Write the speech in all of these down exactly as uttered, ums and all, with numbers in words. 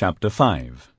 Chapter five.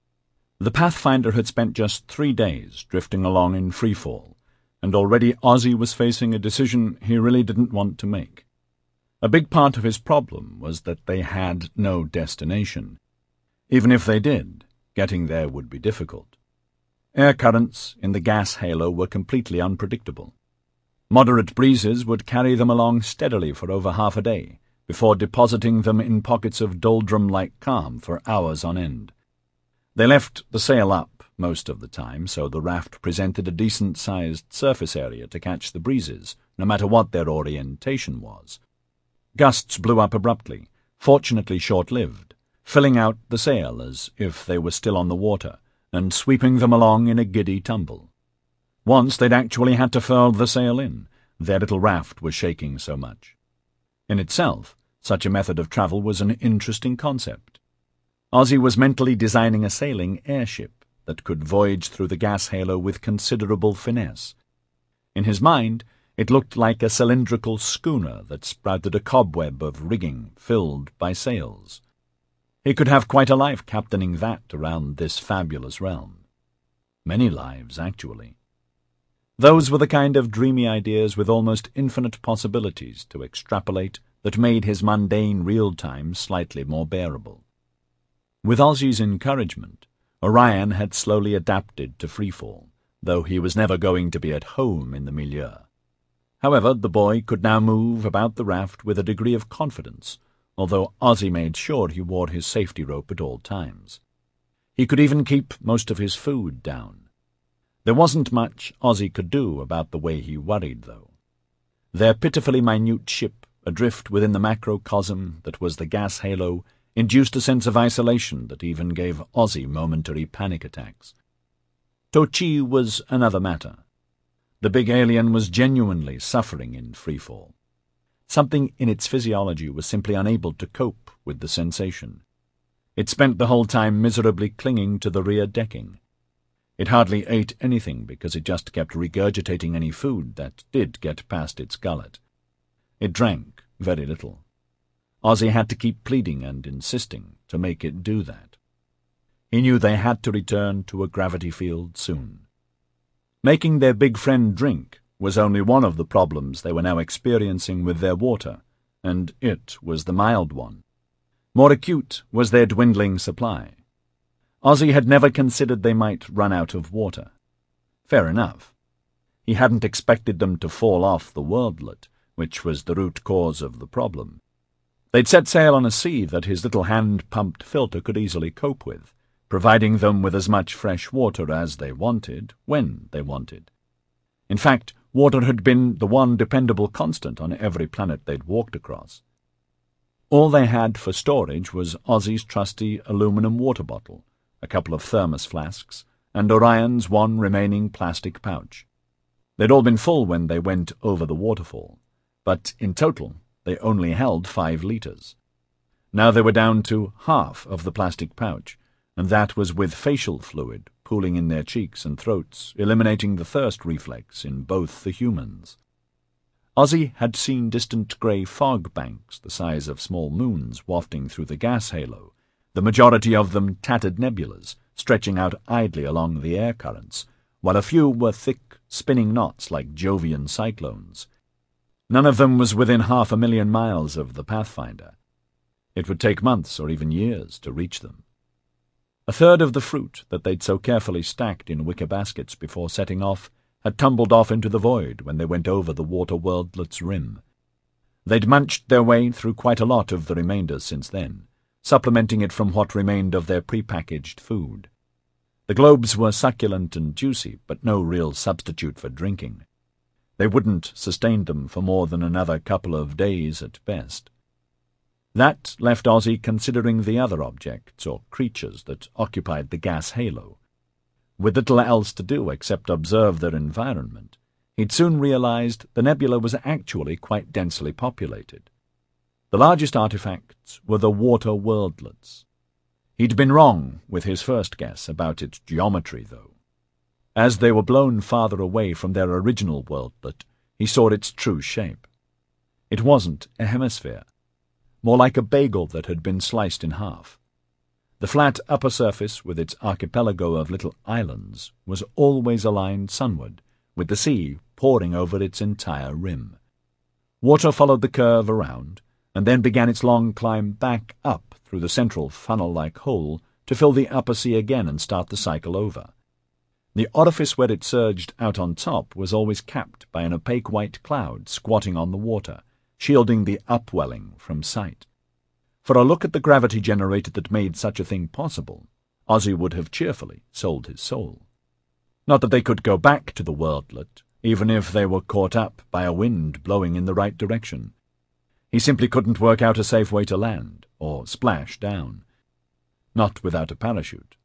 The Pathfinder had spent just three days drifting along in freefall, and already Ozzy was facing a decision he really didn't want to make. A big part of his problem was that they had no destination. Even if they did, getting there would be difficult. Air currents in the gas halo were completely unpredictable. Moderate breezes would carry them along steadily for over half a day, before depositing them in pockets of doldrum-like calm for hours on end. They left the sail up most of the time, so the raft presented a decent-sized surface area to catch the breezes, no matter what their orientation was. Gusts blew up abruptly, fortunately short-lived, filling out the sail as if they were still on the water, and sweeping them along in a giddy tumble. Once they'd actually had to furl the sail in, their little raft was shaking so much. In itself, such a method of travel was an interesting concept. Ozzy was mentally designing a sailing airship that could voyage through the gas halo with considerable finesse. In his mind, it looked like a cylindrical schooner that sprouted a cobweb of rigging filled by sails. He could have quite a life captaining that around this fabulous realm. Many lives, actually. Those were the kind of dreamy ideas with almost infinite possibilities to extrapolate that made his mundane real-time slightly more bearable. With Ozzy's encouragement, Orion had slowly adapted to freefall, though he was never going to be at home in the milieu. However, the boy could now move about the raft with a degree of confidence, although Ozzy made sure he wore his safety rope at all times. He could even keep most of his food down. There wasn't much Ozzy could do about the way he worried, though. Their pitifully minute ship, adrift within the macrocosm that was the gas halo, induced a sense of isolation that even gave Ozzy momentary panic attacks. Tochi was another matter. The big alien was genuinely suffering in freefall. Something in its physiology was simply unable to cope with the sensation. It spent the whole time miserably clinging to the rear decking. It hardly ate anything because it just kept regurgitating any food that did get past its gullet. It drank very little. Ozzy had to keep pleading and insisting to make it do that. He knew they had to return to a gravity field soon. Making their big friend drink was only one of the problems they were now experiencing with their water, and it was the mild one. More acute was their dwindling supply. Ozzy had never considered they might run out of water. Fair enough. He hadn't expected them to fall off the worldlet, which was the root cause of the problem. They'd set sail on a sea that his little hand-pumped filter could easily cope with, providing them with as much fresh water as they wanted, when they wanted. In fact, water had been the one dependable constant on every planet they'd walked across. All they had for storage was Ozzy's trusty aluminum water bottle, a couple of thermos flasks, and Orion's one remaining plastic pouch. They'd all been full when they went over the waterfall, but in total they only held five litres. Now they were down to half of the plastic pouch, and that was with facial fluid pooling in their cheeks and throats, eliminating the thirst reflex in both the humans. Ozzy had seen distant grey fog banks the size of small moons wafting through the gas halo, the majority of them tattered nebulas, stretching out idly along the air currents, while a few were thick, spinning knots like Jovian cyclones. None of them was within half a million miles of the Pathfinder. It would take months or even years to reach them. A third of the fruit that they'd so carefully stacked in wicker baskets before setting off had tumbled off into the void when they went over the water worldlet's rim. They'd munched their way through quite a lot of the remainder since then, supplementing it from what remained of their prepackaged food. The globes were succulent and juicy, but no real substitute for drinking. They wouldn't sustain them for more than another couple of days at best. That left Ozzy considering the other objects or creatures that occupied the gas halo. With little else to do except observe their environment, he'd soon realized the nebula was actually quite densely populated. The largest artifacts were the water worldlets. He'd been wrong with his first guess about its geometry, though. As they were blown farther away from their original worldlet, he saw its true shape. It wasn't a hemisphere, more like a bagel that had been sliced in half. The flat upper surface, with its archipelago of little islands, was always aligned sunward, with the sea pouring over its entire rim. Water followed the curve around, and then began its long climb back up through the central funnel-like hole to fill the upper sea again and start the cycle over. The orifice where it surged out on top was always capped by an opaque white cloud squatting on the water, shielding the upwelling from sight. For a look at the gravity generator that made such a thing possible, Ozzy would have cheerfully sold his soul. Not that they could go back to the worldlet, even if they were caught up by a wind blowing in the right direction. He simply couldn't work out a safe way to land, or splash down. Not without a parachute.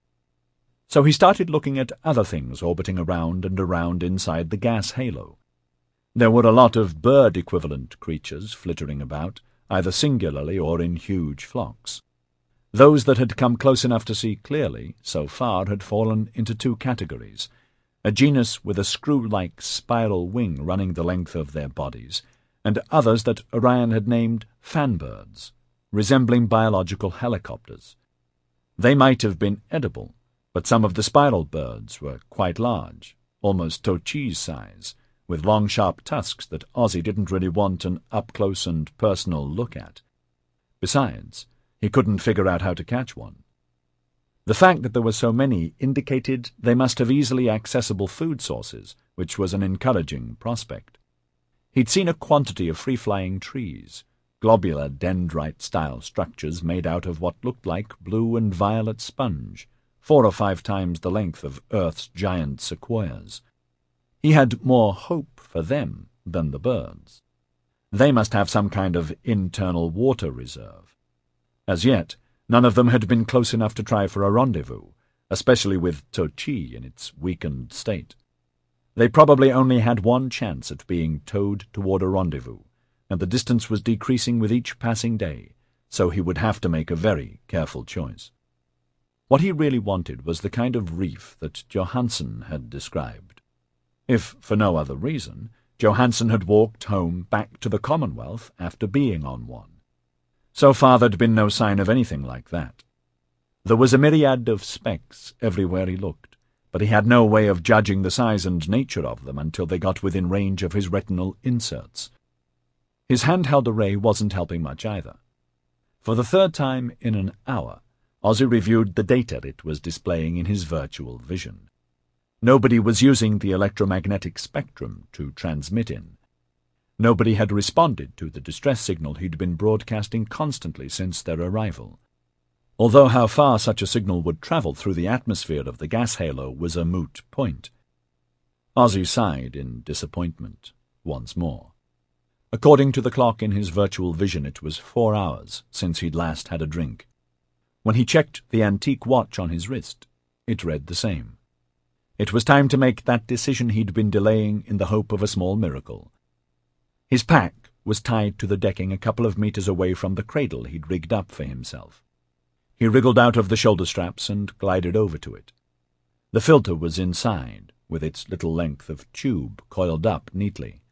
So he started looking at other things orbiting around and around inside the gas halo. There were a lot of bird-equivalent creatures flittering about, either singularly or in huge flocks. Those that had come close enough to see clearly, so far, had fallen into two categories: a genus with a screw-like spiral wing running the length of their bodies, and others that Orion had named fanbirds, resembling biological helicopters. They might have been edible, but some of the spiral birds were quite large, almost Tochi's size, with long sharp tusks that Ozzy didn't really want an up-close and personal look at. Besides, he couldn't figure out how to catch one. The fact that there were so many indicated they must have easily accessible food sources, which was an encouraging prospect. He'd seen a quantity of free-flying trees, globular dendrite-style structures made out of what looked like blue and violet sponge, four or five times the length of Earth's giant sequoias. He had more hope for them than the birds. They must have some kind of internal water reserve. As yet, none of them had been close enough to try for a rendezvous, especially with Tochi in its weakened state. They probably only had one chance at being towed toward a rendezvous, and the distance was decreasing with each passing day, so he would have to make a very careful choice. What he really wanted was the kind of reef that Johansen had described. If for no other reason, Johansen had walked home back to the Commonwealth after being on one. So far there'd been no sign of anything like that. There was a myriad of specks everywhere he looked, but he had no way of judging the size and nature of them until they got within range of his retinal inserts. His handheld array wasn't helping much either. For the third time in an hour, Ozzy reviewed the data it was displaying in his virtual vision. Nobody was using the electromagnetic spectrum to transmit in. Nobody had responded to the distress signal he'd been broadcasting constantly since their arrival. Although how far such a signal would travel through the atmosphere of the gas halo was a moot point. Ozzy sighed in disappointment once more. According to the clock in his virtual vision, it was four hours since he'd last had a drink. When he checked the antique watch on his wrist, it read the same. It was time to make that decision he'd been delaying in the hope of a small miracle. His pack was tied to the decking a couple of meters away from the cradle he'd rigged up for himself. He wriggled out of the shoulder straps and glided over to it. The filter was inside, with its little length of tube coiled up neatly.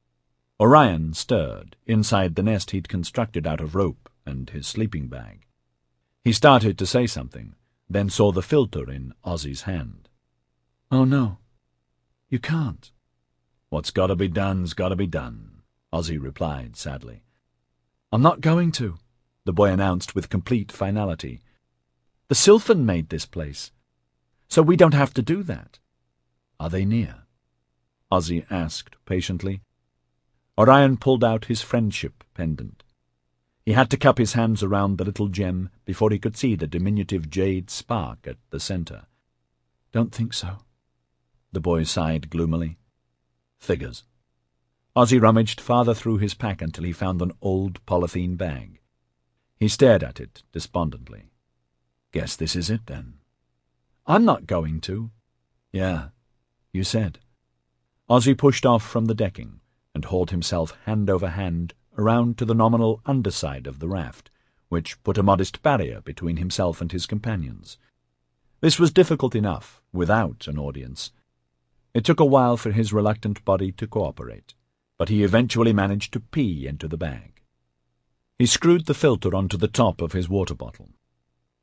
Orion stirred inside the nest he'd constructed out of rope and his sleeping bag. He started to say something, then saw the filter in Ozzy's hand. "Oh, no. You can't." "What's got to be done's got to be done," Ozzy replied sadly. "I'm not going to," the boy announced with complete finality. "The Sylphan made this place, so we don't have to do that." "Are they near?" Ozzy asked patiently. Orion pulled out his friendship pendant. He had to cup his hands around the little gem before he could see the diminutive jade spark at the center. "Don't think so." The boy sighed gloomily. "Figures." Ozzy rummaged farther through his pack until he found an old polythene bag. He stared at it despondently. "Guess this is it, then." "I'm not going to." "Yeah, you said." Ozzy pushed off from the decking and hauled himself hand over hand around to the nominal underside of the raft, which put a modest barrier between himself and his companions. This was difficult enough without an audience. It took a while for his reluctant body to cooperate, but he eventually managed to pee into the bag. He screwed the filter onto the top of his water bottle.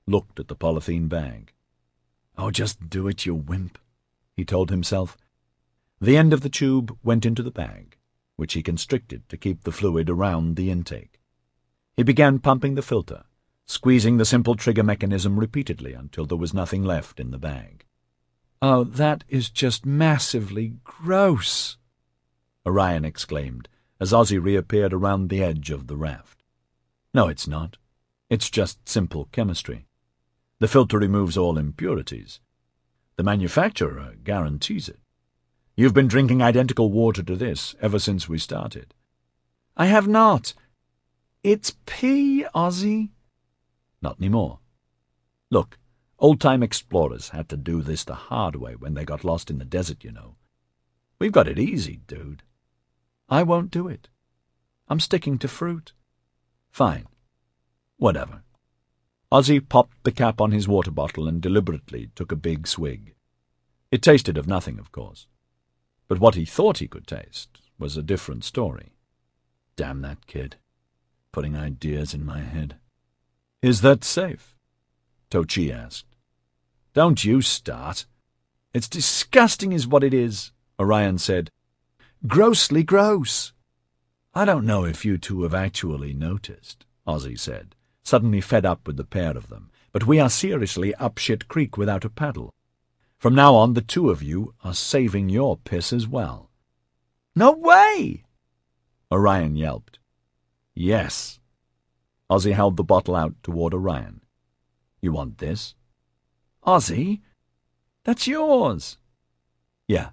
looked at the polythene bag. "Oh, just do it, you wimp," he told himself. The end of the tube went into the bag, which he constricted to keep the fluid around the intake. He began pumping the filter, squeezing the simple trigger mechanism repeatedly until there was nothing left in the bag. "Oh, that is just massively gross," Orion exclaimed, as Ozzy reappeared around the edge of the raft. "No, it's not. It's just simple chemistry. The filter removes all impurities. The manufacturer guarantees it. You've been drinking identical water to this ever since we started." "I have not. It's pee, Ozzy." "Not anymore. Look, old-time explorers had to do this the hard way when they got lost in the desert, you know. We've got it easy, dude." "I won't do it. I'm sticking to fruit." "Fine. Whatever." Ozzy popped the cap on his water bottle and deliberately took a big swig. It tasted of nothing, of course. But what he thought he could taste was a different story. Damn that kid, putting ideas in my head. "Is that safe?" Tochi asked. "Don't you start." "It's disgusting is what it is," Orion said. "Grossly gross." "I don't know if you two have actually noticed," Ozzy said, suddenly fed up with the pair of them, "but we are seriously up shit creek without a paddle. From now on, the two of you are saving your piss as well." "No way!" Orion yelped. "Yes." Ozzy held the bottle out toward Orion. "You want this?" "Ozzy, that's yours." "Yeah,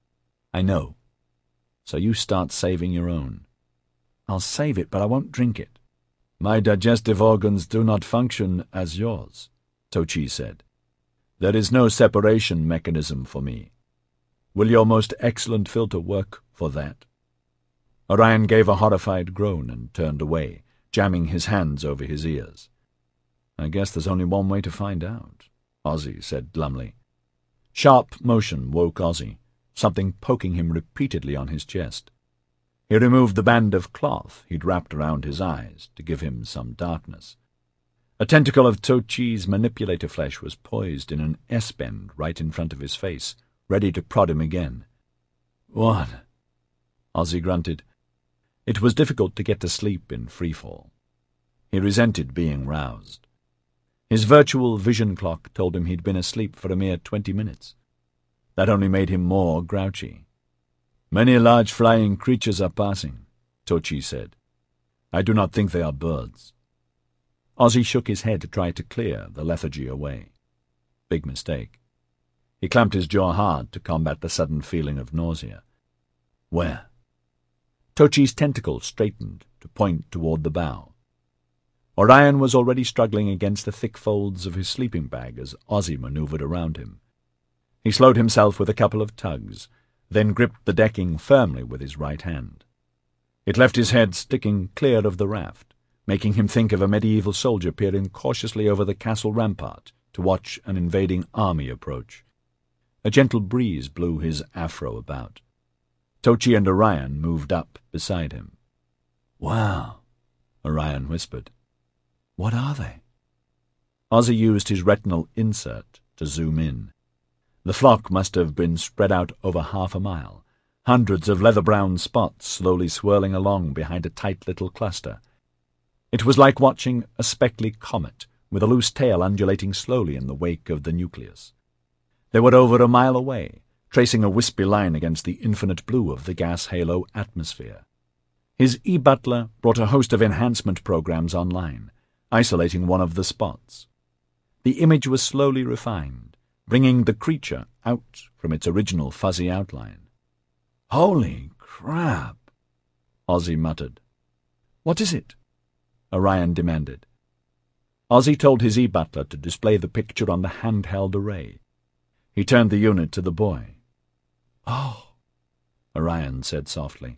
I know. So you start saving your own." "I'll save it, but I won't drink it." "My digestive organs do not function as yours," Tochi said. "There is no separation mechanism for me. Will your most excellent filter work for that?" Orion gave a horrified groan and turned away, jamming his hands over his ears. "I guess there's only one way to find out," Ozzy said glumly. Sharp motion woke Ozzy, something poking him repeatedly on his chest. He removed the band of cloth he'd wrapped around his eyes to give him some darkness. A tentacle of Tochi's manipulator flesh was poised in an S-bend right in front of his face, ready to prod him again. "What?" Ozzy grunted. It was difficult to get to sleep in freefall. He resented being roused. His virtual vision clock told him he'd been asleep for a mere twenty minutes. That only made him more grouchy. "Many large flying creatures are passing," Tochi said. "I do not think they are birds." Ozzy shook his head to try to clear the lethargy away. Big mistake. He clamped his jaw hard to combat the sudden feeling of nausea. "Where?" Tochi's tentacle straightened to point toward the bow. Orion was already struggling against the thick folds of his sleeping bag as Ozzy maneuvered around him. He slowed himself with a couple of tugs, then gripped the decking firmly with his right hand. It left his head sticking clear of the raft, making him think of a medieval soldier peering cautiously over the castle rampart to watch an invading army approach. A gentle breeze blew his afro about. Tochi and Orion moved up beside him. "Wow," Orion whispered. "What are they?" Ozzy used his retinal insert to zoom in. The flock must have been spread out over half a mile, hundreds of leather-brown spots slowly swirling along behind a tight little cluster. It was like watching a speckly comet with a loose tail undulating slowly in the wake of the nucleus. They were over a mile away, tracing a wispy line against the infinite blue of the gas halo atmosphere. His e-butler brought a host of enhancement programs online, isolating one of the spots. The image was slowly refined, bringing the creature out from its original fuzzy outline. "Holy crap," Ozzy muttered. "What is it?" Orion demanded. Ozzy told his e-butler to display the picture on the handheld array. He turned the unit to the boy. "Oh," Orion said softly.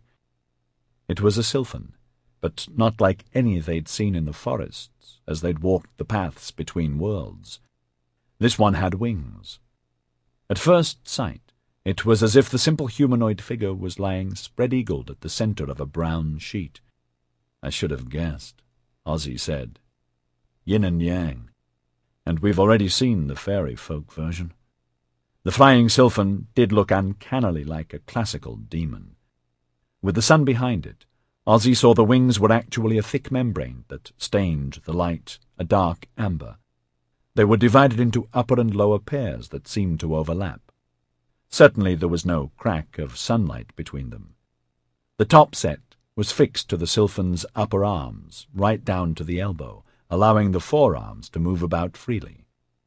It was a sylphan, but not like any they'd seen in the forests as they'd walked the paths between worlds. This one had wings. At first sight, it was as if the simple humanoid figure was lying spread-eagled at the center of a brown sheet. "I should have guessed," Ozzy said. "Yin and yang." And we've already seen the fairy folk version. The flying sylphan did look uncannily like a classical demon. With the sun behind it, Ozzy saw the wings were actually a thick membrane that stained the light a dark amber. They were divided into upper and lower pairs that seemed to overlap. Certainly there was no crack of sunlight between them. The top set was fixed to the sylphan's upper arms, right down to the elbow, allowing the forearms to move about freely.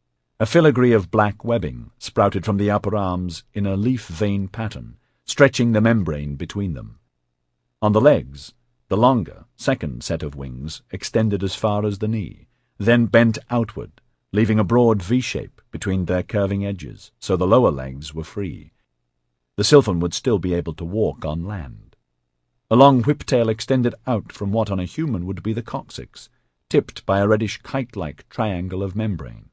A filigree of black webbing sprouted from the upper arms in a leaf-vein pattern, stretching the membrane between them. On the legs, the longer, second set of wings extended as far as the knee, then bent outward, leaving a broad V-shape between their curving edges, so the lower legs were free. The sylphan would still be able to walk on land. A long whiptail extended out from what on a human would be the coccyx, tipped by a reddish kite-like triangle of membrane.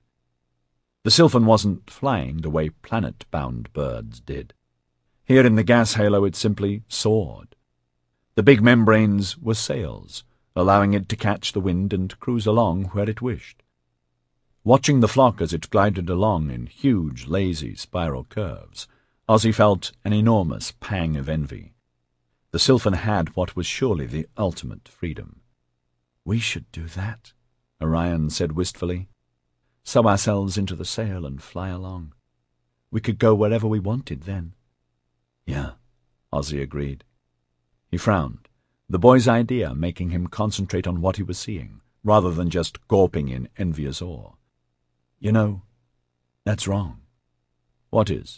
The sylphan wasn't flying the way planet-bound birds did. Here in the gas halo it simply soared. The big membranes were sails, allowing it to catch the wind and cruise along where it wished. Watching the flock as it glided along in huge, lazy spiral curves, Ozzy felt an enormous pang of envy. The sylphan had what was surely the ultimate freedom. "We should do that," Orion said wistfully. "Sew ourselves into the sail and fly along. We could go wherever we wanted then." "Yeah," Ozzy agreed. He frowned, the boy's idea making him concentrate on what he was seeing, rather than just gawping in envious awe. "You know, that's wrong." "What is?"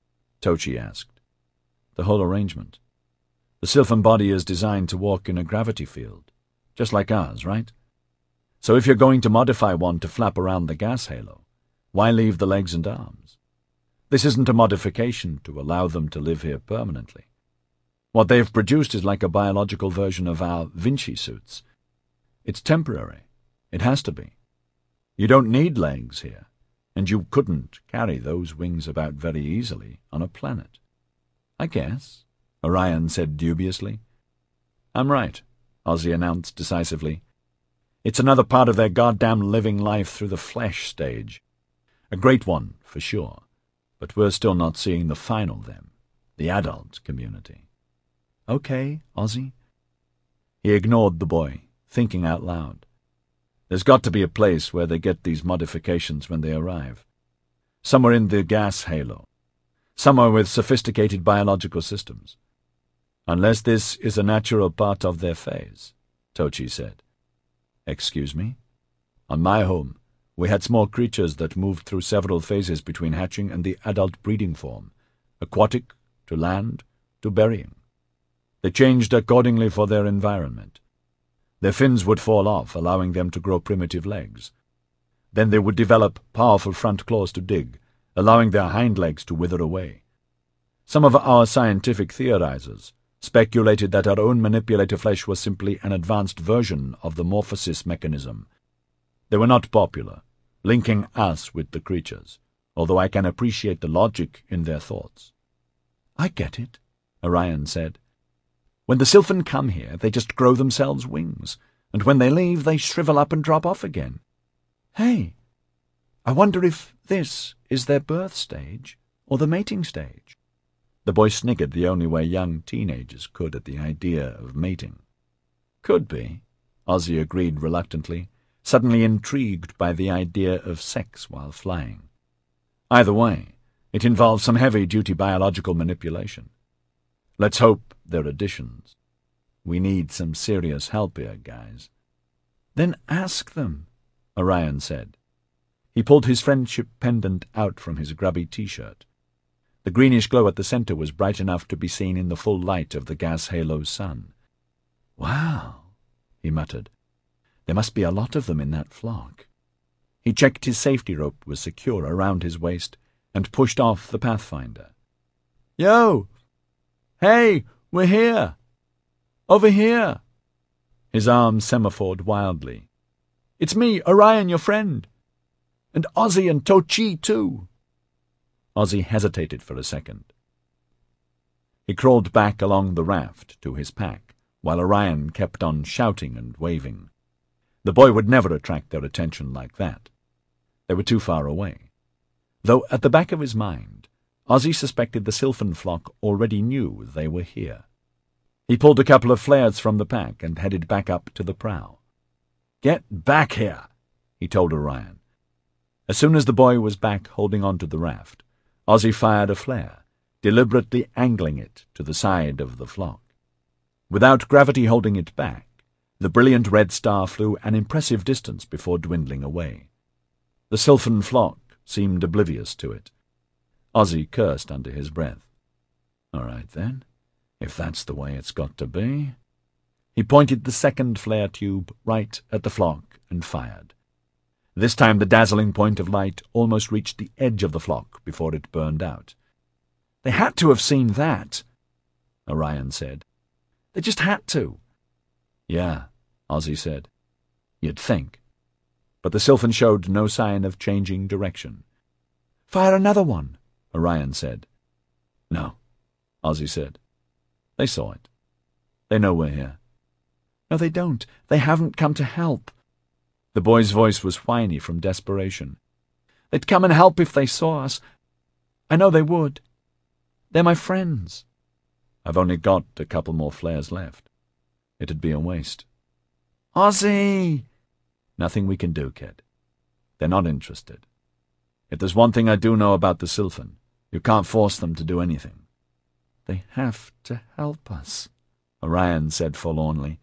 Tochi asked. "The whole arrangement. The sylphan body is designed to walk in a gravity field, just like ours, right? So if you're going to modify one to flap around the gas halo, why leave the legs and arms? This isn't a modification to allow them to live here permanently. What they've produced is like a biological version of our Vinci suits. It's temporary. It has to be. You don't need legs here, and you couldn't carry those wings about very easily on a planet." "I guess," Orion said dubiously. "I'm right," Ozzy announced decisively. "It's another part of their goddamn living life through the flesh stage. A great one, for sure, but we're still not seeing the final them, the adult community." "Okay, Ozzy." He ignored the boy, thinking out loud. There's got to be a place where they get these modifications when they arrive. Somewhere in the gas halo. Somewhere with sophisticated biological systems. "Unless this is a natural part of their phase," Tochi said. "Excuse me? On my home, we had small creatures that moved through several phases between hatching and the adult breeding form, aquatic, to land, to burying. They changed accordingly for their environment. Their fins would fall off, allowing them to grow primitive legs. Then they would develop powerful front claws to dig, allowing their hind legs to wither away. Some of our scientific theorizers speculated that our own manipulator flesh was simply an advanced version of the morphosis mechanism. They were not popular, linking us with the creatures, although I can appreciate the logic in their thoughts." "I get it," Orion said. "When the sylphan come here, they just grow themselves wings, and when they leave, they shrivel up and drop off again. Hey, I wonder if this is their birth stage or the mating stage." The boy sniggered the only way young teenagers could at the idea of mating. "Could be," Ozzy agreed reluctantly, suddenly intrigued by the idea of sex while flying. "Either way, it involves some heavy-duty biological manipulation. Let's hope they're additions. We need some serious help here, guys." "Then ask them," Orion said. He pulled his friendship pendant out from his grubby T-shirt. The greenish glow at the center was bright enough to be seen in the full light of the gas halo's sun. "Wow," he muttered. "There must be a lot of them in that flock." He checked his safety rope was secure around his waist and pushed off the Pathfinder. "Yo! Hey, we're here! Over here!" His arm semaphored wildly. "It's me, Orion, your friend. And Ozzy and Tochi, too." Ozzy hesitated for a second. He crawled back along the raft to his pack, while Orion kept on shouting and waving. The boy would never attract their attention like that. They were too far away. Though at the back of his mind, Ozzy suspected the Sylphan flock already knew they were here. He pulled a couple of flares from the pack and headed back up to the prow. "Get back here," he told Orion. As soon as the boy was back holding on to the raft, Ozzy fired a flare, deliberately angling it to the side of the flock. Without gravity holding it back, the brilliant red star flew an impressive distance before dwindling away. The Sylphan flock seemed oblivious to it. Ozzy cursed under his breath. "All right, then, if that's the way it's got to be." He pointed the second flare tube right at the flock and fired. This time the dazzling point of light almost reached the edge of the flock before it burned out. "They had to have seen that," Orion said. "They just had to." "Yeah," Ozzy said. "You'd think." But the Sylphan showed no sign of changing direction. "Fire another one," Orion said. "No," Ozzy said. "They saw it. They know we're here." "No, they don't. They haven't come to help." The boy's voice was whiny from desperation. "They'd come and help if they saw us. I know they would. They're my friends." "I've only got a couple more flares left. It'd be a waste." "Ozzy!" "Nothing we can do, kid. They're not interested. If there's one thing I do know about the Sylphan, you can't force them to do anything." "They have to help us," Orion said forlornly.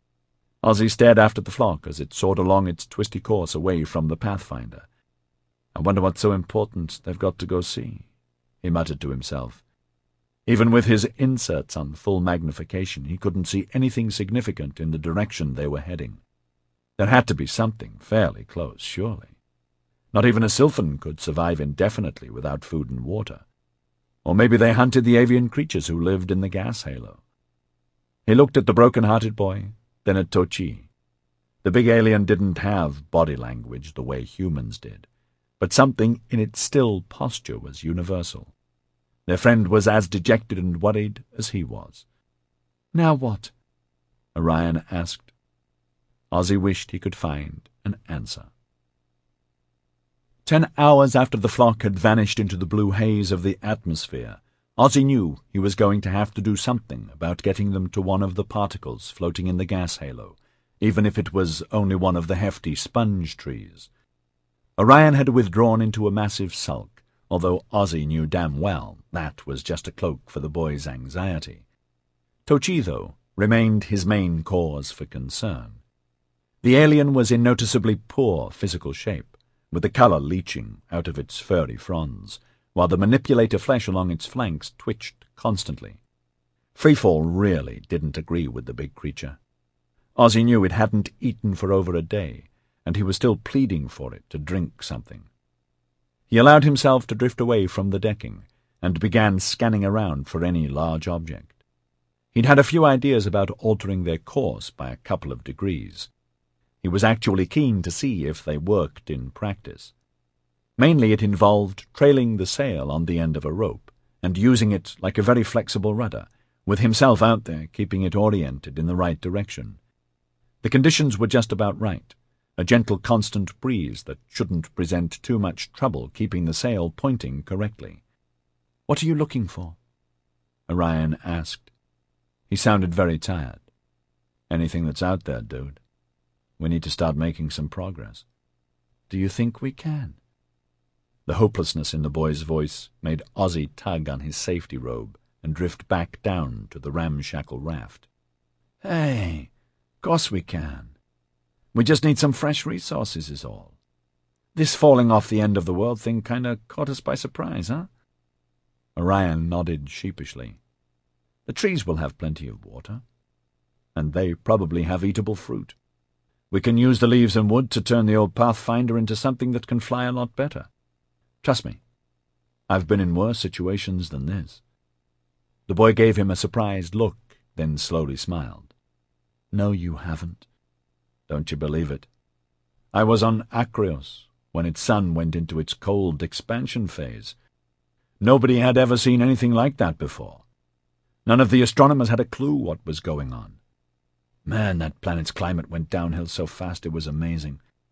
Ozzy stared after the flock as it soared along its twisty course away from the Pathfinder. "I wonder what's so important they've got to go see," he muttered to himself. Even with his inserts on full magnification, he couldn't see anything significant in the direction they were heading. There had to be something fairly close, surely. Not even a Sylphan could survive indefinitely without food and water. Or maybe they hunted the avian creatures who lived in the gas halo. He looked at the broken-hearted boy, then at Tochi. The big alien didn't have body language the way humans did, but something in its still posture was universal. Their friend was as dejected and worried as he was. "Now what?" Orion asked. Ozzy wished he could find an answer. Ten hours after the flock had vanished into the blue haze of the atmosphere, Ozzy knew he was going to have to do something about getting them to one of the particles floating in the gas halo, even if it was only one of the hefty sponge trees. Orion had withdrawn into a massive sulk, although Ozzy knew damn well that was just a cloak for the boy's anxiety. Tochi, though, remained his main cause for concern. The alien was in noticeably poor physical shape, with the colour leaching out of its furry fronds, while the manipulator flesh along its flanks twitched constantly. Freefall really didn't agree with the big creature. Ozzy knew it hadn't eaten for over a day, and he was still pleading for it to drink something. He allowed himself to drift away from the decking, and began scanning around for any large object. He'd had a few ideas about altering their course by a couple of degrees. He was actually keen to see if they worked in practice. Mainly it involved trailing the sail on the end of a rope and using it like a very flexible rudder, with himself out there keeping it oriented in the right direction. The conditions were just about right, a gentle constant breeze that shouldn't present too much trouble keeping the sail pointing correctly. "What are you looking for?" Orion asked. He sounded very tired. "Anything that's out there, dude. We need to start making some progress." "Do you think we can?" The hopelessness in the boy's voice made Ozzy tug on his safety robe and drift back down to the ramshackle raft. "Hey, course we can. We just need some fresh resources is all. This falling off the end of the world thing kinda caught us by surprise, huh?" Orion nodded sheepishly. "The trees will have plenty of water. And they probably have eatable fruit. We can use the leaves and wood to turn the old Pathfinder into something that can fly a lot better. Trust me, I've been in worse situations than this." The boy gave him a surprised look, then slowly smiled. "No, you haven't." "Don't you believe it? I was on Akrios when its sun went into its cold expansion phase. Nobody had ever seen anything like that before. None of the astronomers had a clue what was going on. Man, that planet's climate went downhill so fast it was amazing.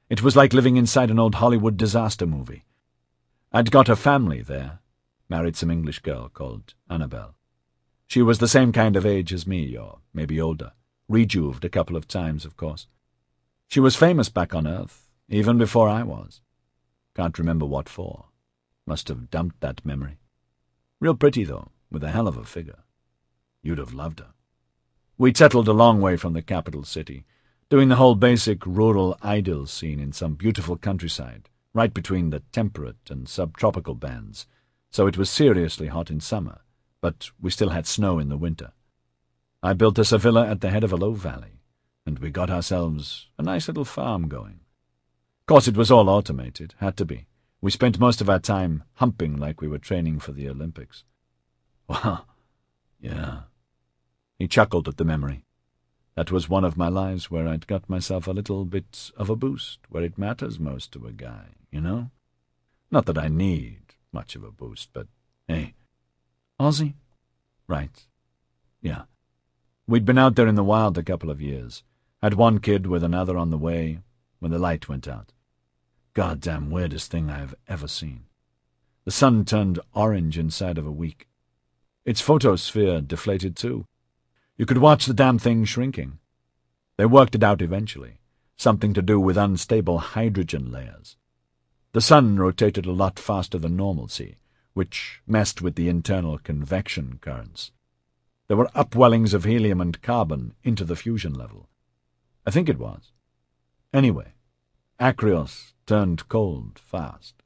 It was like living inside an old Hollywood disaster movie. I'd got a family there, married some English girl called Annabelle. She was the same kind of age as me, or maybe older, rejuved a couple of times, of course. She was famous back on Earth, even before I was. Can't remember what for. Must have dumped that memory. Real pretty, though, with a hell of a figure. You'd have loved her. We'd settled a long way from the capital city, doing the whole basic rural idyll scene in some beautiful countryside, right between the temperate and subtropical bands, so it was seriously hot in summer, but we still had snow in the winter. I built us a villa at the head of a low valley, and we got ourselves a nice little farm going. Of course, it was all automated, had to be. We spent most of our time humping like we were training for the Olympics. Wow, yeah. He chuckled at the memory. That was one of my lives where I'd got myself a little bit of a boost where it matters most to a guy, you know? Not that I need much of a boost, but, hey. Ozzy? Right. Yeah. We'd been out there in the wild a couple of years. Had one kid with another on the way when the light went out. Goddamn weirdest thing I have ever seen. The sun turned orange inside of a week. Its photosphere deflated too. You could watch the damn thing shrinking. They worked it out eventually, something to do with unstable hydrogen layers. The sun rotated a lot faster than normalcy, which messed with the internal convection currents. There were upwellings of helium and carbon into the fusion level. I think it was. Anyway, Akrios turned cold fast.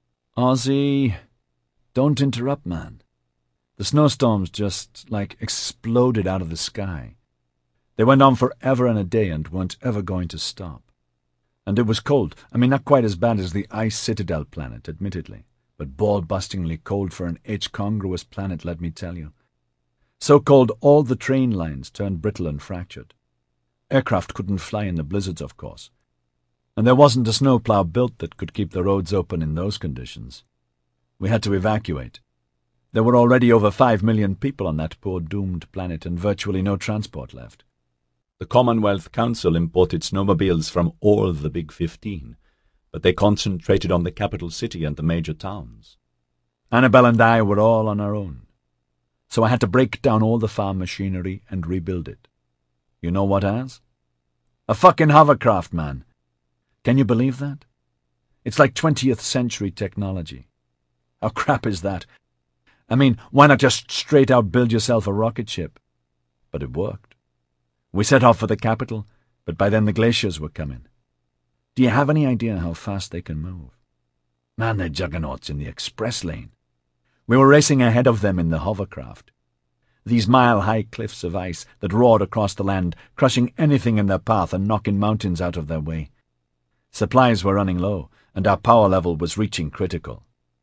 Ozzy, don't interrupt, man. The snowstorms just, like, exploded out of the sky. They went on forever and a day and weren't ever going to stop. And it was cold. I mean, not quite as bad as the Ice Citadel planet, admittedly, but ball-bustingly cold for an H-congruous planet, let me tell you. So cold all the train lines turned brittle and fractured. Aircraft couldn't fly in the blizzards, of course. And there wasn't a snowplow built that could keep the roads open in those conditions. We had to evacuate. There were already over five million people on that poor doomed planet and virtually no transport left. The Commonwealth Council imported snowmobiles from all the Big Fifteen, but they concentrated on the capital city and the major towns. Annabelle and I were all on our own. So I had to break down all the farm machinery and rebuild it. You know what as? A fucking hovercraft, man. Can you believe that? It's like twentieth century technology. How crap is that? I mean, why not just straight out build yourself a rocket ship? But it worked. We set off for the capital, but by then the glaciers were coming. Do you have any idea how fast they can move? Man, they're juggernauts in the express lane. We were racing ahead of them in the hovercraft. These mile-high cliffs of ice that roared across the land, crushing anything in their path and knocking mountains out of their way. Supplies were running low, and our power level was reaching critical.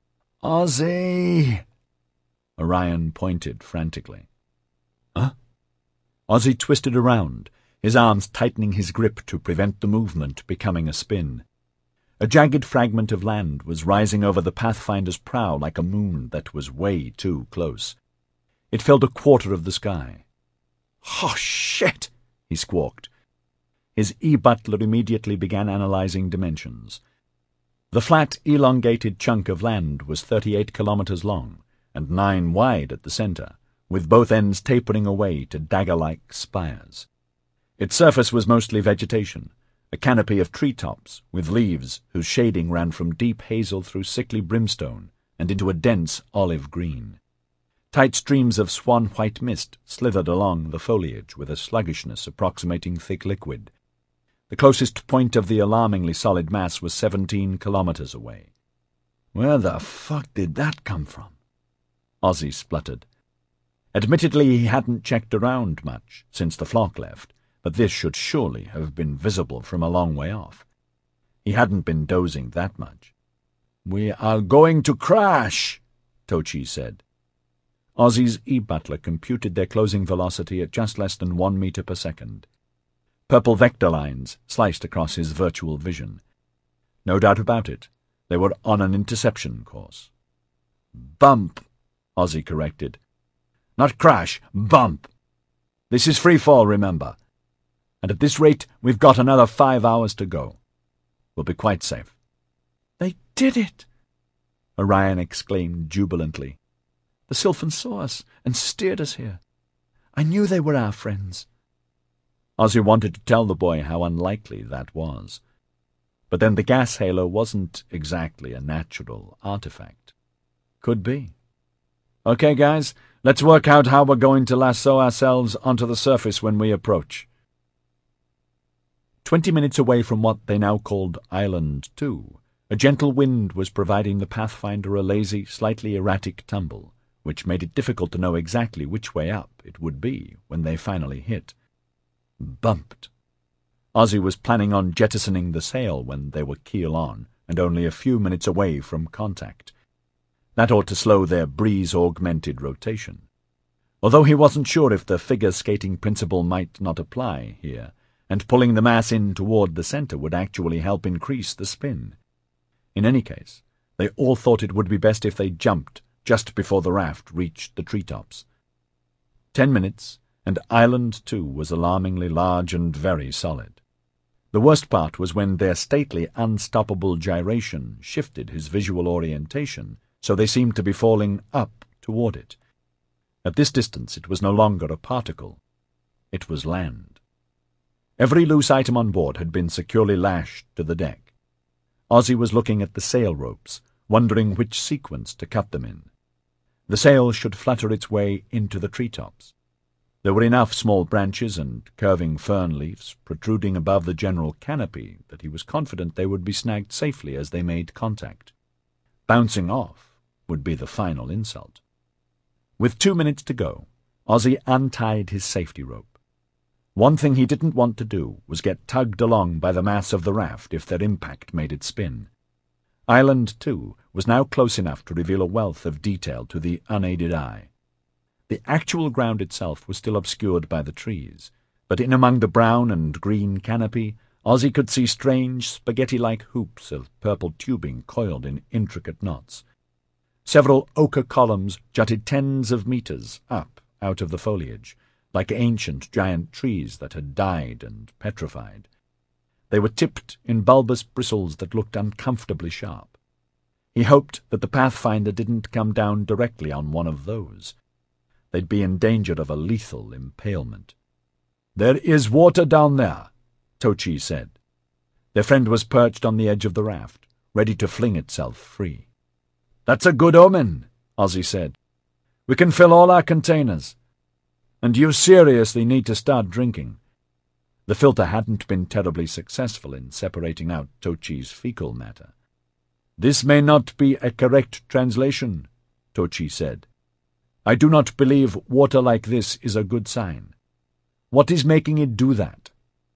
Ozzy! Orion pointed frantically. Huh? Ozzy twisted around, his arms tightening his grip to prevent the movement becoming a spin. A jagged fragment of land was rising over the Pathfinder's prow like a moon that was way too close. It filled a quarter of the sky. "Oh, shit!" he squawked. His e-butler immediately began analyzing dimensions. The flat, elongated chunk of land was thirty-eight kilometers long, and nine wide at the center, with both ends tapering away to dagger-like spires. Its surface was mostly vegetation, a canopy of treetops with leaves whose shading ran from deep hazel through sickly brimstone and into a dense olive green. Tight streams of swan-white mist slithered along the foliage with a sluggishness approximating thick liquid. The closest point of the alarmingly solid mass was seventeen kilometers away. Where the fuck did that come from? Ozzy spluttered. Admittedly, he hadn't checked around much since the flock left, but this should surely have been visible from a long way off. He hadn't been dozing that much. "We are going to crash," Tochi said. Ozzy's e-butler computed their closing velocity at just less than one meter per second. Purple vector lines sliced across his virtual vision. No doubt about it, they were on an interception course. "Bump," Ozzy corrected. "Not crash, bump. This is free fall, remember. And at this rate, we've got another five hours to go." We'll be quite safe." "They did it!" Orion exclaimed jubilantly. "The Sylphans saw us and steered us here. I knew they were our friends." Ozzy wanted to tell the boy how unlikely that was. But then the gas halo wasn't exactly a natural artifact. Could be. "Okay, guys, let's work out how we're going to lasso ourselves onto the surface when we approach." Twenty minutes away from what they now called Island Two, a gentle wind was providing the Pathfinder a lazy, slightly erratic tumble, which made it difficult to know exactly which way up it would be when they finally hit. Bumped. Ozzy was planning on jettisoning the sail when they were keel on, and only a few minutes away from contact. That ought to slow their breeze-augmented rotation. Although he wasn't sure if the figure-skating principle might not apply here, and pulling the mass in toward the center would actually help increase the spin. In any case, they all thought it would be best if they jumped just before the raft reached the treetops. Ten minutes, and Island Two was alarmingly large and very solid. The worst part was when their stately, unstoppable gyration shifted his visual orientation, so they seemed to be falling up toward it. At this distance it was no longer a particle. It was land. Every loose item on board had been securely lashed to the deck. Ozzy was looking at the sail ropes, wondering which sequence to cut them in. The sail should flutter its way into the treetops. There were enough small branches and curving fern leaves protruding above the general canopy that he was confident they would be snagged safely as they made contact. Bouncing off would be the final insult. With two minutes to go, Ozzy untied his safety rope. One thing he didn't want to do was get tugged along by the mass of the raft if their impact made it spin. Island Two was now close enough to reveal a wealth of detail to the unaided eye. The actual ground itself was still obscured by the trees, but in among the brown and green canopy, Ozzy could see strange, spaghetti-like hoops of purple tubing coiled in intricate knots. Several ochre columns jutted tens of meters up out of the foliage, like ancient giant trees that had died and petrified. They were tipped in bulbous bristles that looked uncomfortably sharp. He hoped that the Pathfinder didn't come down directly on one of those. They'd be in danger of a lethal impalement. "There is water down there," Tochi said. Their friend was perched on the edge of the raft, ready to fling itself free. "That's a good omen," Ozzy said. "We can fill all our containers. And you seriously need to start drinking." The filter hadn't been terribly successful in separating out Tochi's fecal matter. "This may not be a correct translation," Tochi said. "I do not believe water like this is a good sign. What is making it do that?"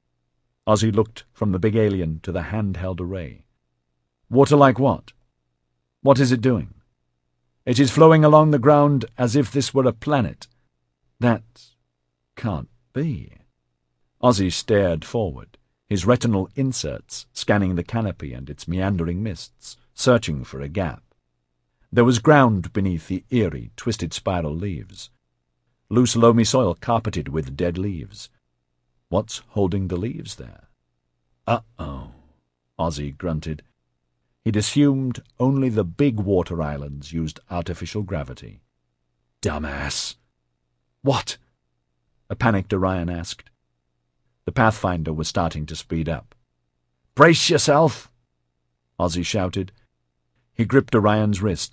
Ozzy looked from the big alien to the handheld array. "Water like what? What is it doing?" "It is flowing along the ground as if this were a planet." "That can't be." Ozzy stared forward, his retinal inserts scanning the canopy and its meandering mists, searching for a gap. There was ground beneath the eerie, twisted spiral leaves. Loose, loamy soil carpeted with dead leaves. What's holding the leaves there? "Uh-oh," Ozzy grunted. He'd assumed only the big water islands used artificial gravity. "Dumbass!" "What?" a panicked Orion asked. The Pathfinder was starting to speed up. "Brace yourself!" Ozzy shouted. He gripped Orion's wrist.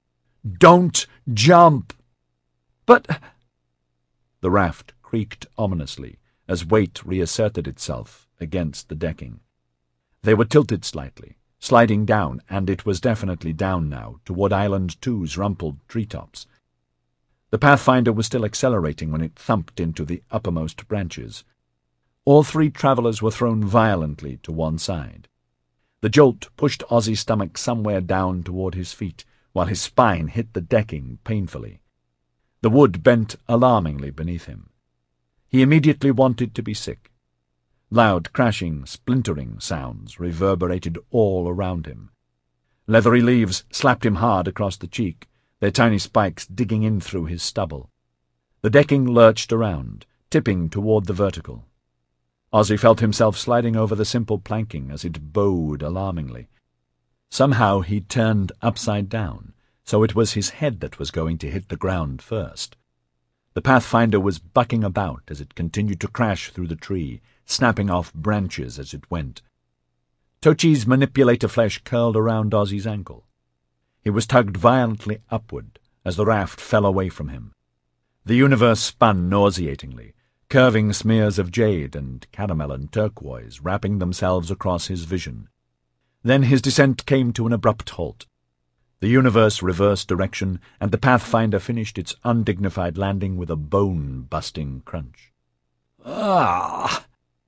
"Don't jump!" "But—" The raft creaked ominously as weight reasserted itself against the decking. They were tilted slightly, sliding down, and it was definitely down now, toward Island Two's rumpled treetops. The Pathfinder was still accelerating when it thumped into the uppermost branches. All three travellers were thrown violently to one side. The jolt pushed Ozzy's stomach somewhere down toward his feet, while his spine hit the decking painfully. The wood bent alarmingly beneath him. He immediately wanted to be sick. Loud crashing, splintering sounds reverberated all around him. Leathery leaves slapped him hard across the cheek, their tiny spikes digging in through his stubble. The decking lurched around, tipping toward the vertical. Ozzy felt himself sliding over the simple planking as it bowed alarmingly. Somehow he turned upside down, so it was his head that was going to hit the ground first. The Pathfinder was bucking about as it continued to crash through the tree, snapping off branches as it went. Tochi's manipulator flesh curled around Ozzy's ankle. He was tugged violently upward as the raft fell away from him. The universe spun nauseatingly, curving smears of jade and caramel and turquoise wrapping themselves across his vision. Then his descent came to an abrupt halt. The universe reversed direction, and the Pathfinder finished its undignified landing with a bone-busting crunch. Ah!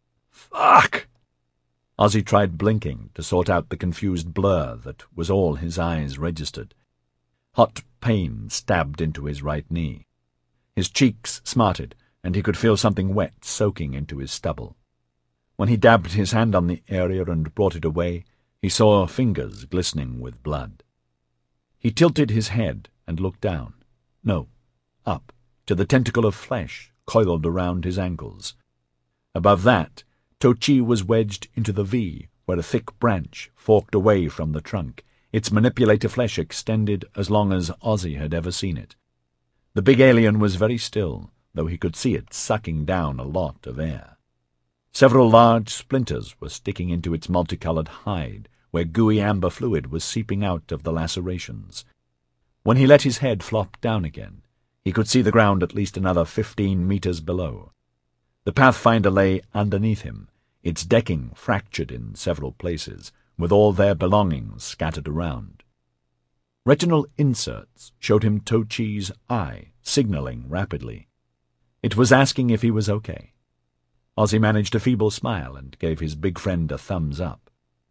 Fuck! Ozzy tried blinking to sort out the confused blur that was all his eyes registered. Hot pain stabbed into his right knee. His cheeks smarted, and he could feel something wet soaking into his stubble. When he dabbed his hand on the area and brought it away, he saw fingers glistening with blood. He tilted his head and looked down. No, up, to the tentacle of flesh coiled around his ankles. Above that, Tochi was wedged into the V, where a thick branch forked away from the trunk, its manipulator flesh extended as long as Ozzy had ever seen it. The big alien was very still, though he could see it sucking down a lot of air. Several large splinters were sticking into its multicolored hide, where gooey amber fluid was seeping out of the lacerations. When he let his head flop down again, he could see the ground at least another fifteen meters below. The Pathfinder lay underneath him, its decking fractured in several places, with all their belongings scattered around. Retinal inserts showed him Tochi's eye, signaling rapidly. It was asking if he was okay. Ozzy managed a feeble smile and gave his big friend a thumbs up.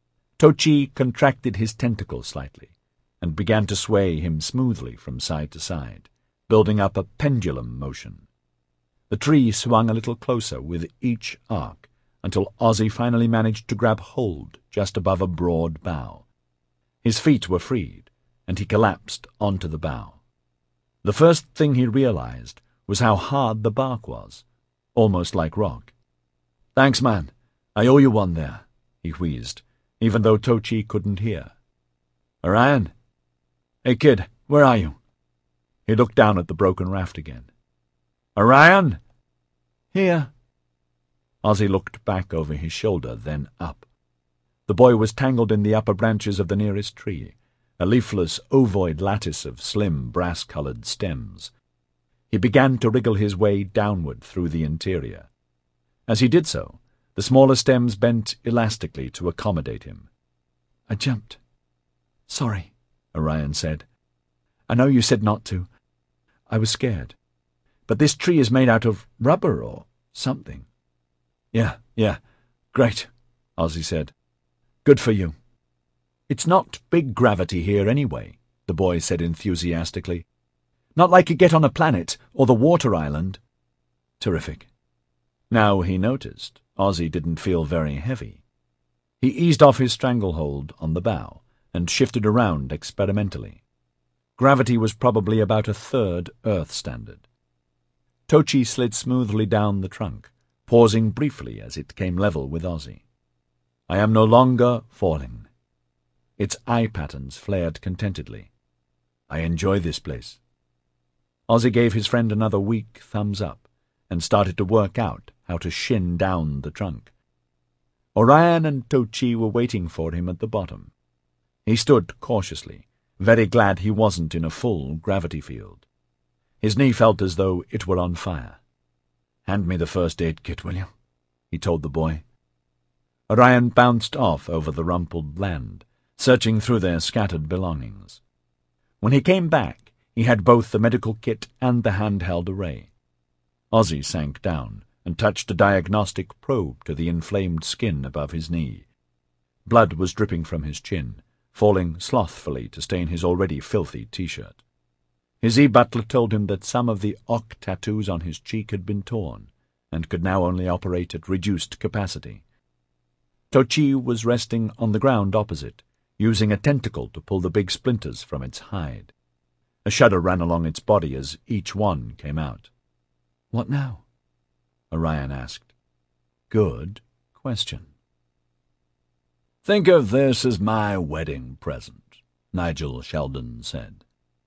Tochi contracted his tentacles slightly and began to sway him smoothly from side to side, building up a pendulum motion. The tree swung a little closer with each arc until Ozzy finally managed to grab hold just above a broad bough. His feet were freed, and he collapsed onto the bough. The first thing he realized was how hard the bark was, almost like rock. "Thanks, man. I owe you one there," he wheezed, even though Tochi couldn't hear. "Orion? Hey, kid, where are you?" He looked down at the broken raft again. "Orion?" "Here." Ozzy looked back over his shoulder, then up. The boy was tangled in the upper branches of the nearest tree, a leafless ovoid lattice of slim, brass-coloured stems. He began to wriggle his way downward through the interior. As he did so, the smaller stems bent elastically to accommodate him. "I jumped. Sorry," Orion said. "I know you said not to. I was scared. But this tree is made out of rubber or something." "Yeah, yeah. Great," Ozzy said. "Good for you." "It's not big gravity here anyway," the boy said enthusiastically. "Not like you get on a planet or the water island." "Terrific." Now he noticed Ozzy didn't feel very heavy. He eased off his stranglehold on the bow and shifted around experimentally. Gravity was probably about a third Earth standard. Tochi slid smoothly down the trunk, pausing briefly as it came level with Ozzy. "I am no longer falling." Its eye patterns flared contentedly. "I enjoy this place." Ozzy gave his friend another weak thumbs up and started to work out how to shin down the trunk. Orion and Tochi were waiting for him at the bottom. He stood cautiously, very glad he wasn't in a full gravity field. His knee felt as though it were on fire. "Hand me the first aid kit, will you?" he told the boy. Orion bounced off over the rumpled land, searching through their scattered belongings. When he came back, he had both the medical kit and the handheld array. Ozzy sank down and touched a diagnostic probe to the inflamed skin above his knee. Blood was dripping from his chin, falling slothfully to stain his already filthy T-shirt. His e-butler told him that some of the Ock tattoos on his cheek had been torn, and could now only operate at reduced capacity. Tochi was resting on the ground opposite, using a tentacle to pull the big splinters from its hide. A shudder ran along its body as each one came out. "What now?" Orion asked. good question. "Think of this as my wedding present," Nigel Sheldon said.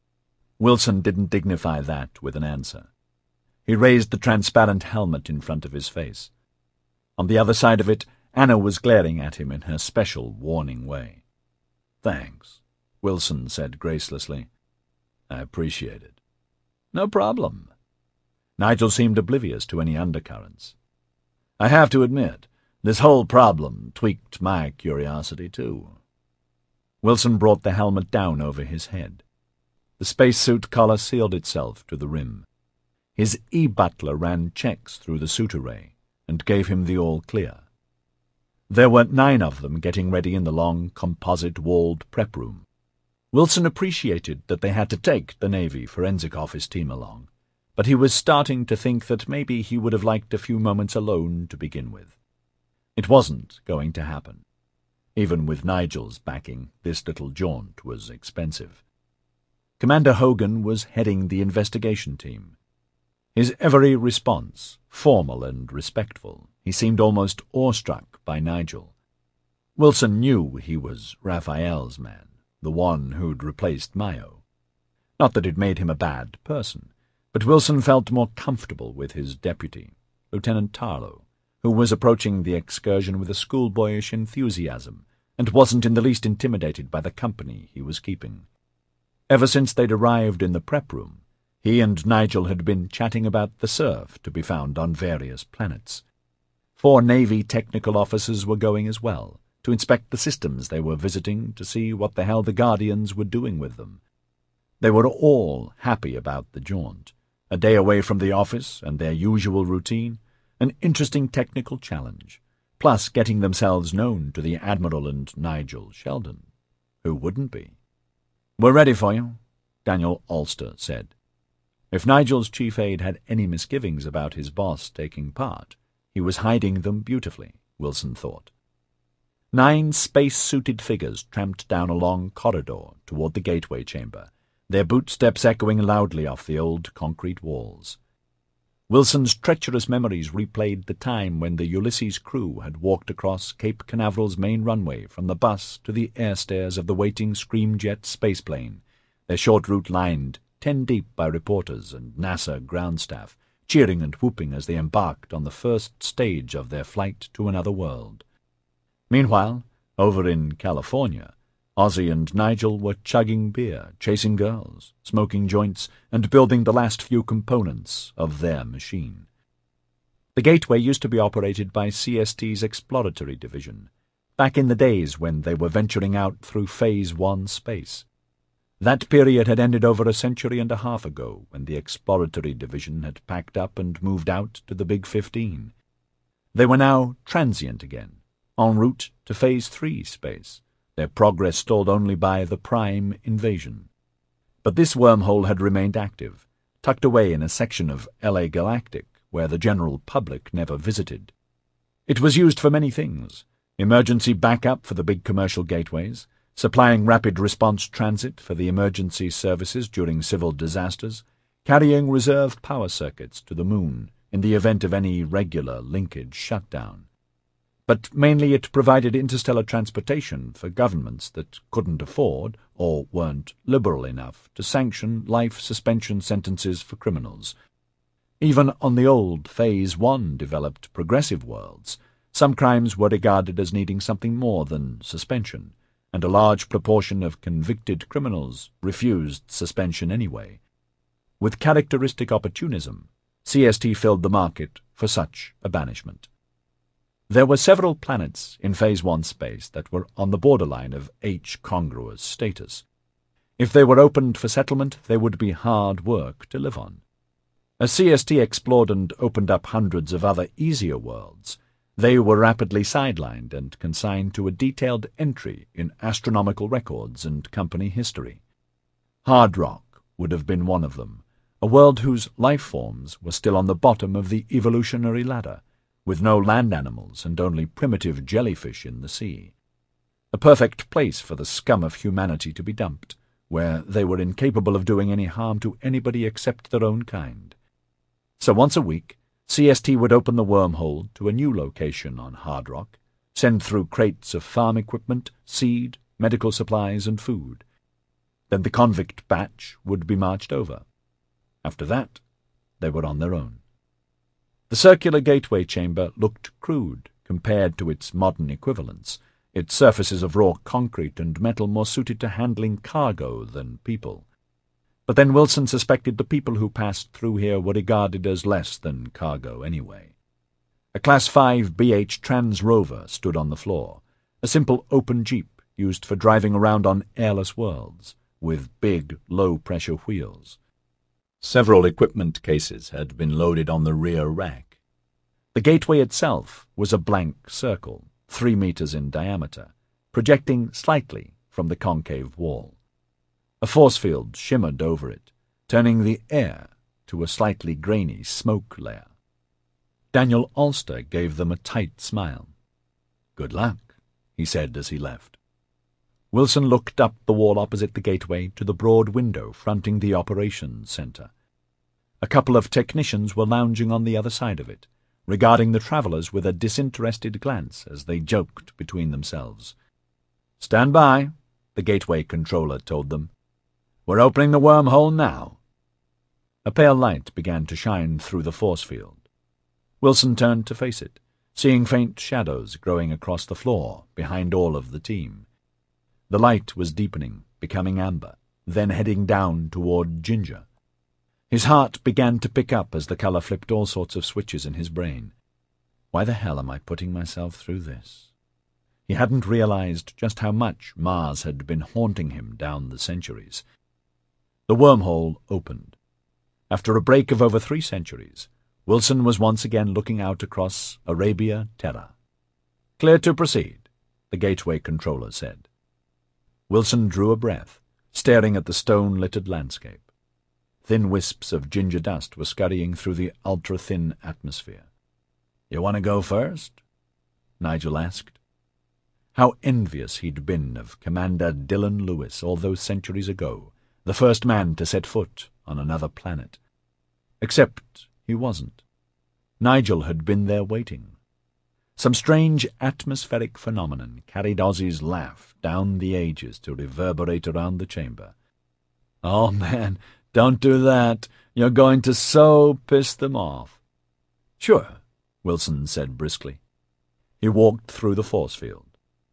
Wilson didn't dignify that with an answer. He raised the transparent helmet in front of his face. On the other side of it, Anna was glaring at him in her special warning way. "Thanks," Wilson said gracelessly. "I appreciate it." "No problem." Nigel seemed oblivious to any undercurrents. "I have to admit, this whole problem tweaked my curiosity too." Wilson brought the helmet down over his head. The spacesuit collar sealed itself to the rim. His e-butler ran checks through the suit array and gave him the all-clear. There were nine of them getting ready in the long, composite-walled prep room. Wilson appreciated that they had to take the Navy forensic office team along, but he was starting to think that maybe he would have liked a few moments alone to begin with. It wasn't going to happen. Even with Nigel's backing, this little jaunt was expensive. Commander Hogan was heading the investigation team. His every response, formal and respectful, he seemed almost awestruck by Nigel. Wilson knew he was Raphael's man, the one who'd replaced Mayo. Not that it made him a bad person, but Wilson felt more comfortable with his deputy, Lieutenant Tarlow, who was approaching the excursion with a schoolboyish enthusiasm and wasn't in the least intimidated by the company he was keeping. Ever since they'd arrived in the prep room, he and Nigel had been chatting about the surf to be found on various planets. Four Navy technical officers were going as well, to inspect the systems they were visiting to see what the hell the Guardians were doing with them. They were all happy about the jaunt, a day away from the office and their usual routine, an interesting technical challenge, plus getting themselves known to the Admiral and Nigel Sheldon. Who wouldn't be? "We're ready for you," Daniel Ulster said. If Nigel's chief aide had any misgivings about his boss taking part, he was hiding them beautifully, Wilson thought. Nine space-suited figures tramped down a long corridor toward the gateway chamber, their bootsteps echoing loudly off the old concrete walls. Wilson's treacherous memories replayed the time when the Ulysses crew had walked across Cape Canaveral's main runway from the bus to the air stairs of the waiting Screamjet spaceplane, their short route lined ten deep by reporters and NASA ground staff, cheering and whooping as they embarked on the first stage of their flight to another world. Meanwhile, over in California, Ozzy and Nigel were chugging beer, chasing girls, smoking joints, and building the last few components of their machine. The Gateway used to be operated by C S T's Exploratory Division, back in the days when they were venturing out through Phase One space. That period had ended over a century and a half ago, when the Exploratory Division had packed up and moved out to the Big Fifteen. They were now transient again, en route to Phase Three space, their progress stalled only by the Prime invasion. But this wormhole had remained active, tucked away in a section of L A Galactic where the general public never visited. It was used for many things: emergency backup for the big commercial gateways, supplying rapid response transit for the emergency services during civil disasters, carrying reserve power circuits to the moon in the event of any regular linkage shutdown. But mainly it provided interstellar transportation for governments that couldn't afford, or weren't liberal enough, to sanction life suspension sentences for criminals. Even on the old Phase One developed progressive worlds, some crimes were regarded as needing something more than suspension, and a large proportion of convicted criminals refused suspension anyway. With characteristic opportunism, C S T filled the market for such a banishment. There were several planets in Phase One space that were on the borderline of H-congruous status. If they were opened for settlement, they would be hard work to live on. As C S T explored and opened up hundreds of other easier worlds, they were rapidly sidelined and consigned to a detailed entry in astronomical records and company history. Hard Rock would have been one of them, a world whose life forms were still on the bottom of the evolutionary ladder, with no land animals and only primitive jellyfish in the sea. A perfect place for the scum of humanity to be dumped, where they were incapable of doing any harm to anybody except their own kind. So once a week, C S T would open the wormhole to a new location on Hard Rock, send through crates of farm equipment, seed, medical supplies, and food. Then the convict batch would be marched over. After that, they were on their own. The circular gateway chamber looked crude compared to its modern equivalents, its surfaces of raw concrete and metal more suited to handling cargo than people. But then Wilson suspected the people who passed through here were regarded as less than cargo anyway. A Class five B H Trans Rover stood on the floor, a simple open jeep used for driving around on airless worlds, with big, low-pressure wheels. Several equipment cases had been loaded on the rear rack. The gateway itself was a blank circle, three meters in diameter, projecting slightly from the concave wall. A force field shimmered over it, turning the air to a slightly grainy smoke layer. Daniel Ulster gave them a tight smile. "Good luck," he said as he left. Wilson looked up the wall opposite the gateway to the broad window fronting the operations center. A couple of technicians were lounging on the other side of it, regarding the travelers with a disinterested glance as they joked between themselves. "Stand by," the gateway controller told them. "We're opening the wormhole now." A pale light began to shine through the force field. Wilson turned to face it, seeing faint shadows growing across the floor behind all of the team. The light was deepening, becoming amber, then heading down toward ginger. His heart began to pick up as the color flipped all sorts of switches in his brain. Why the hell am I putting myself through this? He hadn't realized just how much Mars had been haunting him down the centuries. The wormhole opened. After a break of over three centuries, Wilson was once again looking out across Arabia Terra. "Clear to proceed," the gateway controller said. Wilson drew a breath, staring at the stone-littered landscape. Thin wisps of ginger dust were scurrying through the ultra-thin atmosphere. "You want to go first?" Nigel asked. How envious he'd been of Commander Dylan Lewis all those centuries ago, the first man to set foot on another planet. Except he wasn't. Nigel had been there waiting. Some strange atmospheric phenomenon carried Ozzy's laugh down the ages to reverberate around the chamber. "Oh, man, don't do that. You're going to so piss them off." "Sure," Wilson said briskly. He walked through the force field.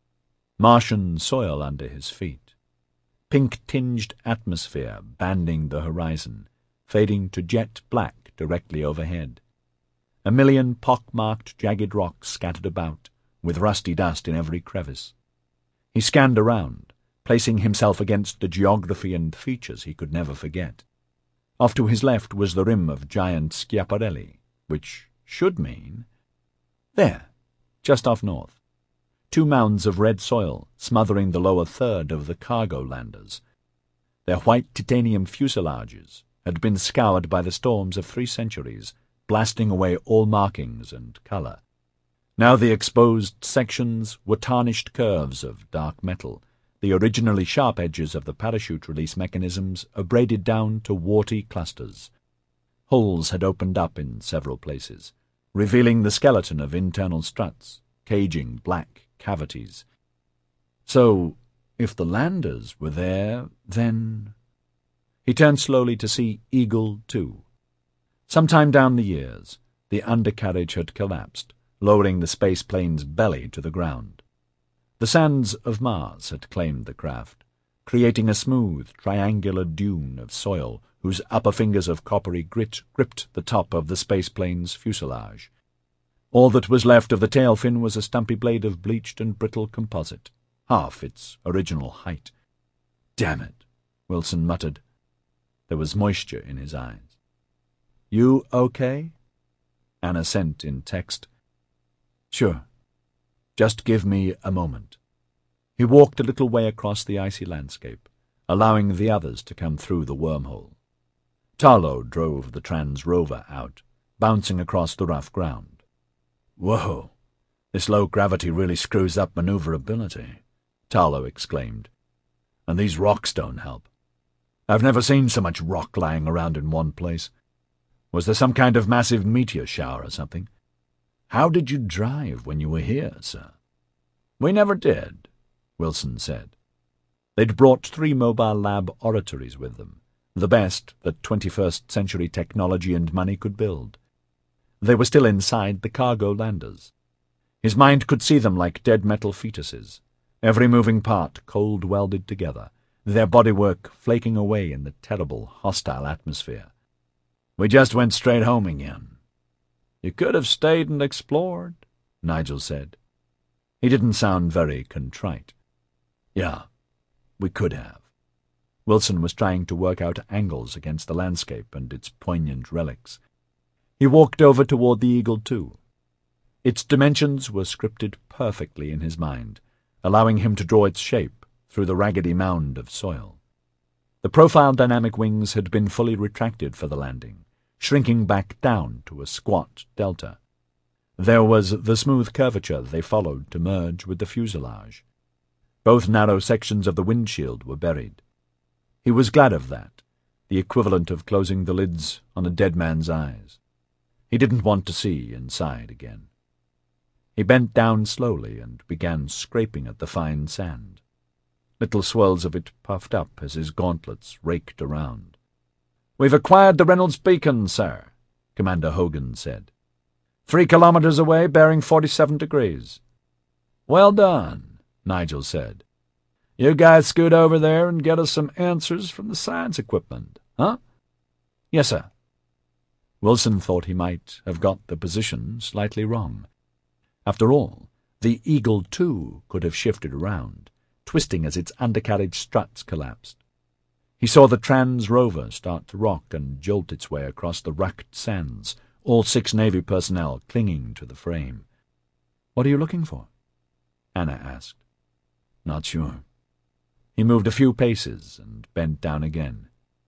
Martian soil under his feet. Pink-tinged atmosphere banding the horizon, fading to jet black directly overhead. A million pock-marked jagged rocks scattered about, with rusty dust in every crevice. He scanned around, placing himself against the geography and features he could never forget. Off to his left was the rim of giant Schiaparelli, which should mean... There, just off north. Two mounds of red soil smothering the lower third of the cargo landers. Their white titanium fuselages had been scoured by the storms of three centuries, blasting away all markings and colour. Now the exposed sections were tarnished curves of dark metal, the originally sharp edges of the parachute release mechanisms abraded down to warty clusters. Holes had opened up in several places, revealing the skeleton of internal struts, caging black cavities. So, if the landers were there, then... He turned slowly to see Eagle two. Sometime down the years, the undercarriage had collapsed, lowering the space plane's belly to the ground. The sands of Mars had claimed the craft, creating a smooth, triangular dune of soil whose upper fingers of coppery grit gripped the top of the space plane's fuselage. All that was left of the tail fin was a stumpy blade of bleached and brittle composite, half its original height. "Damn it," Wilson muttered. There was moisture in his eyes. "You okay?" Anna sent in text. "Sure. Just give me a moment." He walked a little way across the icy landscape, allowing the others to come through the wormhole. Tarlo drove the Trans Rover out, bouncing across the rough ground. "Whoa, this low gravity really screws up maneuverability," Tarlo exclaimed. "And these rocks don't help. I've never seen so much rock lying around in one place. Was there some kind of massive meteor shower or something? How did you drive when you were here, sir? We never did, Wilson said. They'd brought three mobile lab oratories with them, the best that twenty-first century technology and money could build. They were still inside the cargo landers. His mind could see them like dead metal fetuses, every moving part cold-welded together, their bodywork flaking away in the terrible, hostile atmosphere. We just went straight home again. You could have stayed and explored, Nigel said. He didn't sound very contrite. Yeah, we could have. Wilson was trying to work out angles against the landscape and its poignant relics. He walked over toward the Eagle two. Its dimensions were scripted perfectly in his mind, allowing him to draw its shape through the raggedy mound of soil. The profile dynamic wings had been fully retracted for the landing, shrinking back down to a squat delta. There was the smooth curvature they followed to merge with the fuselage. Both narrow sections of the windshield were buried. He was glad of that, the equivalent of closing the lids on a dead man's eyes. He didn't want to see inside again. He bent down slowly and began scraping at the fine sand. Little swirls of it puffed up as his gauntlets raked around. "We've acquired the Reynolds beacon, sir," Commander Hogan said. Three kilometers away, bearing forty-seven degrees. "Well done," Nigel said. "You guys scoot over there and get us some answers from the science equipment, huh?" "Yes, sir." Wilson thought he might have got the position slightly wrong. After all, the Eagle two could have shifted around, twisting as its undercarriage struts collapsed. He saw the trans rover start to rock and jolt its way across the wrecked sands, all six Navy personnel clinging to the frame. "What are you looking for?" Anna asked. "Not sure." He moved a few paces and bent down again.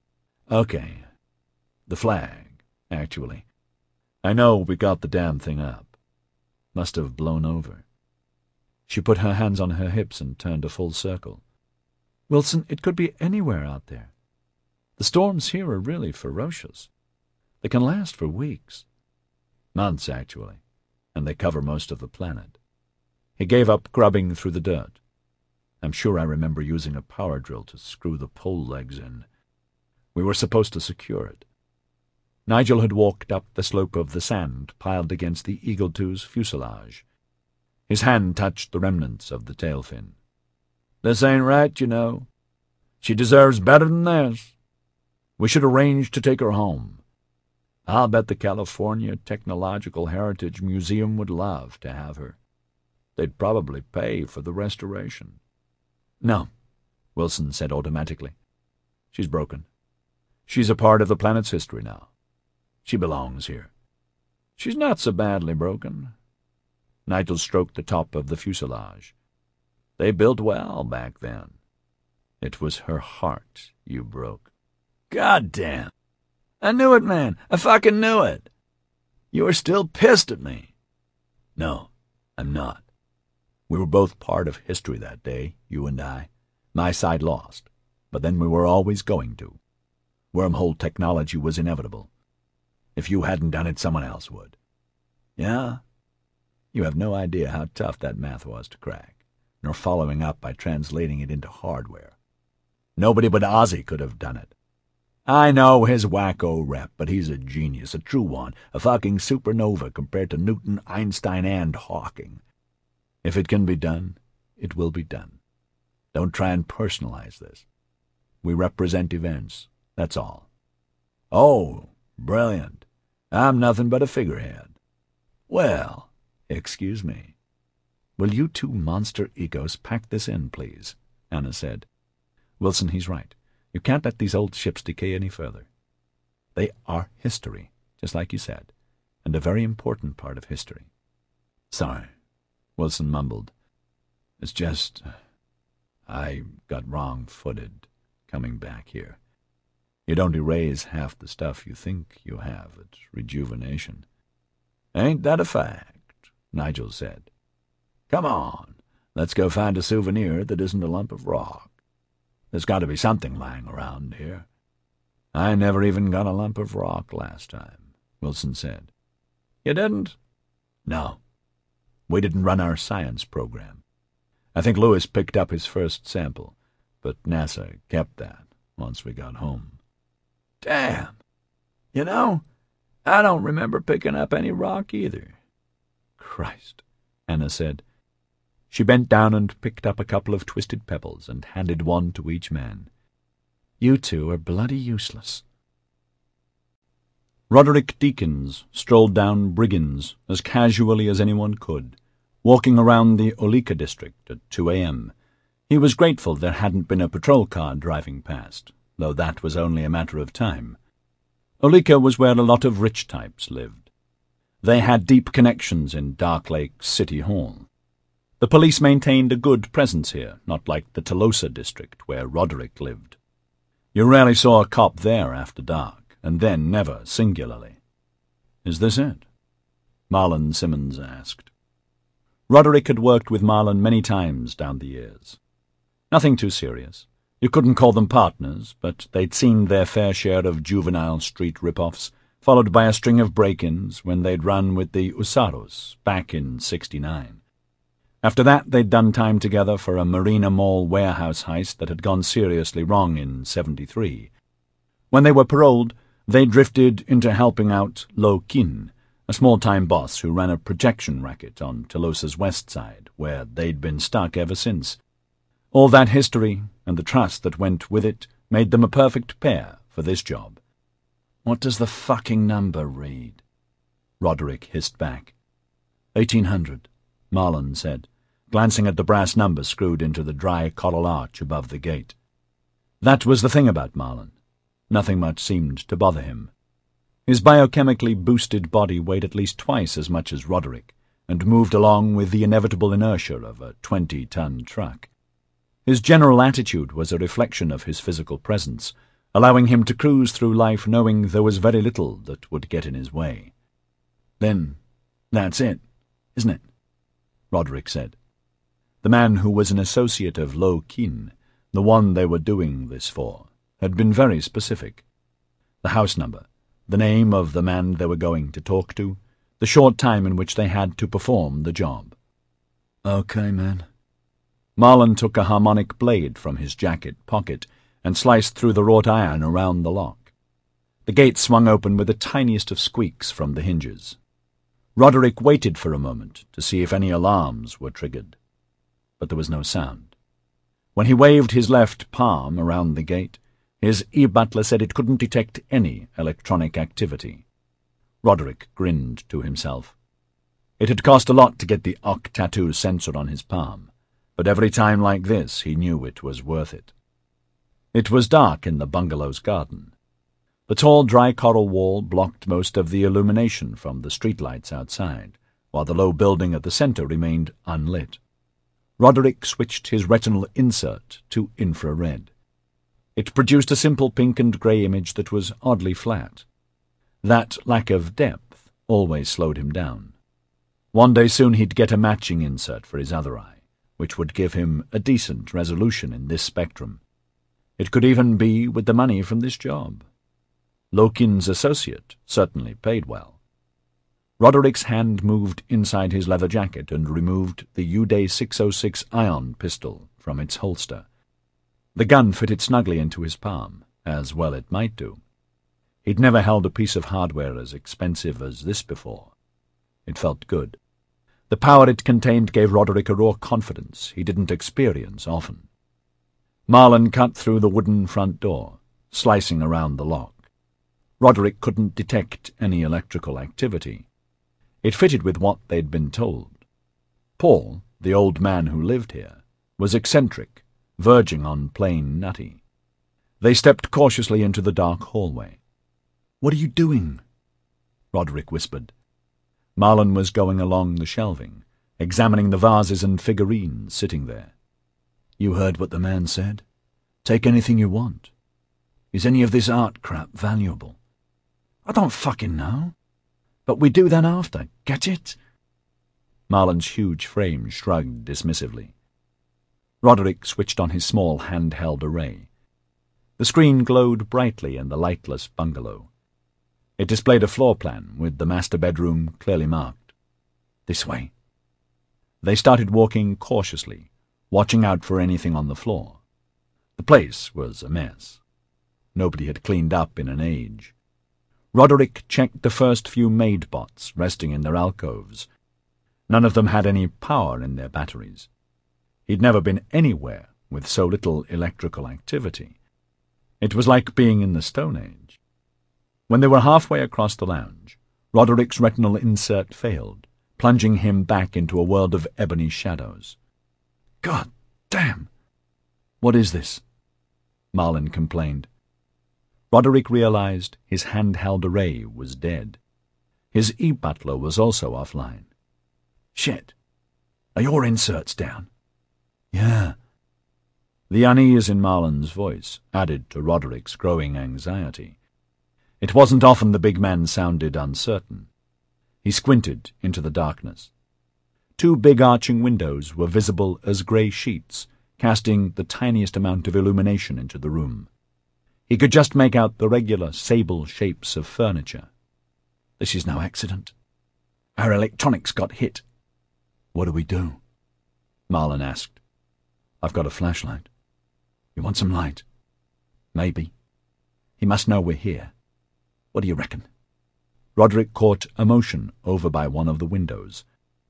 "Okay. The flag, actually. I know we got the damn thing up. Must have blown over." She put her hands on her hips and turned a full circle. "Wilson, it could be anywhere out there. The storms here are really ferocious. They can last for weeks." "Months, actually, and they cover most of the planet." He gave up grubbing through the dirt. "I'm sure I remember using a power drill to screw the pole legs in. We were supposed to secure it." Nigel had walked up the slope of the sand piled against the Eagle two's fuselage. His hand touched the remnants of the tail fin. "This ain't right, you know. She deserves better than this. We should arrange to take her home. I'll bet the California Technological Heritage Museum would love to have her. They'd probably pay for the restoration." "No," Wilson said automatically. "She's broken. She's a part of the planet's history now. She belongs here. She's not so badly broken." Nigel stroked the top of the fuselage. "They built well back then. It was her heart you broke." "God damn! I knew it, man. I fucking knew it. You were still pissed at me." "No, I'm not. We were both part of history that day, you and I. My side lost, but then we were always going to. Wormhole technology was inevitable. If you hadn't done it, someone else would." "Yeah? You have no idea how tough that math was to crack, nor following up by translating it into hardware. Nobody but Ozzy could have done it. I know his wacko rep, but he's a genius, a true one, a fucking supernova compared to Newton, Einstein, and Hawking. If it can be done, it will be done. Don't try and personalize this. We represent events, that's all." "Oh, brilliant. I'm nothing but a figurehead." "Well, excuse me." "Will you two monster egos pack this in, please?" Anna said. "Wilson, he's right. You can't let these old ships decay any further. They are history, just like you said, and a very important part of history." "Sorry," Wilson mumbled. "It's just... I got wrong-footed coming back here. You don't erase half the stuff you think you have at rejuvenation." "Ain't that a fact?" Nigel said. "Come on, let's go find a souvenir that isn't a lump of rock. There's got to be something lying around here. I never even got a lump of rock last time." Wilson said. You didn't? No. We didn't run our science program. I think Lewis picked up his first sample, but NASA kept that once we got home. Damn. You know, I don't remember picking up any rock either. Christ, Anna said. She bent down and picked up a couple of twisted pebbles and handed one to each man. You two are bloody useless. Roderick Deakins strolled down Briggins as casually as anyone could, walking around the Olika district at two a m He was grateful there hadn't been a patrol car driving past, though that was only a matter of time. Olika was where a lot of rich types lived. They had deep connections in Dark Lake City Hall. The police maintained a good presence here, not like the Tolosa district where Roderick lived. You rarely saw a cop there after dark, and then never singularly. Is this it? Marlon Simmons asked. Roderick had worked with Marlon many times down the years. Nothing too serious. You couldn't call them partners, but they'd seen their fair share of juvenile street rip-offs, followed by a string of break-ins when they'd run with the Usaros back in sixty-nine. After that, they'd done time together for a Marina Mall warehouse heist that had gone seriously wrong in seventy-three. When they were paroled, they drifted into helping out Lo Kin, a small-time boss who ran a projection racket on Tolosa's west side, where they'd been stuck ever since. All that history, and the trust that went with it, made them a perfect pair for this job. What does the fucking number read? Roderick hissed back. Eighteen hundred, Marlon said, glancing at the brass number screwed into the dry coral arch above the gate. That was the thing about Marlon. Nothing much seemed to bother him. His biochemically boosted body weighed at least twice as much as Roderick, and moved along with the inevitable inertia of a twenty-ton truck. His general attitude was a reflection of his physical presence, allowing him to cruise through life knowing there was very little that would get in his way. Then, that's it, isn't it? Roderick said. The man who was an associate of Lo Kin, the one they were doing this for, had been very specific. The house number, the name of the man they were going to talk to, the short time in which they had to perform the job. Okay, man. Marlon took a harmonic blade from his jacket pocket and sliced through the wrought iron around the lock. The gate swung open with the tiniest of squeaks from the hinges. Roderick waited for a moment to see if any alarms were triggered, but there was no sound. When he waved his left palm around the gate, his e-butler said it couldn't detect any electronic activity. Roderick grinned to himself. It had cost a lot to get the Ock tattoo sensor on his palm, but every time like this he knew it was worth it. It was dark in the bungalow's garden. The tall dry coral wall blocked most of the illumination from the streetlights outside, while the low building at the center remained unlit. Roderick switched his retinal insert to infrared. It produced a simple pink and grey image that was oddly flat. That lack of depth always slowed him down. One day soon he'd get a matching insert for his other eye, which would give him a decent resolution in this spectrum. It could even be with the money from this job. Lo Kin's associate certainly paid well. Roderick's hand moved inside his leather jacket and removed the U D A six oh six ion pistol from its holster. The gun fitted snugly into his palm, as well it might do. He'd never held a piece of hardware as expensive as this before. It felt good. The power it contained gave Roderick a raw confidence he didn't experience often. Marlon cut through the wooden front door, slicing around the lock. Roderick couldn't detect any electrical activity. It fitted with what they'd been told. Paul, the old man who lived here, was eccentric, verging on plain nutty. They stepped cautiously into the dark hallway. "What are you doing?" Roderick whispered. Marlon was going along the shelving, examining the vases and figurines sitting there. "You heard what the man said. Take anything you want. Is any of this art crap valuable?" "I don't fucking know. But we do then after, get it?" Marlon's huge frame shrugged dismissively. Roderick switched on his small handheld array. The screen glowed brightly in the lightless bungalow. It displayed a floor plan with the master bedroom clearly marked. This way. They started walking cautiously, watching out for anything on the floor. The place was a mess. Nobody had cleaned up in an age. Roderick checked the first few maid-bots resting in their alcoves. None of them had any power in their batteries. He'd never been anywhere with so little electrical activity. It was like being in the Stone Age. When they were halfway across the lounge, Roderick's retinal insert failed, plunging him back into a world of ebony shadows. "God damn! What is this?" Marlin complained. Roderick realized his handheld array was dead. His e-butler was also offline. "Shit! Are your inserts down?" "Yeah." The unease in Marlin's voice added to Roderick's growing anxiety. It wasn't often the big man sounded uncertain. He squinted into the darkness. Two big arching windows were visible as grey sheets, casting the tiniest amount of illumination into the room. He could just make out the regular sable shapes of furniture. "This is no accident. Our electronics got hit." "What do we do?" Marlin asked. "I've got a flashlight. You want some light?" "Maybe. He must know we're here. What do you reckon?" Roderick caught a motion over by one of the windows,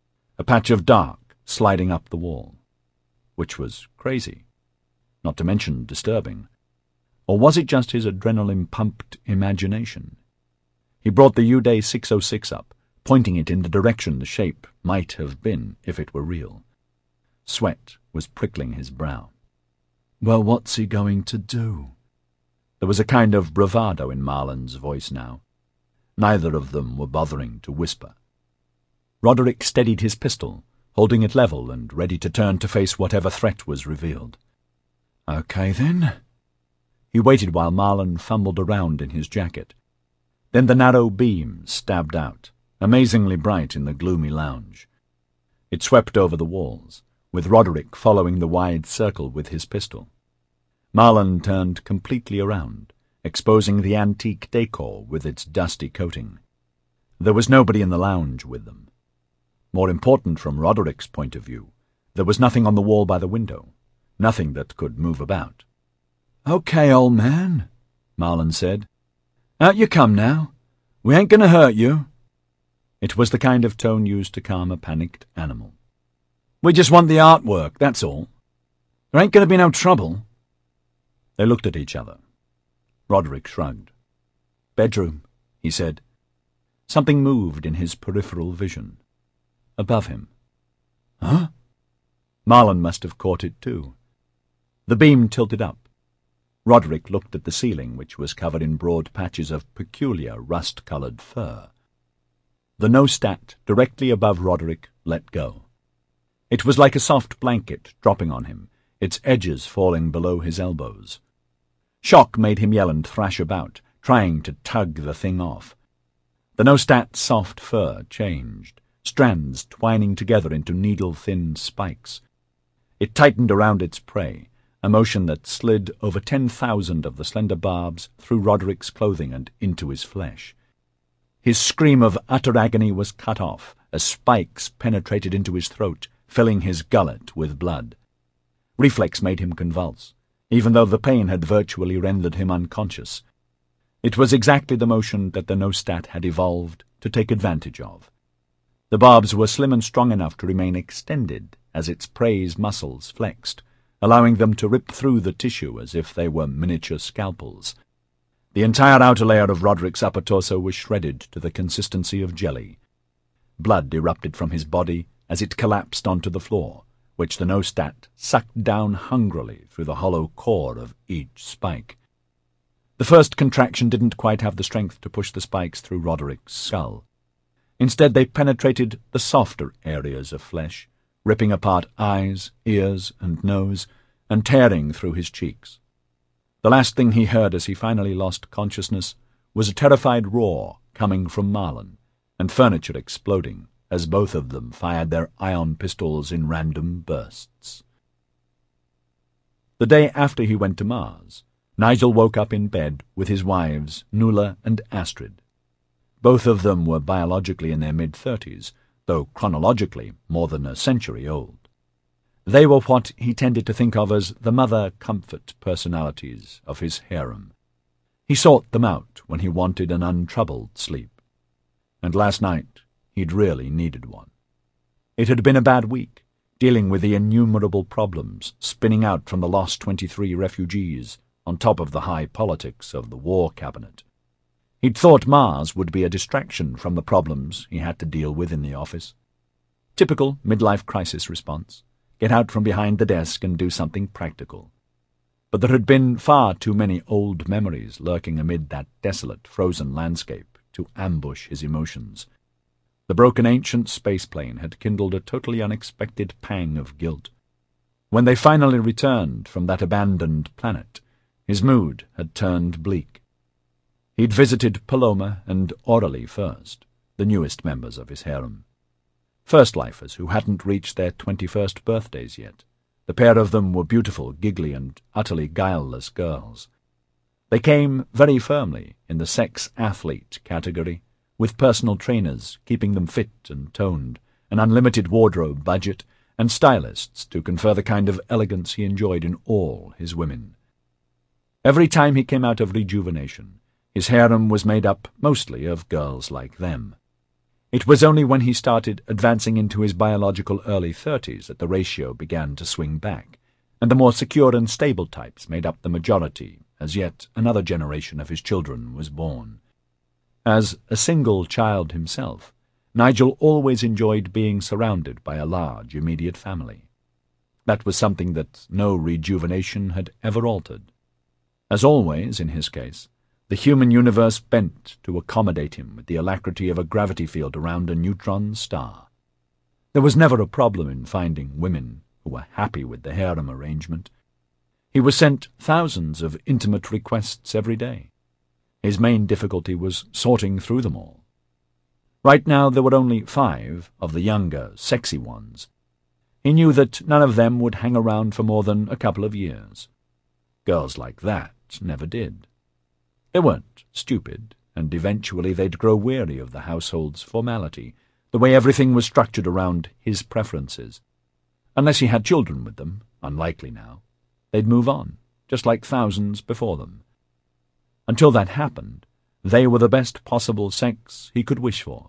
a patch of dark sliding up the wall, which was crazy, not to mention disturbing. Or was it just his adrenaline-pumped imagination? He brought the U Day six oh six up, pointing it in the direction the shape might have been if it were real. Sweat was prickling his brow. "Well, what's he going to do?" There was a kind of bravado in Marlin's voice now. Neither of them were bothering to whisper. Roderick steadied his pistol, holding it level and ready to turn to face whatever threat was revealed. "Okay, then." He waited while Marlin fumbled around in his jacket. Then the narrow beam stabbed out, amazingly bright in the gloomy lounge. It swept over the walls, with Roderick following the wide circle with his pistol. Marlin turned completely around, exposing the antique decor with its dusty coating. There was nobody in the lounge with them. More important from Roderick's point of view, there was nothing on the wall by the window, nothing that could move about. "Okay, old man," Marlin said. "Out you come now. We ain't gonna hurt you." It was the kind of tone used to calm a panicked animal. "We just want the artwork, that's all. There ain't gonna be no trouble." They looked at each other. Roderick shrugged. "Bedroom," he said. Something moved in his peripheral vision. Above him. "Huh?" Marlin must have caught it too. The beam tilted up. Roderick looked at the ceiling, which was covered in broad patches of peculiar rust-coloured fur. The no-stat directly above Roderick let go. It was like a soft blanket dropping on him, its edges falling below his elbows. Shock made him yell and thrash about, trying to tug the thing off. The no-stat's soft fur changed, strands twining together into needle-thin spikes. It tightened around its prey, a motion that slid over ten thousand of the slender barbs through Roderick's clothing and into his flesh. His scream of utter agony was cut off as spikes penetrated into his throat, filling his gullet with blood. Reflex made him convulse, even though the pain had virtually rendered him unconscious. It was exactly the motion that the no-stat had evolved to take advantage of. The barbs were slim and strong enough to remain extended as its prey's muscles flexed, allowing them to rip through the tissue as if they were miniature scalpels. The entire outer layer of Roderick's upper torso was shredded to the consistency of jelly. Blood erupted from his body as it collapsed onto the floor, which the no-stat sucked down hungrily through the hollow core of each spike. The first contraction didn't quite have the strength to push the spikes through Roderick's skull. Instead they penetrated the softer areas of flesh, ripping apart eyes, ears, and nose, and tearing through his cheeks. The last thing he heard as he finally lost consciousness was a terrified roar coming from Marlin, and furniture exploding as both of them fired their ion pistols in random bursts. The day after he went to Mars, Nigel woke up in bed with his wives, Nuala and Astrid. Both of them were biologically in their mid-thirties, though chronologically more than a century old. They were what he tended to think of as the mother comfort personalities of his harem. He sought them out when he wanted an untroubled sleep. And last night he'd really needed one. It had been a bad week, dealing with the innumerable problems spinning out from the lost twenty-three refugees, on top of the high politics of the war cabinet. He'd thought Mars would be a distraction from the problems he had to deal with in the office. Typical midlife crisis response. Get out from behind the desk and do something practical. But there had been far too many old memories lurking amid that desolate, frozen landscape to ambush his emotions. The broken ancient spaceplane had kindled a totally unexpected pang of guilt. When they finally returned from that abandoned planet, his mood had turned bleak. He'd visited Paloma and Orally first, the newest members of his harem. First-lifers who hadn't reached their twenty-first birthdays yet. The pair of them were beautiful, giggly, and utterly guileless girls. They came very firmly in the sex-athlete category, with personal trainers keeping them fit and toned, an unlimited wardrobe budget, and stylists to confer the kind of elegance he enjoyed in all his women. Every time he came out of rejuvenation, his harem was made up mostly of girls like them. It was only when he started advancing into his biological early thirties that the ratio began to swing back, and the more secure and stable types made up the majority as yet another generation of his children was born. As a single child himself, Nigel always enjoyed being surrounded by a large immediate family. That was something that no rejuvenation had ever altered. As always, in his case, the human universe bent to accommodate him with the alacrity of a gravity field around a neutron star. There was never a problem in finding women who were happy with the harem arrangement. He was sent thousands of intimate requests every day. His main difficulty was sorting through them all. Right now there were only five of the younger, sexy ones. He knew that none of them would hang around for more than a couple of years. Girls like that never did. They weren't stupid, and eventually they'd grow weary of the household's formality, the way everything was structured around his preferences. Unless he had children with them, unlikely now, they'd move on, just like thousands before them. Until that happened, they were the best possible sex he could wish for.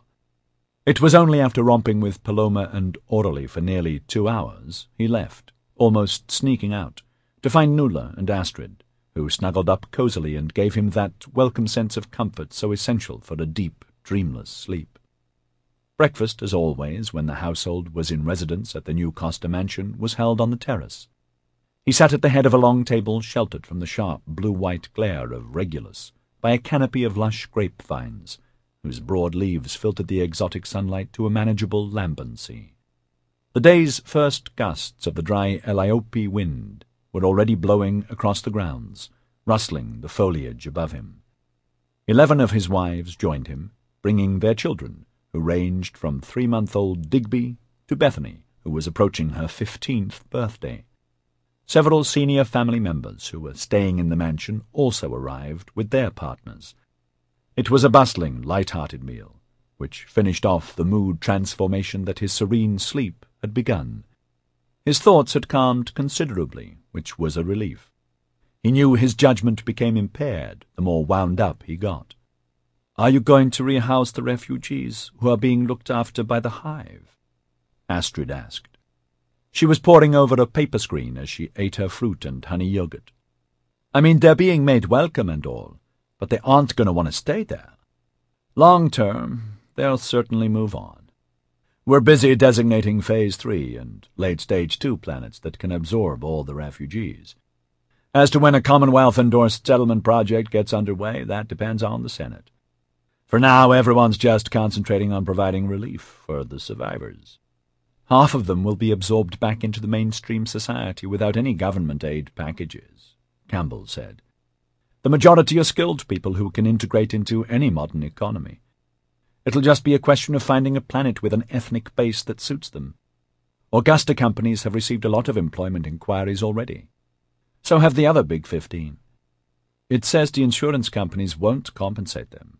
It was only after romping with Paloma and Orally for nearly two hours he left, almost sneaking out, to find Nuala and Astrid, who snuggled up cosily and gave him that welcome sense of comfort so essential for a deep, dreamless sleep. Breakfast, as always, when the household was in residence at the New Costa mansion, was held on the terrace. He sat at the head of a long table sheltered from the sharp blue-white glare of Regulus by a canopy of lush grapevines, whose broad leaves filtered the exotic sunlight to a manageable lambency. The day's first gusts of the dry Elliope wind were already blowing across the grounds, rustling the foliage above him. Eleven of his wives joined him, bringing their children, who ranged from three-month-old Digby to Bethany, who was approaching her fifteenth birthday. Several senior family members who were staying in the mansion also arrived with their partners. It was a bustling, light-hearted meal, which finished off the mood transformation that his serene sleep had begun. His thoughts had calmed considerably, which was a relief. He knew his judgment became impaired the more wound up he got. "Are you going to rehouse the refugees who are being looked after by the Hive?" Astrid asked. She was poring over a paper screen as she ate her fruit and honey yogurt. "I mean, they're being made welcome and all, but they aren't going to want to stay there. Long term, they'll certainly move on. We're busy designating Phase three and Late-Stage two planets that can absorb all the refugees. As to when a Commonwealth-endorsed settlement project gets underway, that depends on the Senate. For now, everyone's just concentrating on providing relief for the survivors. Half of them will be absorbed back into the mainstream society without any government aid packages," Campbell said. "The majority are skilled people who can integrate into any modern economy. It'll just be a question of finding a planet with an ethnic base that suits them. Augusta companies have received a lot of employment inquiries already. So have the other Big Fifteen. It says the insurance companies won't compensate them,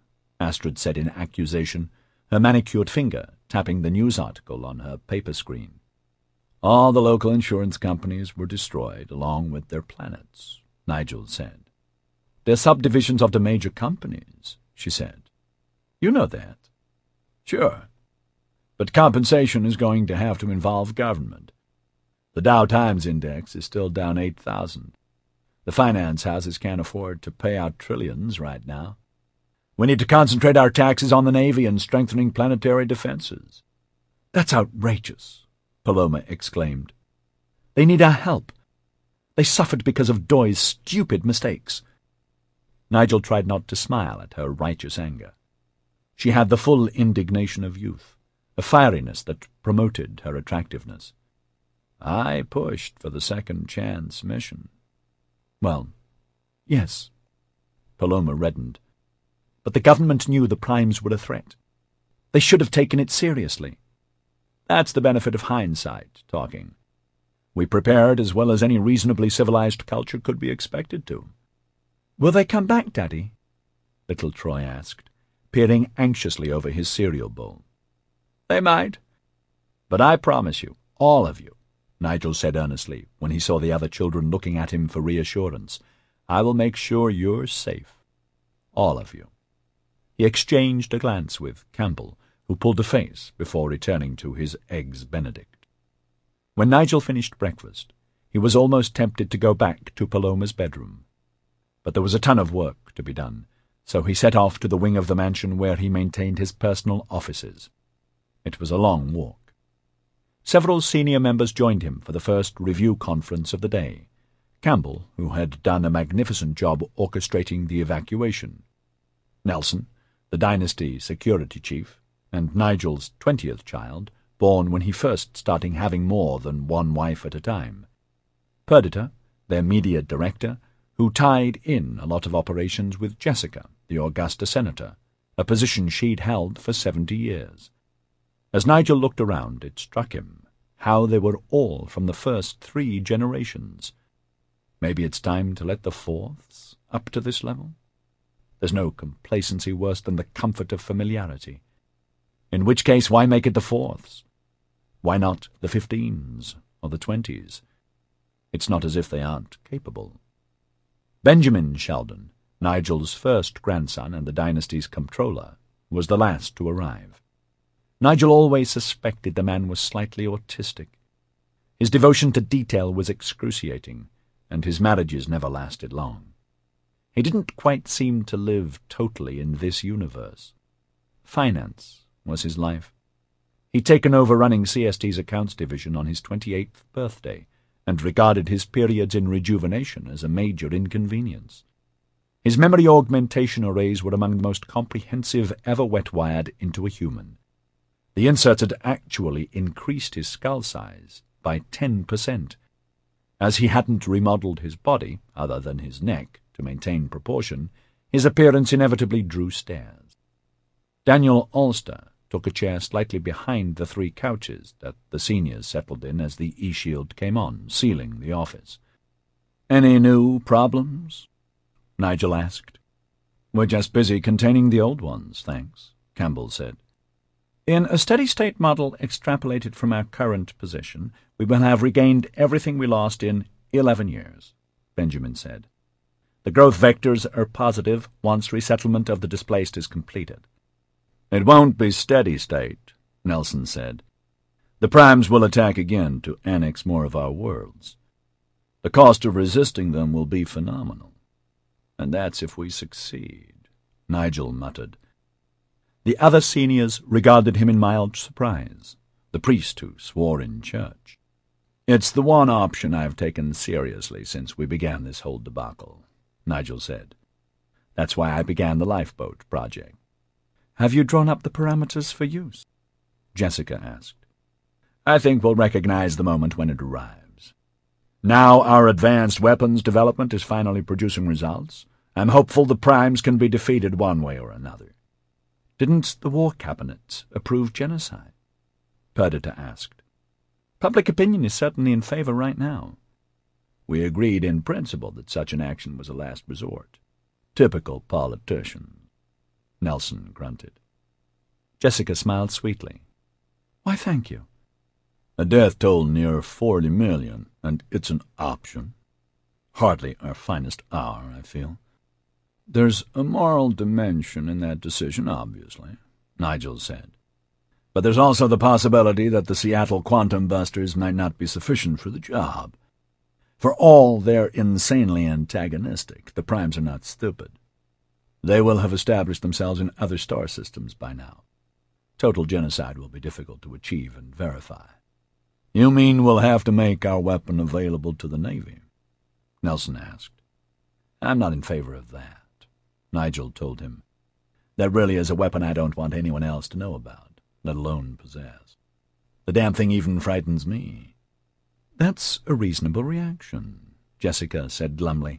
Astrid said in accusation, her manicured finger tapping the news article on her paper screen. All the local insurance companies were destroyed, along with their planets, Nigel said. They're subdivisions of the major companies, she said. You know that. Sure. But compensation is going to have to involve government. The Dow Times Index is still down eight thousand. The finance houses can't afford to pay out trillions right now. We need to concentrate our taxes on the Navy and strengthening planetary defenses. That's outrageous, Paloma exclaimed. They need our help. They suffered because of Doy's stupid mistakes. Nigel tried not to smile at her righteous anger. She had the full indignation of youth, a fieriness that promoted her attractiveness. I pushed for the second chance mission. Well, yes. Paloma reddened. But the government knew the primes were a threat. They should have taken it seriously. That's the benefit of hindsight, talking. We prepared as well as any reasonably civilized culture could be expected to. Will they come back, Daddy? Little Troy asked, peering anxiously over his cereal bowl. They might. But I promise you, all of you, Nigel said earnestly when he saw the other children looking at him for reassurance, I will make sure you're safe. All of you. He exchanged a glance with Campbell, who pulled a face before returning to his Eggs Benedict. When Nigel finished breakfast, he was almost tempted to go back to Paloma's bedroom. But there was a ton of work to be done, so he set off to the wing of the mansion where he maintained his personal offices. It was a long walk. Several senior members joined him for the first review conference of the day. Campbell, who had done a magnificent job orchestrating the evacuation. Nelson, the Dynasty security chief, and Nigel's twentieth child, born when he first started having more than one wife at a time. Perdita, their media director, who tied in a lot of operations with Jessica, the Augusta senator, a position she'd held for seventy years. As Nigel looked around, it struck him how they were all from the first three generations. Maybe it's time to let the fourths up to this level? There's no complacency worse than the comfort of familiarity. In which case, why make it the fourths? Why not the fifteens or the twenties? It's not as if they aren't capable. Benjamin Sheldon, Nigel's first grandson and the dynasty's comptroller, was the last to arrive. Nigel always suspected the man was slightly autistic. His devotion to detail was excruciating, and his marriages never lasted long. He didn't quite seem to live totally in this universe. Finance was his life. He'd taken over running C S T's accounts division on his twenty-eighth birthday, and regarded his periods in rejuvenation as a major inconvenience. His memory augmentation arrays were among the most comprehensive ever wet-wired into a human. The inserts had actually increased his skull size by ten percent. As he hadn't remodeled his body, other than his neck, to maintain proportion, his appearance inevitably drew stares. Daniel Ulster took a chair slightly behind the three couches that the seniors settled in as the E-shield came on, sealing the office. "Any new problems?" Nigel asked. "We're just busy containing the old ones, thanks," Campbell said. "In a steady-state model extrapolated from our current position, we will have regained everything we lost in eleven years," Benjamin said. "The growth vectors are positive once resettlement of the displaced is completed." "It won't be steady-state," Nelson said. "The primes will attack again to annex more of our worlds. The cost of resisting them will be phenomenal. And that's if we succeed," Nigel muttered. The other seniors regarded him in mild surprise, the priest who swore in church. "It's the one option I've taken seriously since we began this whole debacle," Nigel said. "That's why I began the lifeboat project." "Have you drawn up the parameters for use?" Jessica asked. "I think we'll recognize the moment when it arrives. Now our advanced weapons development is finally producing results. I'm hopeful the primes can be defeated one way or another." "Didn't the War Cabinet approve genocide?" Perdita asked. "Public opinion is certainly in favor right now." "We agreed in principle that such an action was a last resort. Typical politicians." Nelson grunted. Jessica smiled sweetly. "Why, thank you." "A death toll near forty million, and it's an option. Hardly our finest hour, I feel. There's a moral dimension in that decision, obviously," Nigel said. "But there's also the possibility that the Seattle Quantum Busters might not be sufficient for the job. For all they're insanely antagonistic, the Primes are not stupid. They will have established themselves in other star systems by now. Total genocide will be difficult to achieve and verify." "You mean we'll have to make our weapon available to the Navy?" Nelson asked. "I'm not in favor of that," Nigel told him. "That really is a weapon I don't want anyone else to know about, let alone possess. The damn thing even frightens me." "That's a reasonable reaction," Jessica said glumly.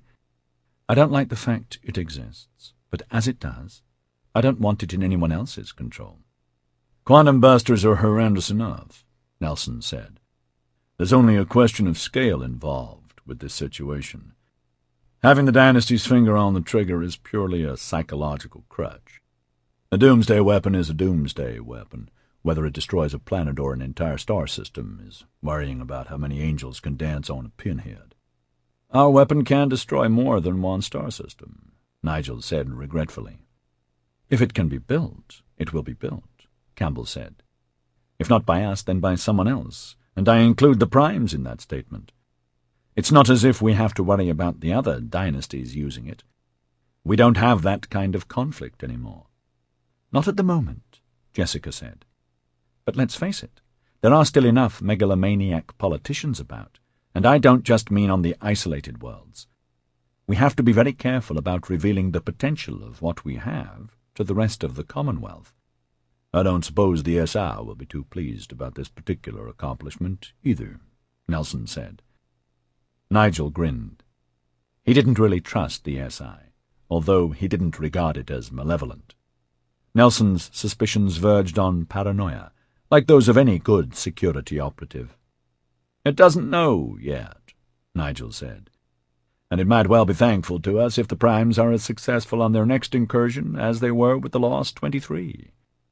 "I don't like the fact it exists, but as it does, I don't want it in anyone else's control." "Quantum busters are horrendous enough," Nelson said. "There's only a question of scale involved with this situation. Having the Dynasty's finger on the trigger is purely a psychological crutch. A doomsday weapon is a doomsday weapon. Whether it destroys a planet or an entire star system is worrying about how many angels can dance on a pinhead. Our weapon can destroy more than one star system," Nigel said regretfully. "If it can be built, it will be built," Campbell said. "If not by us, then by someone else, and I include the Primes in that statement. It's not as if we have to worry about the other dynasties using it. We don't have that kind of conflict anymore." "Not at the moment," Jessica said. "But let's face it, there are still enough megalomaniac politicians about, and I don't just mean on the isolated worlds. We have to be very careful about revealing the potential of what we have to the rest of the Commonwealth." "I don't suppose the S R will be too pleased about this particular accomplishment, either," Nelson said. Nigel grinned. He didn't really trust the S I, although he didn't regard it as malevolent. Nelson's suspicions verged on paranoia, like those of any good security operative. "It doesn't know yet," Nigel said, "and it might well be thankful to us if the Primes are as successful on their next incursion as they were with the Lost twenty-three.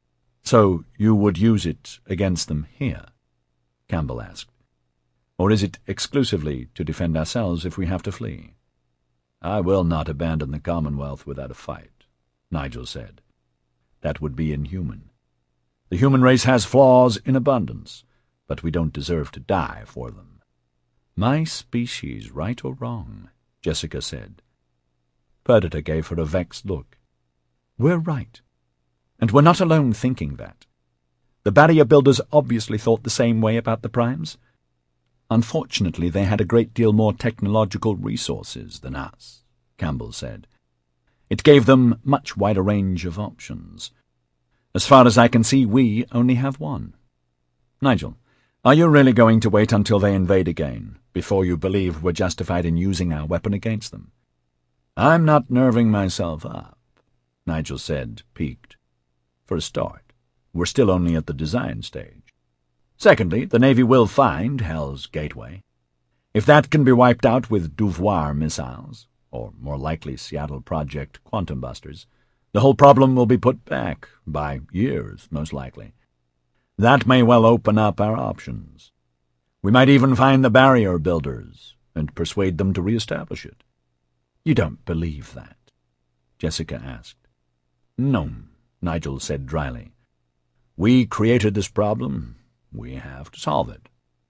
"So you would use it against them here?" Campbell asked. "Or is it exclusively to defend ourselves if we have to flee?" "I will not abandon the Commonwealth without a fight," Nigel said. "That would be inhuman. The human race has flaws in abundance, but we don't deserve to die for them." "My species, right or wrong," Jessica said. Perdita gave her a vexed look. "We're right. And we're not alone thinking that. The barrier builders obviously thought the same way about the Primes. Unfortunately, they had a great deal more technological resources than us," Campbell said. "It gave them much wider range of options. As far as I can see, we only have one. Nigel, are you really going to wait until they invade again, before you believe we're justified in using our weapon against them?" "I'm not nerving myself up," Nigel said, piqued. "For a start, we're still only at the design stage. Secondly, the Navy will find Hell's Gateway. If that can be wiped out with Douvoir missiles, or more likely Seattle Project Quantum Busters, the whole problem will be put back, by years, most likely. That may well open up our options. We might even find the barrier builders and persuade them to reestablish it." "You don't believe that?" Jessica asked. "No," Nigel said dryly. "We created this problem. We have to solve it."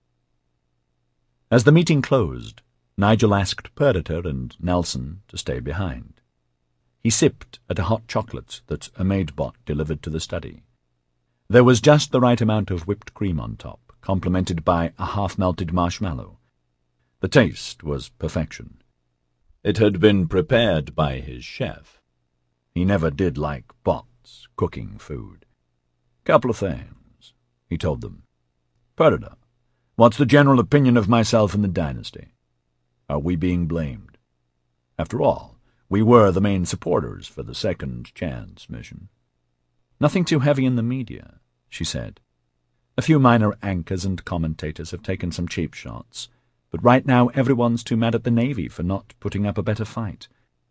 As the meeting closed, Nigel asked Perdita and Nelson to stay behind. He sipped at a hot chocolate that a maidbot delivered to the study. There was just the right amount of whipped cream on top, complemented by a half-melted marshmallow. The taste was perfection. It had been prepared by his chef. He never did like bots cooking food. "Couple of things," he told them. "Perdita, what's the general opinion of myself and the Dynasty? Are we being blamed? After all, we were the main supporters for the Second Chance mission." "Nothing too heavy in the media," she said. "A few minor anchors and commentators have taken some cheap shots, but right now everyone's too mad at the Navy for not putting up a better fight.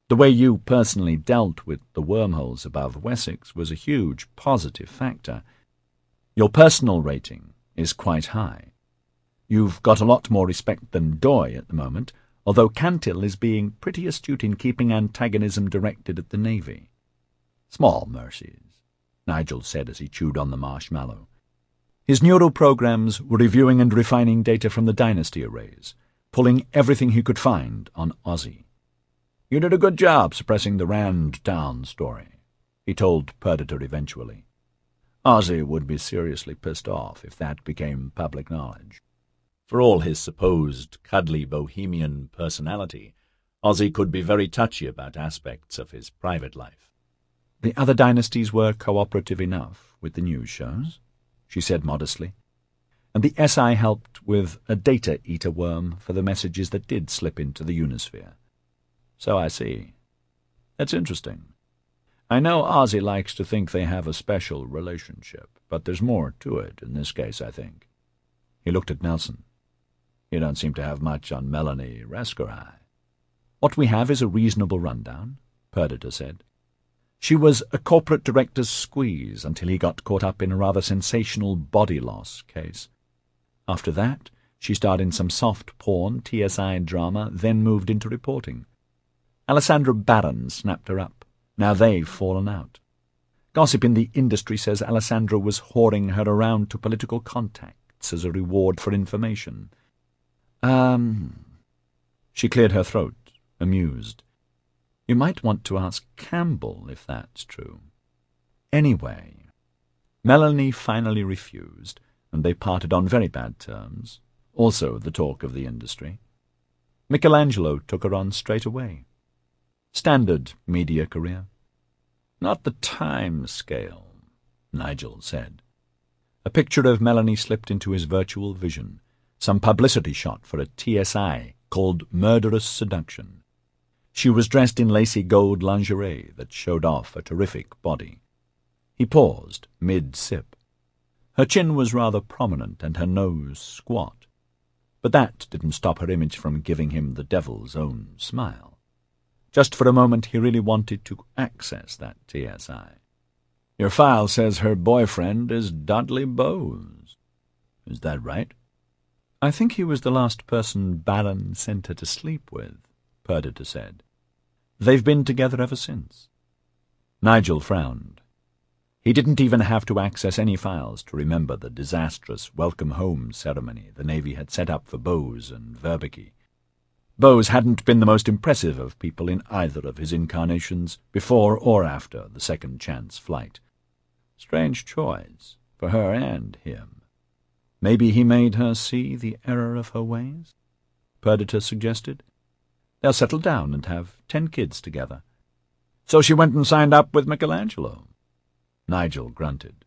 The way you personally dealt with the wormholes above Wessex was a huge positive factor. Your personal rating is quite high. You've got a lot more respect than Doy at the moment, although Cantil is being pretty astute in keeping antagonism directed at the Navy. Small mercies, Nigel said as he chewed on the marshmallow. His neural programs were reviewing and refining data from the Dynasty arrays, pulling everything he could find on Ozzy. "You did a good job suppressing the Rand Town story," he told Perdita eventually. "Ozzy would be seriously pissed off if that became public knowledge." For all his supposed cuddly bohemian personality, Ozzy could be very touchy about aspects of his private life. "The other dynasties were cooperative enough with the news shows," she said modestly, "and the S I helped with a data-eater worm for the messages that did slip into the Unisphere." "So I see. That's interesting. I know Ozzy likes to think they have a special relationship, but there's more to it in this case, I think." He looked at Nelson. "You don't seem to have much on Melanie Rescarai." "What we have is a reasonable rundown," Perdita said. "She was a corporate director's squeeze until he got caught up in a rather sensational body loss case. After that, she starred in some soft porn, T S I drama, then moved into reporting. Alessandra Barron snapped her up. Now they've fallen out. Gossip in the industry says Alessandra was whoring her around to political contacts as a reward for information. Um... She cleared her throat, amused. "You might want to ask Campbell if that's true." Anyway, Melanie finally refused, and they parted on very bad terms, also the talk of the industry. Michelangelo took her on straight away. Standard media career. "Not the time scale," Nigel said. A picture of Melanie slipped into his virtual vision, some publicity shot for a T S I called Murderous Seduction. She was dressed in lacy gold lingerie that showed off a terrific body. He paused, mid-sip. Her chin was rather prominent and her nose squat, but that didn't stop her image from giving him the devil's own smile. Just for a moment he really wanted to access that T S I. "Your file says her boyfriend is Dudley Bowes. Is that right?" "I think he was the last person Barron sent her to sleep with," Perdita said. "They've been together ever since." Nigel frowned. He didn't even have to access any files to remember the disastrous welcome-home ceremony the Navy had set up for Bowes and Verbeke. Bowes hadn't been the most impressive of people in either of his incarnations, before or after the second chance flight. Strange choice, for her and him. Maybe he made her see the error of her ways? Perdita suggested. They'll settle down and have ten kids together. So she went and signed up with Michelangelo. Nigel grunted.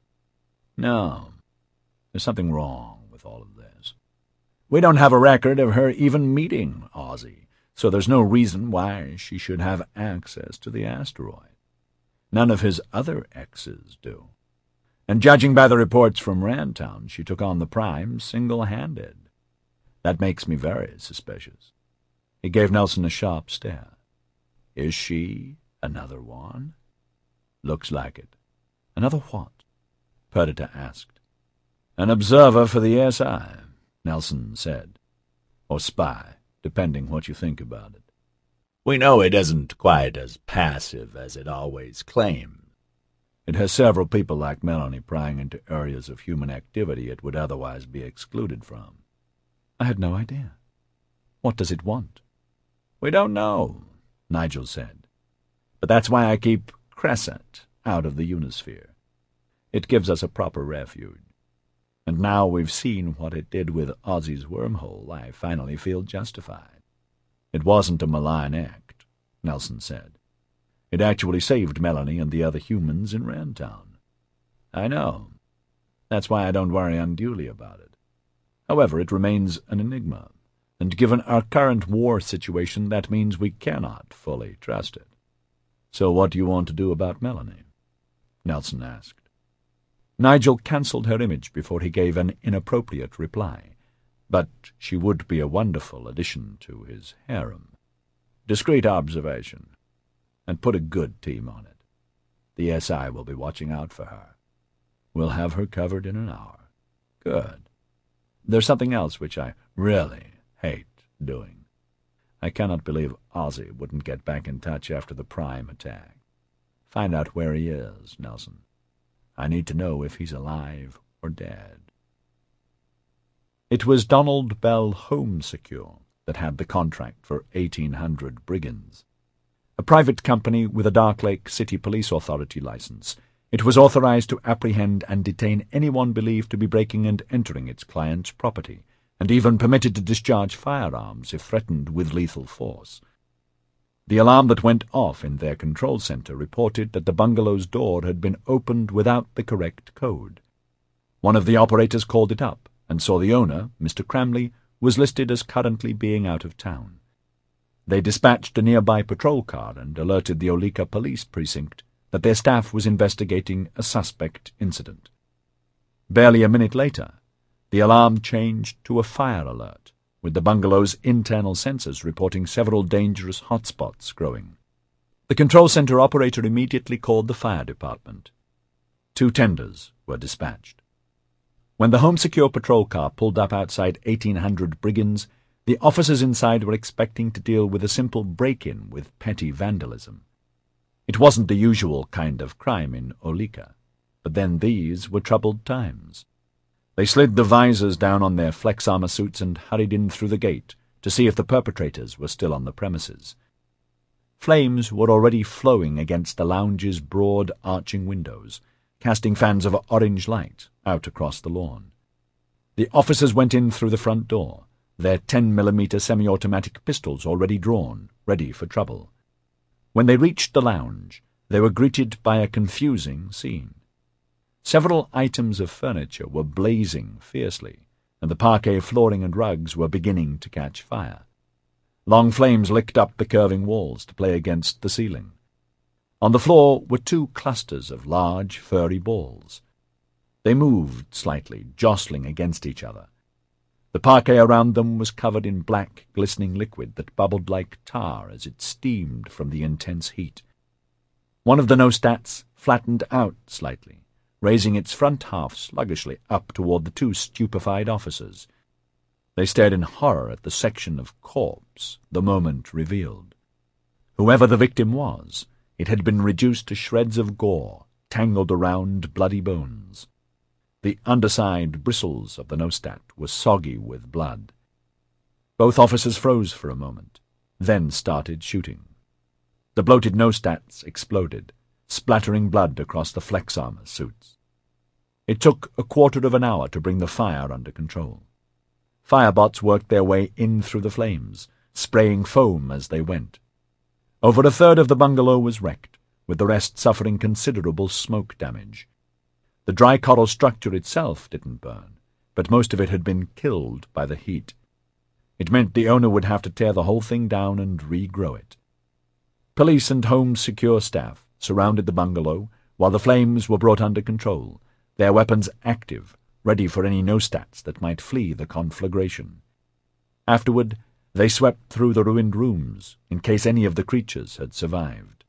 No, there's something wrong with all of this. We don't have a record of her even meeting Ozzy, so there's no reason why she should have access to the asteroid. None of his other exes do. And judging by the reports from Randtown, she took on the Prime single-handed. That makes me very suspicious. He gave Nelson a sharp stare. Is she another one? Looks like it. Another what? Perdita asked. An observer for the S I, Nelson said. Or spy, depending what you think about it. We know it isn't quite as passive as it always claims. It has several people like Melanie prying into areas of human activity it would otherwise be excluded from. I had no idea. What does it want? We don't know, Nigel said. But that's why I keep Crescent out of the Unisphere. It gives us a proper refuge. And now we've seen what it did with Ozzy's wormhole, I finally feel justified. It wasn't a malign act, Nelson said. It actually saved Melanie and the other humans in Randtown. I know. That's why I don't worry unduly about it. However, it remains an enigma, and given our current war situation, that means we cannot fully trust it. So what do you want to do about Melanie? Nelson asked. Nigel cancelled her image before he gave an inappropriate reply, but she would be a wonderful addition to his harem. Discreet observation. and put a good team on it. The S I will be watching out for her. We'll have her covered in an hour. Good. There's something else which I really hate doing. I cannot believe Ozzy wouldn't get back in touch after the Prime attack. Find out where he is, Nelson. I need to know if he's alive or dead. It was Donald Bell Home Secure that had the contract for eighteen hundred brigands. A private company with a Darklake City Police Authority license, it was authorized to apprehend and detain anyone believed to be breaking and entering its client's property, and even permitted to discharge firearms if threatened with lethal force. The alarm that went off in their control center reported that the bungalow's door had been opened without the correct code. One of the operators called it up and saw the owner, Mister Cramley, was listed as currently being out of town. They dispatched a nearby patrol car and alerted the Olika Police Precinct that their staff was investigating a suspect incident. Barely a minute later, the alarm changed to a fire alert, with the bungalow's internal sensors reporting several dangerous hotspots growing. The control center operator immediately called the fire department. Two tenders were dispatched. When the Home Secure patrol car pulled up outside eighteen hundred brigands, the officers inside were expecting to deal with a simple break-in with petty vandalism. It wasn't the usual kind of crime in Olika, but then these were troubled times. They slid the visors down on their flex armor suits and hurried in through the gate to see if the perpetrators were still on the premises. Flames were already flowing against the lounge's broad, arching windows, casting fans of orange light out across the lawn. The officers went in through the front door, their ten millimeter semi-automatic pistols already drawn, ready for trouble. When they reached the lounge, they were greeted by a confusing scene. Several items of furniture were blazing fiercely, and the parquet flooring and rugs were beginning to catch fire. Long flames licked up the curving walls to play against the ceiling. On the floor were two clusters of large, furry balls. They moved slightly, jostling against each other. The parquet around them was covered in black, glistening liquid that bubbled like tar as it steamed from the intense heat. One of the no-stats flattened out slightly, raising its front half sluggishly up toward the two stupefied officers. They stared in horror at the section of corpse the moment revealed. Whoever the victim was, it had been reduced to shreds of gore, tangled around bloody bones. The underside bristles of the no-stat were soggy with blood. Both officers froze for a moment, then started shooting. The bloated no-stats exploded, splattering blood across the flex armor suits. It took a quarter of an hour to bring the fire under control. Firebots worked their way in through the flames, spraying foam as they went. Over a third of the bungalow was wrecked, with the rest suffering considerable smoke damage. The dry coral structure itself didn't burn, but most of it had been killed by the heat. It meant the owner would have to tear the whole thing down and regrow it. Police and Home Secure staff surrounded the bungalow while the flames were brought under control, their weapons active, ready for any no-stats that might flee the conflagration. Afterward, they swept through the ruined rooms in case any of the creatures had survived.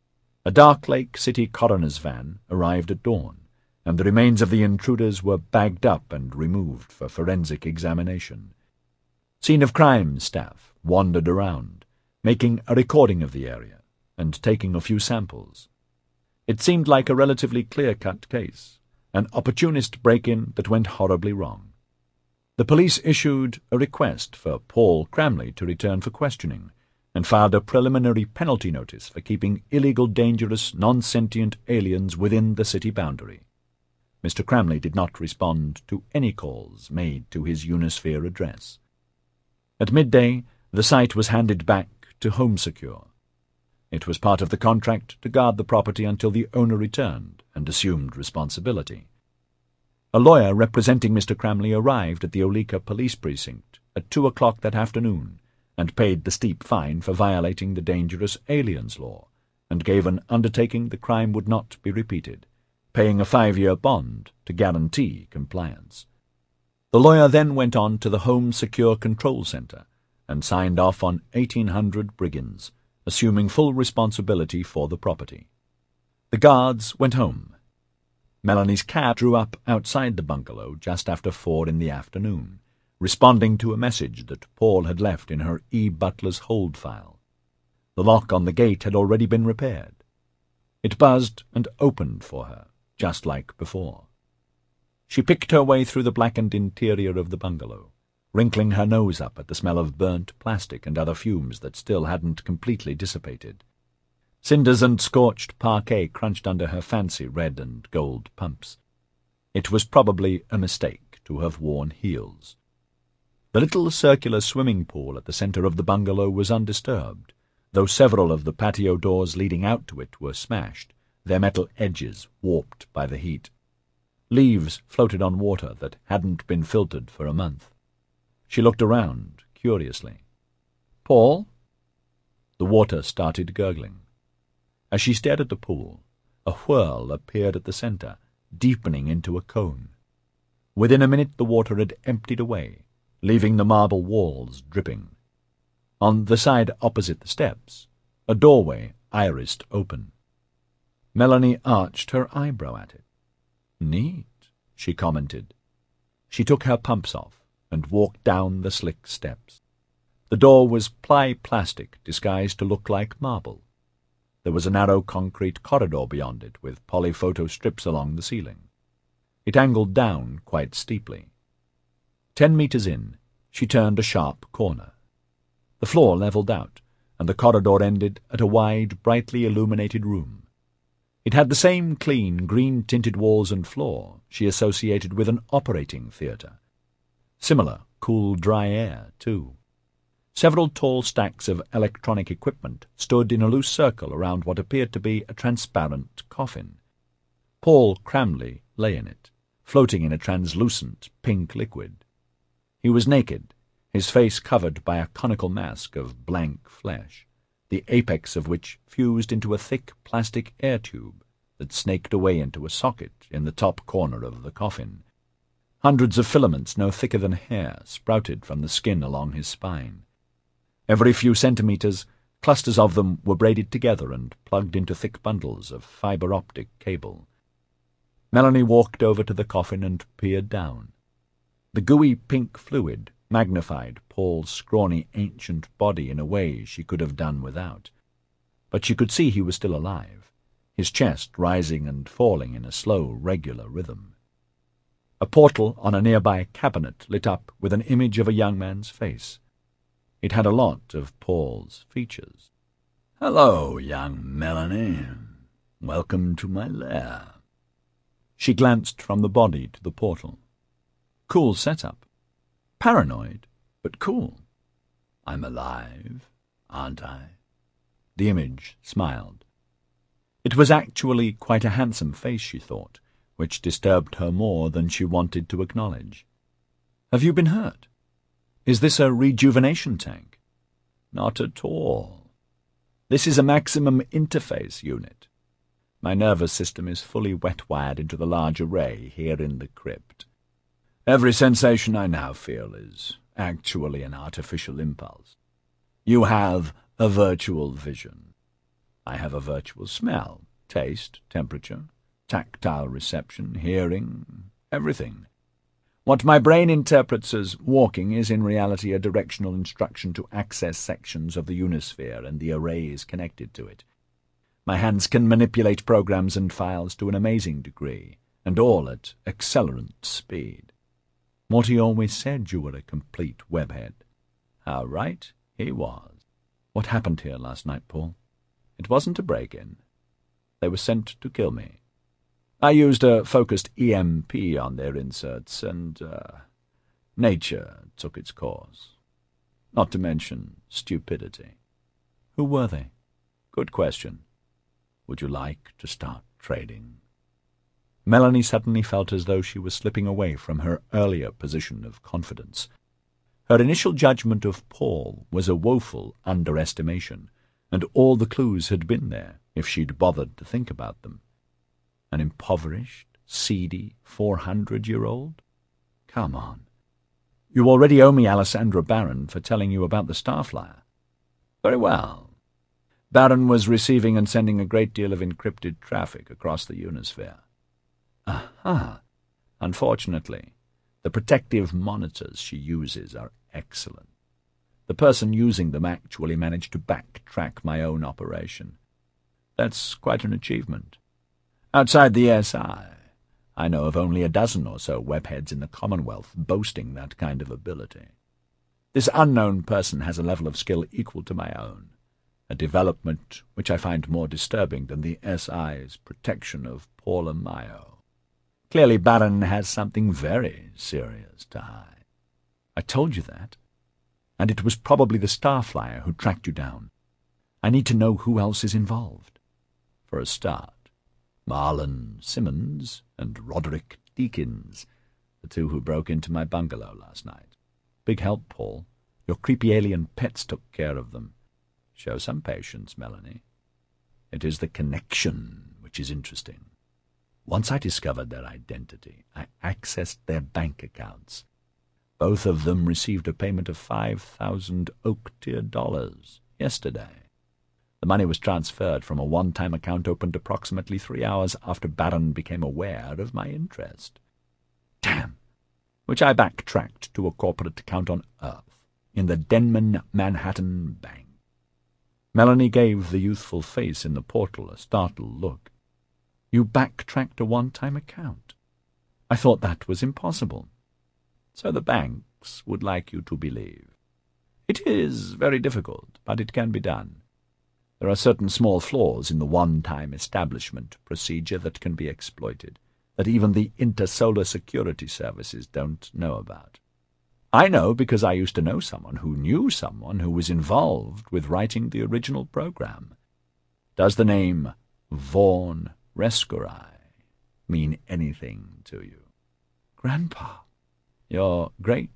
A Darklake City coroner's van arrived at dawn, and the remains of the intruders were bagged up and removed for forensic examination. Scene of crime staff wandered around, making a recording of the area and taking a few samples. It seemed like a relatively clear-cut case, an opportunist break-in that went horribly wrong. The police issued a request for Paul Cramley to return for questioning, and filed a preliminary penalty notice for keeping illegal, dangerous, non-sentient aliens within the city boundary. Mister Cramley did not respond to any calls made to his Unisphere address. At midday, the site was handed back to Home Secure. It was part of the contract to guard the property until the owner returned and assumed responsibility. A lawyer representing Mister Cramley arrived at the Olika Police Precinct at two o'clock that afternoon and paid the steep fine for violating the dangerous aliens law, and gave an undertaking the crime would not be repeated, paying a five-year bond to guarantee compliance. The lawyer then went on to the Home Secure Control Center and signed off on eighteen hundred brigands, assuming full responsibility for the property. The guards went home. Melanie's cab drew up outside the bungalow just after four in the afternoon, responding to a message that Paul had left in her E. Butler's hold file. The lock on the gate had already been repaired. It buzzed and opened for her, just like before. She picked her way through the blackened interior of the bungalow, wrinkling her nose up at the smell of burnt plastic and other fumes that still hadn't completely dissipated. Cinders and scorched parquet crunched under her fancy red and gold pumps. It was probably a mistake to have worn heels. The little circular swimming pool at the centre of the bungalow was undisturbed, though several of the patio doors leading out to it were smashed, their metal edges warped by the heat. Leaves floated on water that hadn't been filtered for a month. She looked around, curiously. "Paul?" The water started gurgling. As she stared at the pool, a whirl appeared at the centre, deepening into a cone. Within a minute the water had emptied away, leaving the marble walls dripping. On the side opposite the steps, a doorway irised open. Melanie arched her eyebrow at it. "Neat," she commented. She took her pumps off and walked down the slick steps. The door was ply-plastic disguised to look like marble. There was a narrow concrete corridor beyond it, with polyphoto strips along the ceiling. It angled down quite steeply. Ten metres in, she turned a sharp corner. The floor levelled out, and the corridor ended at a wide, brightly illuminated room. It had the same clean, green-tinted walls and floor she associated with an operating theatre. Similar, cool, dry air, too. Several tall stacks of electronic equipment stood in a loose circle around what appeared to be a transparent coffin. Paul Cramley lay in it, floating in a translucent pink liquid. He was naked, his face covered by a conical mask of blank flesh, the apex of which fused into a thick plastic air tube that snaked away into a socket in the top corner of the coffin. Hundreds of filaments no thicker than hair sprouted from the skin along his spine. Every few centimetres, clusters of them were braided together and plugged into thick bundles of fibre-optic cable. Melanie walked over to the coffin and peered down. The gooey pink fluid magnified Paul's scrawny ancient body in a way she could have done without. But she could see he was still alive, his chest rising and falling in a slow, regular rhythm. A portal on a nearby cabinet lit up with an image of a young man's face. It had a lot of Paul's features. "Hello, young Melanie. Welcome to my lair." She glanced from the body to the portal. Cool setup. Paranoid, but cool. "I'm alive, aren't I?" The image smiled. It was actually quite a handsome face, she thought, which disturbed her more than she wanted to acknowledge. "Have you been hurt? Is this a rejuvenation tank?" "Not at all. This is a maximum interface unit. My nervous system is fully wet-wired into the large array here in the crypt. Every sensation I now feel is actually an artificial impulse. You have a virtual vision. I have a virtual smell, taste, temperature, tactile reception, hearing, everything. What my brain interprets as walking is in reality a directional instruction to access sections of the Unisphere and the arrays connected to it. My hands can manipulate programs and files to an amazing degree, and all at accelerant speed. Morty always said you were a complete webhead. How right he was. What happened here last night, Paul? It wasn't a break-in. They were sent to kill me. I used a focused E M P on their inserts, and, uh, nature took its course. Not to mention stupidity. Who were they? Good question. Would you like to start trading? Melanie suddenly felt as though she was slipping away from her earlier position of confidence. Her initial judgment of Paul was a woeful underestimation, and all the clues had been there, if she'd bothered to think about them. An impoverished, seedy, four-hundred-year-old? Come on. You already owe me Alessandra Barron for telling you about the Starflyer. Very well. Baron was receiving and sending a great deal of encrypted traffic across the Unisphere. Aha! Unfortunately, the protective monitors she uses are excellent. The person using them actually managed to backtrack my own operation. That's quite an achievement. Outside the S I, I know of only a dozen or so webheads in the Commonwealth boasting that kind of ability. This unknown person has a level of skill equal to my own, a development which I find more disturbing than the S I's protection of Paula Mayo. Clearly Baron has something very serious to hide. I told you that, and it was probably the Starflyer who tracked you down. I need to know who else is involved. For a start, Marlon Simmons and Roderick Deakins, the two who broke into my bungalow last night. Big help, Paul. Your creepy alien pets took care of them. Show some patience, Melanie. It is the connection which is interesting. Once I discovered their identity, I accessed their bank accounts. Both of them received a payment of five thousand Oak-tier dollars yesterday. The money was transferred from a one-time account opened approximately three hours after Baron became aware of my interest. Damn! Which I backtracked to a corporate account on Earth, in the Denman Manhattan Bank. Melanie gave the youthful face in the portal a startled look. You backtracked a one-time account. I thought that was impossible. So the banks would like you to believe. It is very difficult, but it can be done. There are certain small flaws in the one-time establishment procedure that can be exploited, that even the Intersolar Security Services don't know about. I know because I used to know someone who knew someone who was involved with writing the original program. Does the name Vaughn Rescurai mean anything to you? Grandpa. Your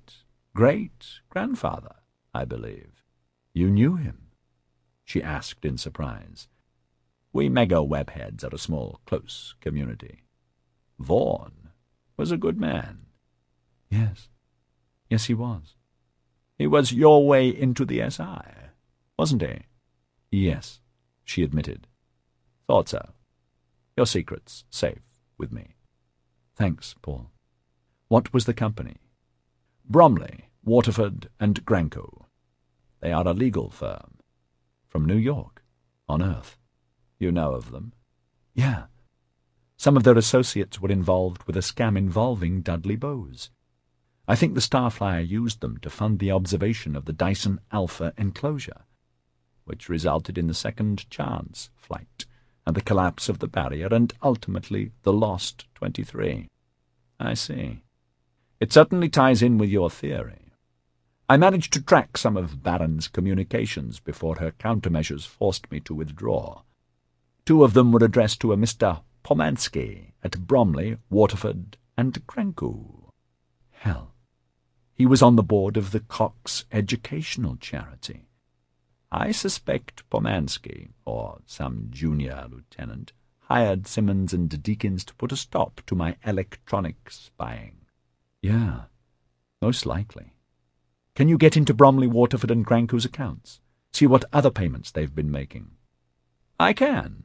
great-great-grandfather, I believe. You knew him? She asked in surprise. We mega-webheads are a small, close community. Vaughn was a good man. Yes. Yes, he was. He was your way into the S I, wasn't he? Yes, she admitted. Thought so. Your secret's safe with me. Thanks, Paul. What was the company? Bromley, Waterford and Granco. They are a legal firm. From New York, on Earth. You know of them? Yeah. Some of their associates were involved with a scam involving Dudley Bowes. I think the Starflyer used them to fund the observation of the Dyson Alpha enclosure, which resulted in the Second Chance flight and the collapse of the barrier and ultimately the Lost twenty-three. I see. It certainly ties in with your theory. I managed to track some of Baron's communications before her countermeasures forced me to withdraw. Two of them were addressed to a Mister Pomansky at Bromley, Waterford, and Granco. Hell, he was on the board of the Cox Educational Charity. I suspect Pomansky, or some junior lieutenant, hired Simmons and Deakins to put a stop to my electronic spying. Yeah, most likely. Can you get into Bromley, Waterford, and Granco's accounts? See what other payments they've been making? I can.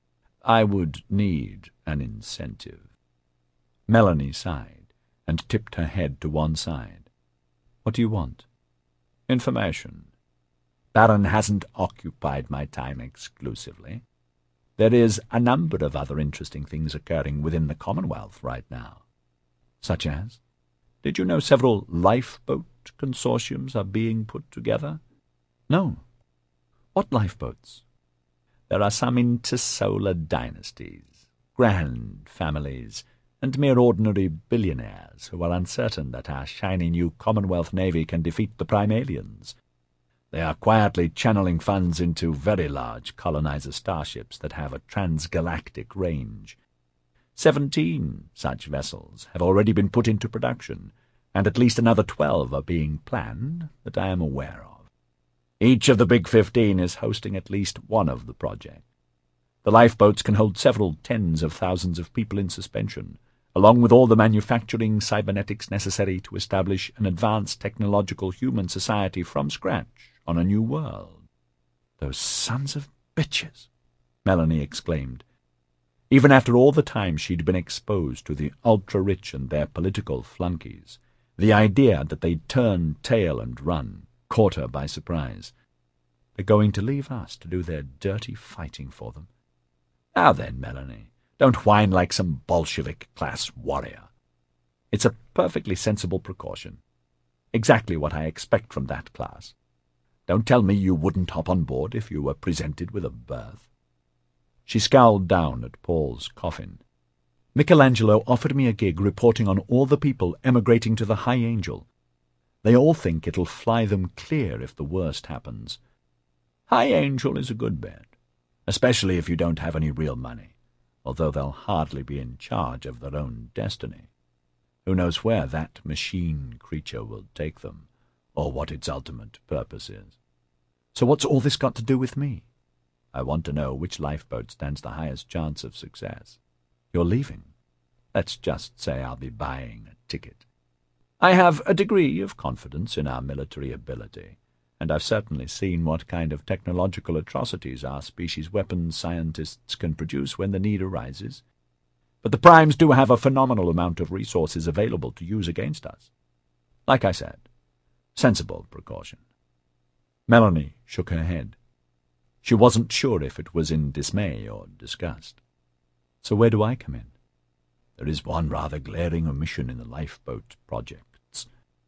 I would need an incentive. Melanie sighed and tipped her head to one side. What do you want? Information. Baron hasn't occupied my time exclusively. There is a number of other interesting things occurring within the Commonwealth right now. Such as? Did you know several lifeboat consortiums are being put together? No. What lifeboats? There are some intersolar dynasties, grand families, and mere ordinary billionaires who are uncertain that our shiny new Commonwealth Navy can defeat the prime aliens. They are quietly channeling funds into very large colonizer starships that have a transgalactic range. Seventeen such vessels have already been put into production, and at least another twelve are being planned that I am aware of. Each of the Big Fifteen is hosting at least one of the projects. The lifeboats can hold several tens of thousands of people in suspension, along with all the manufacturing cybernetics necessary to establish an advanced technological human society from scratch on a new world. Those sons of Bitches! Melanie exclaimed. Even after all the time she'd been exposed to the ultra-rich and their political flunkies, the idea that they'd turn tail and run caught her by surprise. They're going to leave us to do their dirty fighting for them. Now then, Melanie, don't whine like some Bolshevik class warrior. It's a perfectly sensible precaution. Exactly what I expect from that class. Don't tell me you wouldn't hop on board if you were presented with a berth. She scowled down at Paul's coffin. Michelangelo offered me a gig reporting on all the people emigrating to the High Angel. They all think it'll fly them clear if the worst happens. High Angel is a good bet, especially if you don't have any real money, although they'll hardly be in charge of their own destiny. Who knows where that machine creature will take them, or what its ultimate purpose is. So what's all this got to do with me? I want to know which lifeboat stands the highest chance of success. You're leaving. Let's just say I'll be buying a ticket. I have a degree of confidence in our military ability, and I've certainly seen what kind of technological atrocities our species' weapons scientists can produce when the need arises. But the Primes do have a phenomenal amount of resources available to use against us. Like I said, sensible precaution. Melanie shook her head. She wasn't sure if it was in dismay or disgust. So where do I come in? There is one rather glaring omission in the lifeboat projects.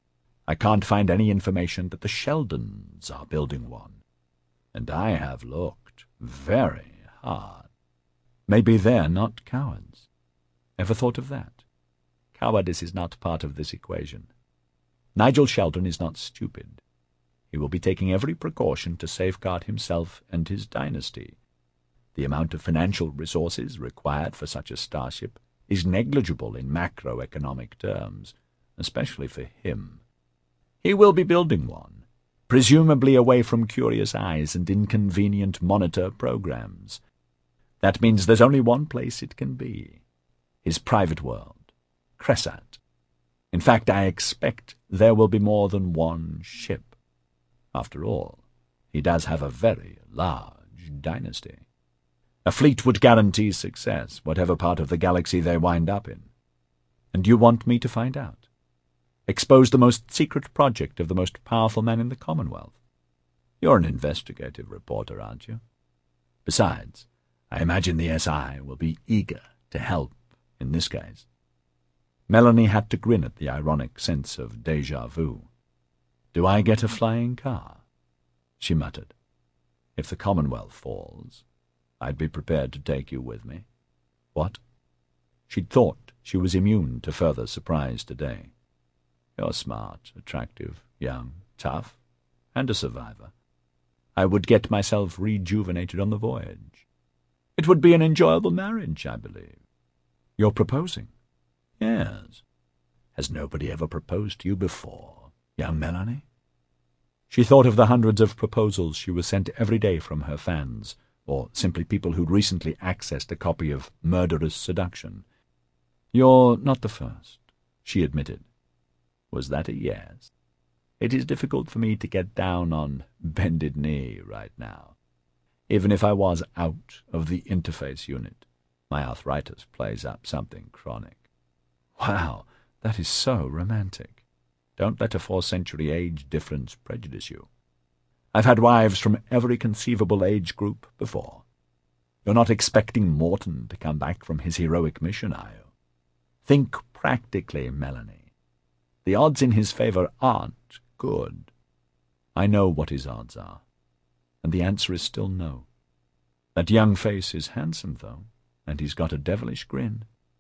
I can't find any information that the Sheldons are building one, and I have looked very hard. Maybe they're not cowards. Ever thought of that? Cowardice is not part of this equation. Nigel Sheldon is not stupid. He will be taking every precaution to safeguard himself and his dynasty. The amount of financial resources required for such a starship is negligible in macroeconomic terms, especially for him. He will be building one, presumably away from curious eyes and inconvenient monitor programs. That means there's only one place it can be. His private world, Cresat. In fact, I expect there will be more than one ship. After all, he does have a very large dynasty. A fleet would guarantee success, whatever part of the galaxy they wind up in. And you want me to find out? Expose the most secret project of the most powerful man in the Commonwealth? You're an investigative reporter, aren't you? Besides, I imagine the S I will be eager to help in this case. Melanie had to grin at the ironic sense of déjà vu. Do I get a flying car? She muttered. If the Commonwealth falls, I'd be prepared to take you with me. What? She'd thought she was immune to further surprise today. You're smart, attractive, young, tough, and a survivor. I would get myself rejuvenated on the voyage. It would be an enjoyable marriage, I believe. You're proposing? Yes. Has nobody ever proposed to you before, young Melanie? She thought of the hundreds of proposals she was sent every day from her fans, or simply people who'd recently accessed a copy of Murderous Seduction. You're not the first, she admitted. Was that a yes? It is difficult for me to get down on bended knee right now. Even if I was out of the interface unit, my arthritis plays up something chronic. Wow, that is so romantic. Don't let a four-century age difference prejudice you. I've had wives from every conceivable age group before. You're not expecting Morton to come back from his heroic mission, are you? Think practically, Melanie. The odds in his favor aren't good. I know what his odds are, and the answer is still no. That young face is handsome, though, and he's got a devilish grin.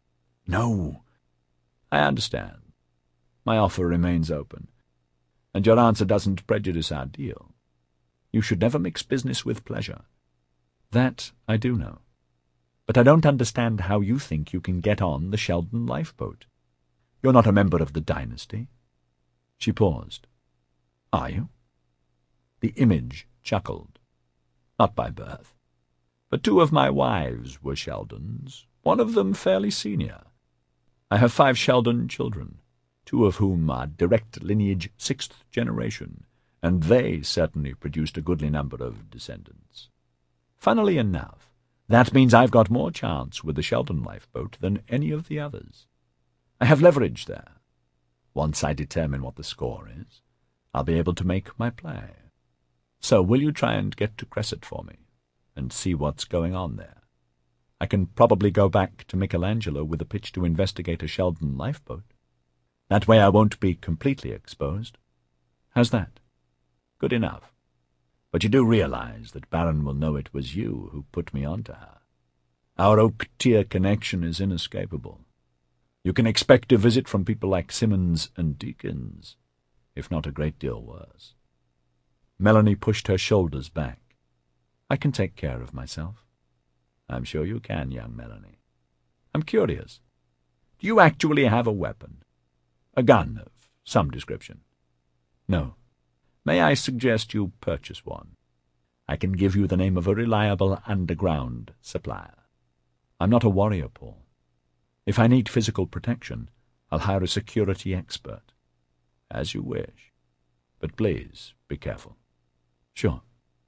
No, I understand. My offer remains open, and your answer doesn't prejudice our deal. You should never mix business with pleasure. That I do know. But I don't understand how you think you can get on the Sheldon lifeboat. You're not a member of the dynasty. She paused. Are you? The image chuckled. Not by birth. But two of my wives were Sheldons, one of them fairly senior. I have five Sheldon children, two of whom are direct lineage sixth generation, and they certainly produced a goodly number of descendants. Funnily enough, that means I've got more chance with the Sheldon lifeboat than any of the others. I have leverage there. Once I determine what the score is, I'll be able to make my play. So will you try and get to Cresset for me, and see what's going on there? I can probably go back to Michelangelo with a pitch to investigate a Sheldon lifeboat. That way I won't be completely exposed. How's that? Good enough. But you do realize that Baron will know it was you who put me onto her. Our Oak-Tier connection is inescapable. You can expect a visit from people like Simmons and Deakins, if not a great deal worse. Melanie pushed her shoulders back. I can take care of myself. I'm sure you can, young Melanie. I'm curious. Do you actually have a weapon? A gun of some description? No. May I suggest you purchase one? I can give you the name of a reliable underground supplier. I'm not a warrior, Paul. If I need physical protection, I'll hire a security expert. As you wish. But please, be careful. Sure.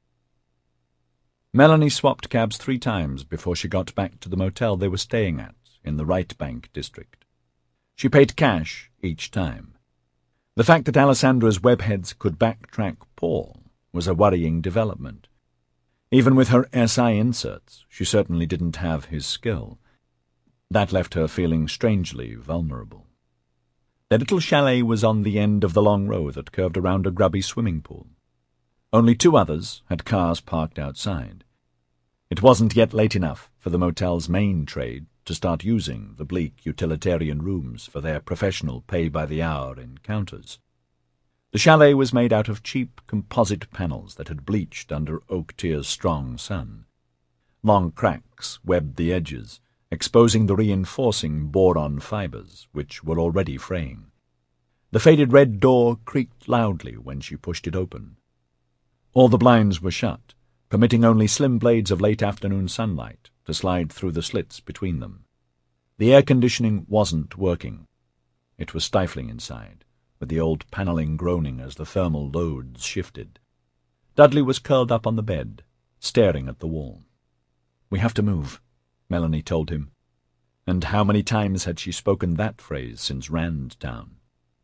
Melanie swapped cabs three times before she got back to the motel they were staying at in the Right Bank district. She paid cash each time. The fact that Alessandra's webheads could backtrack Paul was a worrying development. Even with her S I inserts, she certainly didn't have his skill. That left her feeling strangely vulnerable. Their little chalet was on the end of the long row that curved around a grubby swimming pool. Only two others had cars parked outside. It wasn't yet late enough for the motel's main trade to start using the bleak utilitarian rooms for their professional pay-by-the-hour encounters. The chalet was made out of cheap composite panels that had bleached under Oak-Tier's strong sun. Long cracks webbed the edges, exposing the reinforcing boron fibers, which were already fraying. The faded red door creaked loudly when she pushed it open. All the blinds were shut, permitting only slim blades of late-afternoon sunlight to slide through the slits between them. The air conditioning wasn't working. It was stifling inside, with the old panelling groaning as the thermal loads shifted. Dudley was curled up on the bed, staring at the wall. "We have to move," Melanie told him. And how many times had she spoken that phrase since Randtown?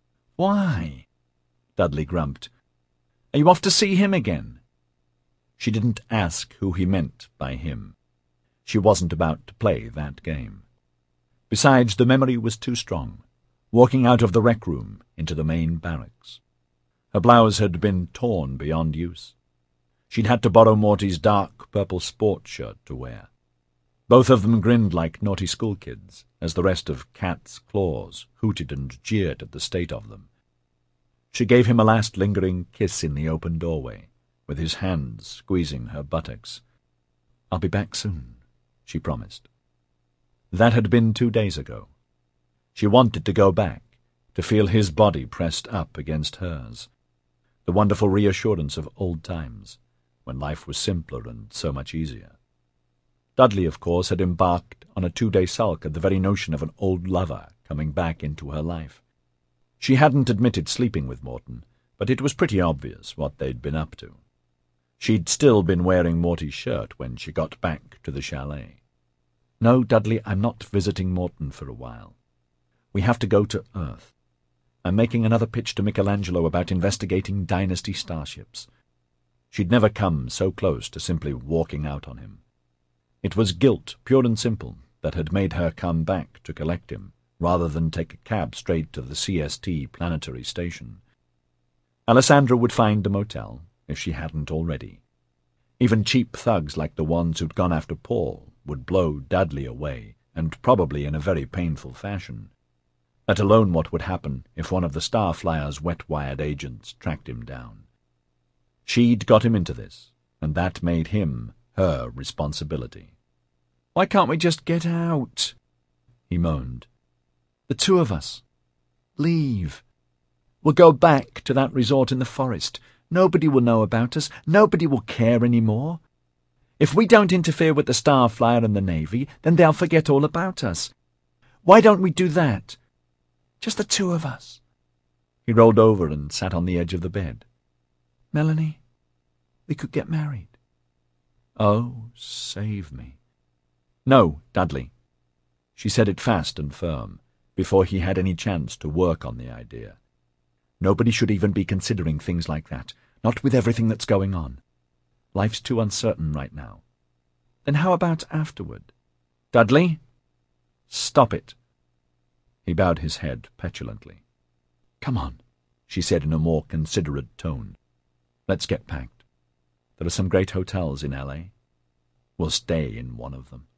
"Why?" Dudley grumped. "Are you off to see him again?" She didn't ask who he meant by him. She wasn't about to play that game. Besides, the memory was too strong, walking out of the rec room into the main barracks. Her blouse had been torn beyond use. She'd had to borrow Morty's dark purple sport shirt to wear. Both of them grinned like naughty schoolkids, as the rest of Cat's Claws hooted and jeered at the state of them. She gave him a last lingering kiss in the open doorway, with his hands squeezing her buttocks. "I'll be back soon," she promised. That had been two days ago. She wanted to go back, to feel his body pressed up against hers. The wonderful reassurance of old times, when life was simpler and so much easier. Dudley, of course, had embarked on a two-day sulk at the very notion of an old lover coming back into her life. She hadn't admitted sleeping with Morton, but it was pretty obvious what they'd been up to. She'd still been wearing Morty's shirt when she got back to the chalet. "No, Dudley, I'm not visiting Morton for a while. We have to go to Earth. I'm making another pitch to Michelangelo about investigating Dynasty starships." She'd never come so close to simply walking out on him. It was guilt, pure and simple, that had made her come back to collect him, rather than take a cab straight to the C S T planetary station. Alessandra would find a motel, if she hadn't already. Even cheap thugs like the ones who'd gone after Paul would blow Dudley away, and probably in a very painful fashion. Let alone what would happen if one of the Starflyer's wet-wired agents tracked him down. She'd got him into this, and that made him her responsibility. "Why can't we just get out?" he moaned. "The two of us. Leave. We'll go back to that resort in the forest. Nobody will know about us. Nobody will care any more. If we don't interfere with the Starflyer and the Navy, then they'll forget all about us. Why don't we do that? Just the two of us." He rolled over and sat on the edge of the bed. "Melanie, we could get married." Oh, save me. No, Dudley. She said it fast and firm, before he had any chance to work on the idea. Nobody should even be considering things like that, not with everything that's going on. Life's too uncertain right now. Then how about afterward? Dudley? Stop it. He bowed his head petulantly. Come on, she said in a more considerate tone. Let's get packed. There are some great hotels in L A. We'll stay in one of them.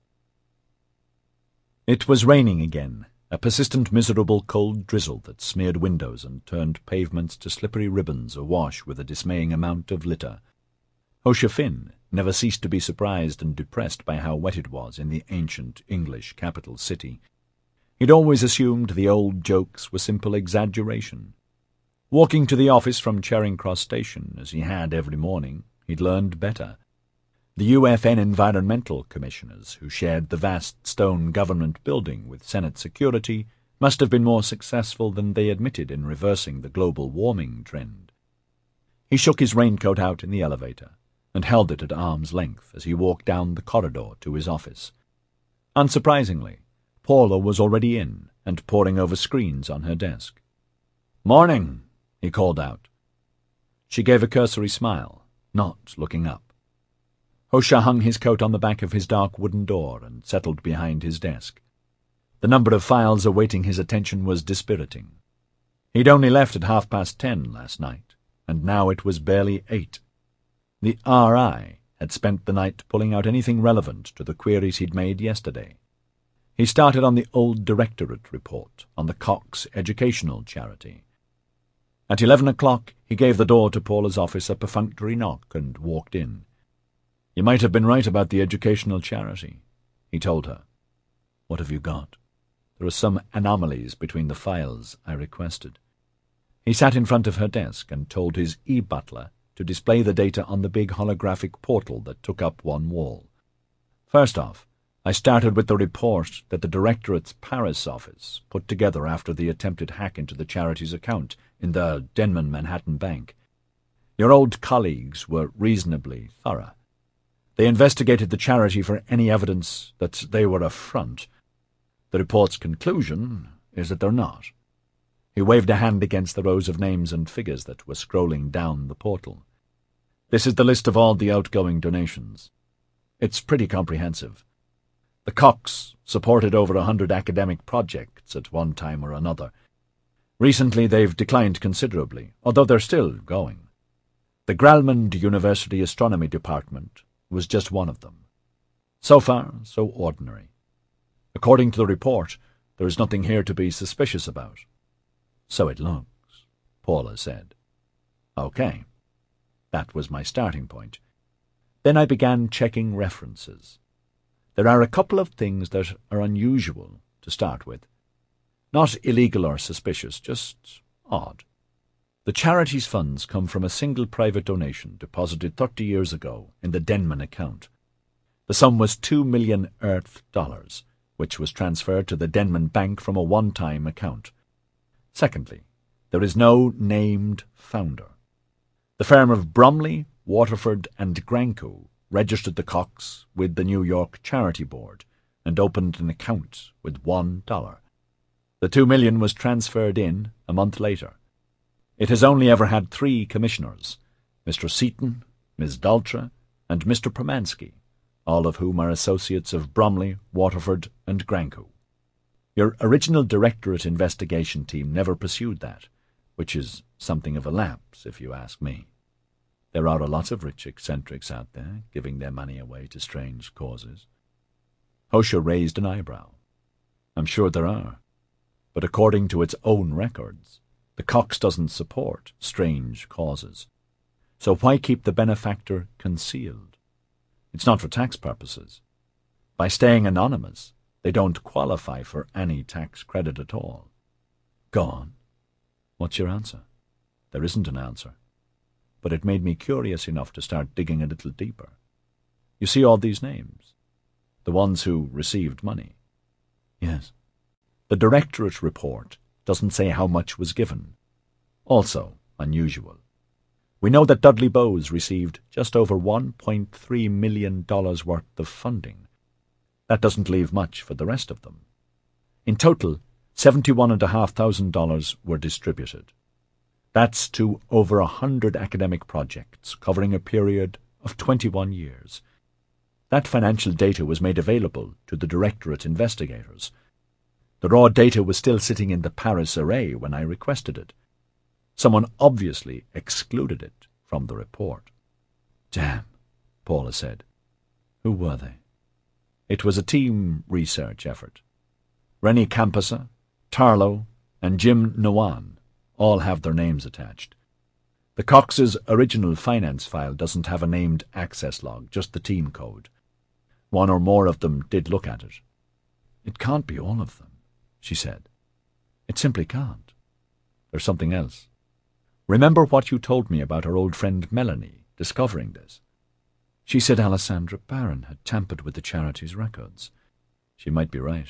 It was raining again, a persistent miserable cold drizzle that smeared windows and turned pavements to slippery ribbons awash with a dismaying amount of litter. Hoshea Finn never ceased to be surprised and depressed by how wet it was in the ancient English capital city. He'd always assumed the old jokes were simple exaggeration. Walking to the office from Charing Cross Station, as he had every morning, he'd learned better. The U F N environmental commissioners, who shared the vast stone government building with Senate security, must have been more successful than they admitted in reversing the global warming trend. He shook his raincoat out in the elevator and held it at arm's length as he walked down the corridor to his office. Unsurprisingly, Paula was already in and poring over screens on her desk. "Morning," he called out. She gave a cursory smile, not looking up. Hoshea hung his coat on the back of his dark wooden door and settled behind his desk. The number of files awaiting his attention was dispiriting. He'd only left at half past ten last night, and now it was barely eight. The R I had spent the night pulling out anything relevant to the queries he'd made yesterday. He started on the old directorate report on the Cox Educational Charity. At eleven o'clock he gave the door to Paula's office a perfunctory knock and walked in. "You might have been right about the educational charity," he told her. "What have you got?" "There are some anomalies between the files I requested." He sat in front of her desk and told his e-butler to display the data on the big holographic portal that took up one wall. "First off, I started with the report that the Directorate's Paris office put together after the attempted hack into the charity's account in the Denman Manhattan Bank. Your old colleagues were reasonably thorough. They investigated the charity for any evidence that they were a front. The report's conclusion is that they're not." He waved a hand against the rows of names and figures that were scrolling down the portal. "This is the list of all the outgoing donations. It's pretty comprehensive. The Cox supported over a hundred academic projects at one time or another. Recently they've declined considerably, although they're still going. The Gralmond University Astronomy Department was just one of them. So far, so ordinary. According to the report, there is nothing here to be suspicious about." "So it looks," Paula said. "Okay. That was my starting point. Then I began checking references. There are a couple of things that are unusual to start with. Not illegal or suspicious, just odd. The charity's funds come from a single private donation deposited thirty years ago in the Denman account. The sum was two million Earth dollars, which was transferred to the Denman Bank from a one-time account. Secondly, there is no named founder. The firm of Bromley, Waterford and Granco registered the Cox with the New York Charity Board and opened an account with one dollar. The two million was transferred in a month later. It has only ever had three commissioners, Mister Seaton, Miss Daltra, and Mister Permansky, all of whom are associates of Bromley, Waterford and Granco. Your original directorate investigation team never pursued that, which is something of a lapse, if you ask me. There are a lot of rich eccentrics out there, giving their money away to strange causes." Hoshea raised an eyebrow. "I'm sure there are. But according to its own records, the Cox doesn't support strange causes. So why keep the benefactor concealed? It's not for tax purposes. By staying anonymous, they don't qualify for any tax credit at all." "Go on. What's your answer?" "There isn't an answer. But it made me curious enough to start digging a little deeper. You see all these names? The ones who received money?" "Yes." "The directorate report doesn't say how much was given. Also unusual. We know that Dudley Bowes received just over one point three million dollars worth of funding. That doesn't leave much for the rest of them. In total, seventy-one thousand five hundred dollars were distributed. That's to over a hundred academic projects covering a period of twenty-one years. That financial data was made available to the Directorate investigators. The raw data was still sitting in the Paris array when I requested it. Someone obviously excluded it from the report. Damn, Paula said. Who were they? It was a team research effort. Rennie Campasa, Tarlow, and Jim Nawan all have their names attached. The Cox's original finance file doesn't have a named access log, just the team code. One or more of them did look at it. It can't be all of them, she said. It simply can't. There's something else. Remember what you told me about our old friend Melanie discovering this? She said Alessandra Barron had tampered with the charity's records. She might be right.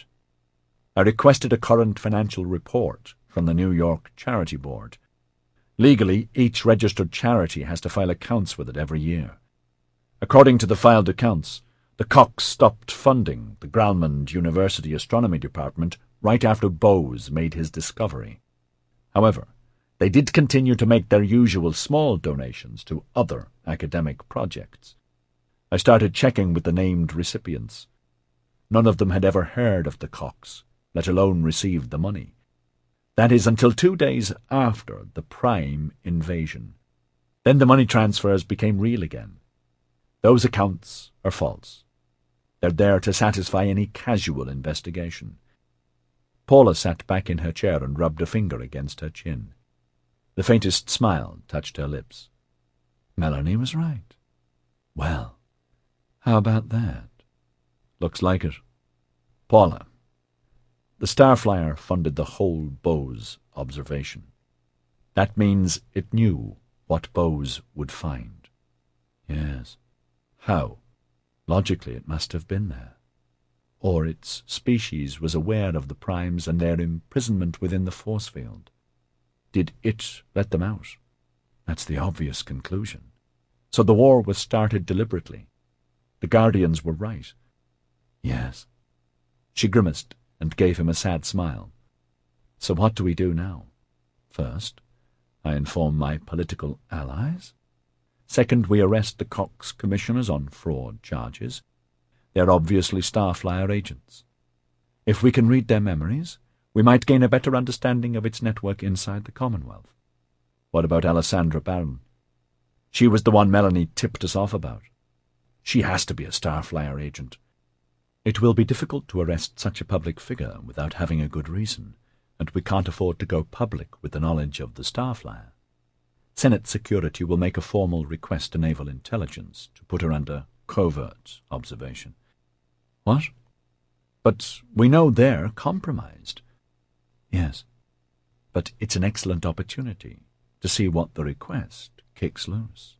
I requested a current financial report from the New York Charity Board. Legally, each registered charity has to file accounts with it every year. According to the filed accounts, the Cox stopped funding the Graumann University Astronomy Department right after Bowes made his discovery. However, they did continue to make their usual small donations to other academic projects. I started checking with the named recipients. None of them had ever heard of the Cox, let alone received the money. That is, until two days after the Prime invasion. Then the money transfers became real again. Those accounts are false. They're there to satisfy any casual investigation. Paula sat back in her chair and rubbed a finger against her chin. The faintest smile touched her lips. Melanie was right. Well, how about that? Looks like it. Paula, the Starflyer funded the whole Bowes observation. That means it knew what Bowes would find. Yes. How? Logically, it must have been there. Or its species was aware of the primes and their imprisonment within the force field. Did it let them out? That's the obvious conclusion. So the war was started deliberately. The Guardians were right. Yes. She grimaced and gave him a sad smile. So what do we do now? First, I inform my political allies. Second, we arrest the Cox commissioners on fraud charges. They're obviously Starflyer agents. If we can read their memories, we might gain a better understanding of its network inside the Commonwealth. What about Alessandra Barron? She was the one Melanie tipped us off about. She has to be a Starflyer agent. It will be difficult to arrest such a public figure without having a good reason, and we can't afford to go public with the knowledge of the Starflyer. Senate security will make a formal request to Naval Intelligence to put her under covert observation. What? But we know they're compromised. Yes, but it's an excellent opportunity to see what the request kicks loose.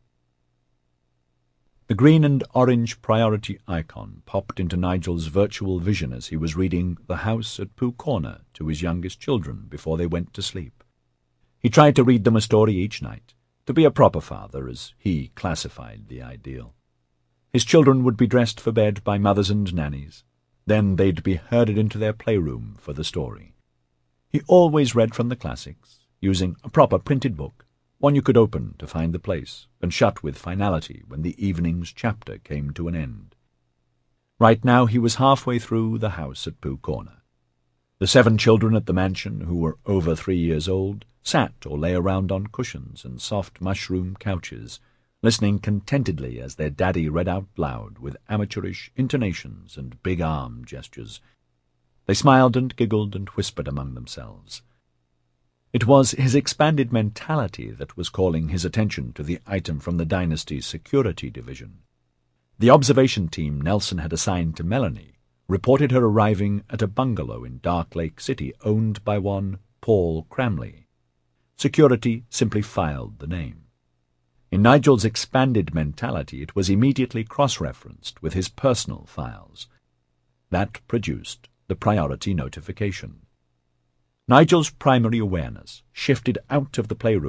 The green and orange priority icon popped into Nigel's virtual vision as he was reading The House at Pooh Corner to his youngest children before they went to sleep. He tried to read them a story each night, to be a proper father as he classified the ideal. His children would be dressed for bed by mothers and nannies. Then they'd be herded into their playroom for the story. He always read from the classics, using a proper printed book, one you could open to find the place, and shut with finality when the evening's chapter came to an end. Right now he was halfway through The House at Pooh Corner. The seven children at the mansion, who were over three years old, sat or lay around on cushions and soft mushroom couches, listening contentedly as their daddy read out loud with amateurish intonations and big arm gestures. They smiled and giggled and whispered among themselves. It was his expanded mentality that was calling his attention to the item from the Dynasty's security division. The observation team Nelson had assigned to Melanie reported her arriving at a bungalow in Dark Lake City owned by one Paul Cramley. Security simply filed the name. In Nigel's expanded mentality, it was immediately cross-referenced with his personal files. That produced the priority notification. Nigel's primary awareness shifted out of the playroom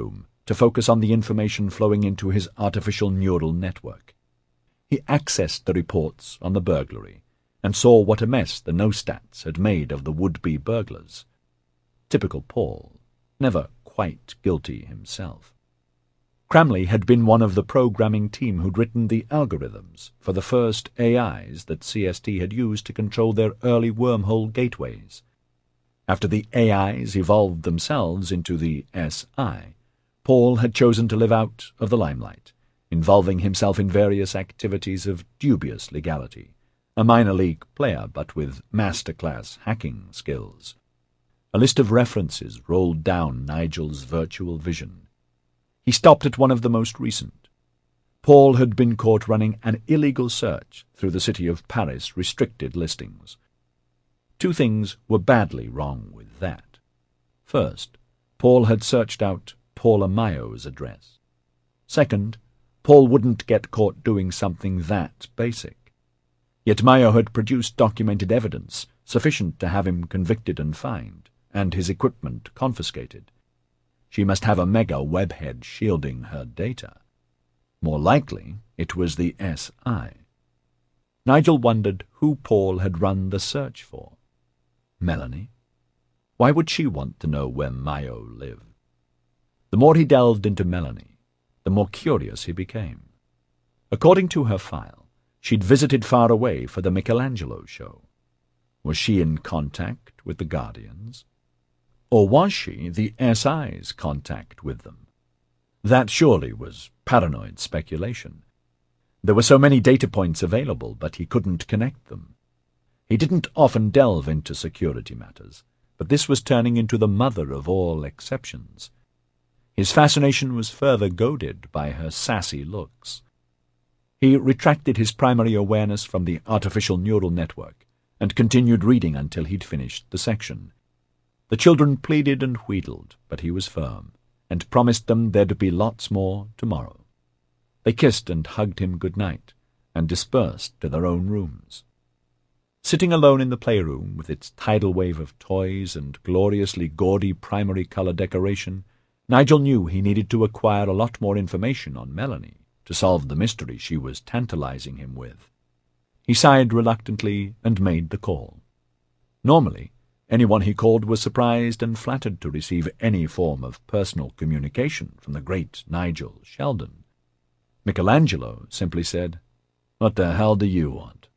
to focus on the information flowing into his artificial neural network. He accessed the reports on the burglary and saw what a mess the no-stats had made of the would-be burglars. Typical Paul, never quite guilty himself. Cramley had been one of the programming team who'd written the algorithms for the first A Is that C S T had used to control their early wormhole gateways. After the A Is evolved themselves into the S I, Paul had chosen to live out of the limelight, involving himself in various activities of dubious legality, a minor league player but with masterclass hacking skills. A list of references rolled down Nigel's virtual vision. He stopped at one of the most recent. Paul had been caught running an illegal search through the city of Paris restricted listings. Two things were badly wrong with that. First, Paul had searched out Paula Mayo's address. Second, Paul wouldn't get caught doing something that basic. Yet Mayo had produced documented evidence sufficient to have him convicted and fined, and his equipment confiscated. She must have a mega webhead shielding her data. More likely, it was the S I. Nigel wondered who Paul had run the search for. Melanie? Why would she want to know where Mayo lived? The more he delved into Melanie, the more curious he became. According to her file, she'd visited far away for the Michelangelo show. Was she in contact with the Guardians? Or was she the S I's contact with them? That surely was paranoid speculation. There were so many data points available, but he couldn't connect them. He didn't often delve into security matters, but this was turning into the mother of all exceptions. His fascination was further goaded by her sassy looks. He retracted his primary awareness from the artificial neural network and continued reading until he'd finished the section. The children pleaded and wheedled, but he was firm, and promised them there'd be lots more tomorrow. They kissed and hugged him good night, and dispersed to their own rooms. Sitting alone in the playroom, with its tidal wave of toys and gloriously gaudy primary colour decoration, Nigel knew he needed to acquire a lot more information on Melanie to solve the mystery she was tantalizing him with. He sighed reluctantly and made the call. Normally, anyone he called was surprised and flattered to receive any form of personal communication from the great Nigel Sheldon. Michelangelo simply said, "What the hell do you want?"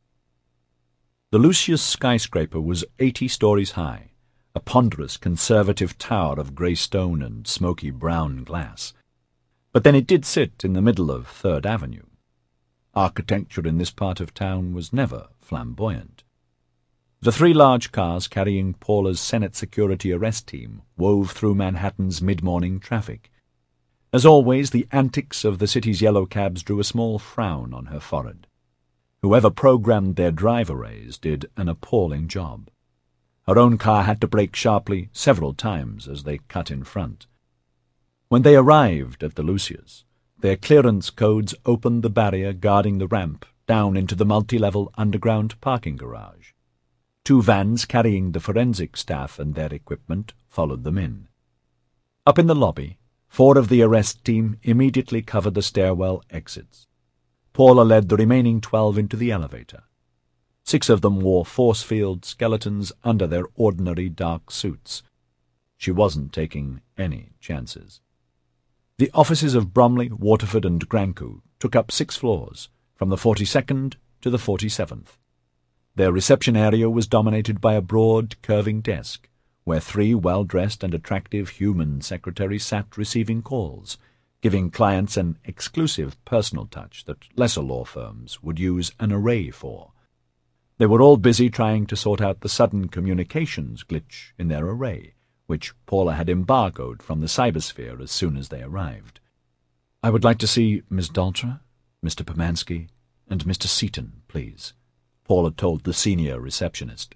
The Lucius skyscraper was eighty stories high, a ponderous conservative tower of grey stone and smoky brown glass. But then it did sit in the middle of Third Avenue. Architecture in this part of town was never flamboyant. The three large cars carrying Paula's Senate security arrest team wove through Manhattan's mid-morning traffic. As always, the antics of the city's yellow cabs drew a small frown on her forehead. Whoever programmed their drive arrays did an appalling job. Her own car had to brake sharply several times as they cut in front. When they arrived at the Lucius, their clearance codes opened the barrier guarding the ramp down into the multi-level underground parking garage. Two vans carrying the forensic staff and their equipment followed them in. Up in the lobby, four of the arrest team immediately covered the stairwell exits. Paula led the remaining twelve into the elevator. Six of them wore force-field skeletons under their ordinary dark suits. She wasn't taking any chances. The offices of Bromley, Waterford and Grancu took up six floors, from the forty-second to the forty-seventh. Their reception area was dominated by a broad, curving desk, where three well-dressed and attractive human secretaries sat receiving calls, giving clients an exclusive personal touch that lesser law firms would use an array for. They were all busy trying to sort out the sudden communications glitch in their array, which Paula had embargoed from the cybersphere as soon as they arrived. "I would like to see Miss Daltra, Mister Pomansky, and Mister Seaton, please," Paula told the senior receptionist.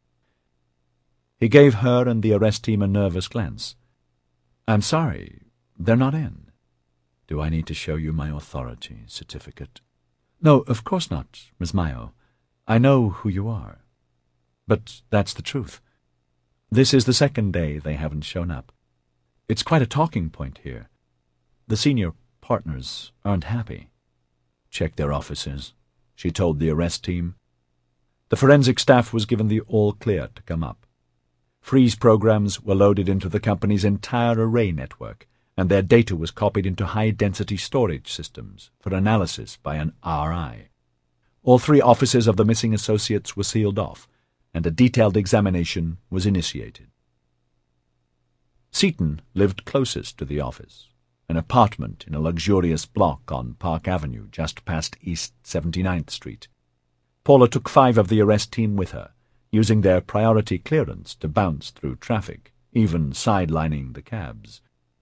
He gave her and the arrest team a nervous glance. "I'm sorry, they're not in." "Do I need to show you my authority certificate?" "No, of course not, Miss Mayo. I know who you are. But that's the truth. This is the second day they haven't shown up. It's quite a talking point here. The senior partners aren't happy. Check their offices, she told the arrest team. The forensic staff was given the all-clear to come up. Freeze programs were loaded into the company's entire array network, and their data was copied into high-density storage systems for analysis by an R I. All three offices of the missing associates were sealed off, and a detailed examination was initiated. Seaton lived closest to the office, an apartment in a luxurious block on Park Avenue just past East seventy-ninth Street. Paula took five of the arrest team with her, using their priority clearance to bounce through traffic, even sidelining the cabs.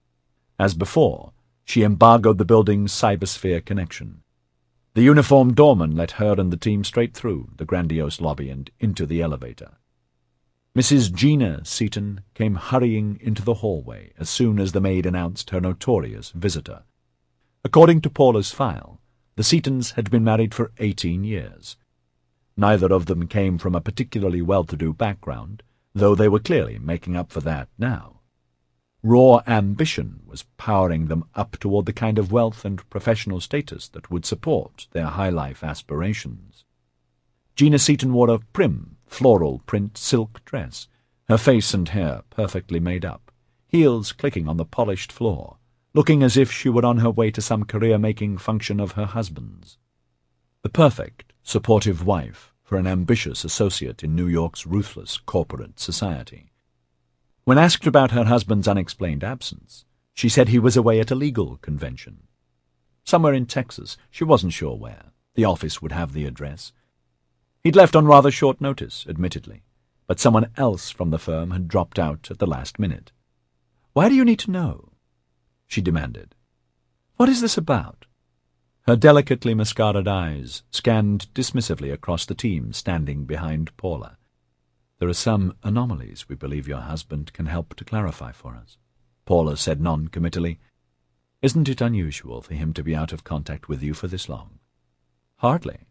As before, she embargoed the building's cybersphere connection. The uniformed doorman let her and the team straight through the grandiose lobby and into the elevator. Missus Gina Seaton came hurrying into the hallway as soon as the maid announced her notorious visitor. According to Paula's file, the Seatons had been married for eighteen years. Neither of them came from a particularly well-to-do background, though they were clearly making up for that now. Raw ambition was powering them up toward the kind of wealth and professional status that would support their high-life aspirations. Gina Seaton wore a prim, floral print silk dress, her face and hair perfectly made up, heels clicking on the polished floor, looking as if she were on her way to some career-making function of her husband's. The perfect, supportive wife for an ambitious associate in New York's ruthless corporate society. When asked about her husband's unexplained absence, she said he was away at a legal convention. Somewhere in Texas, she wasn't sure where. The office would have the address. He'd left on rather short notice, admittedly, but someone else from the firm had dropped out at the last minute. "Why do you need to know?" she demanded. "What is this about?" Her delicately mascaraed eyes scanned dismissively across the team standing behind Paula. "There are some anomalies we believe your husband can help to clarify for us," Paula said non-committally. "Isn't it unusual for him to be out of contact with you for this long?" "Hardly.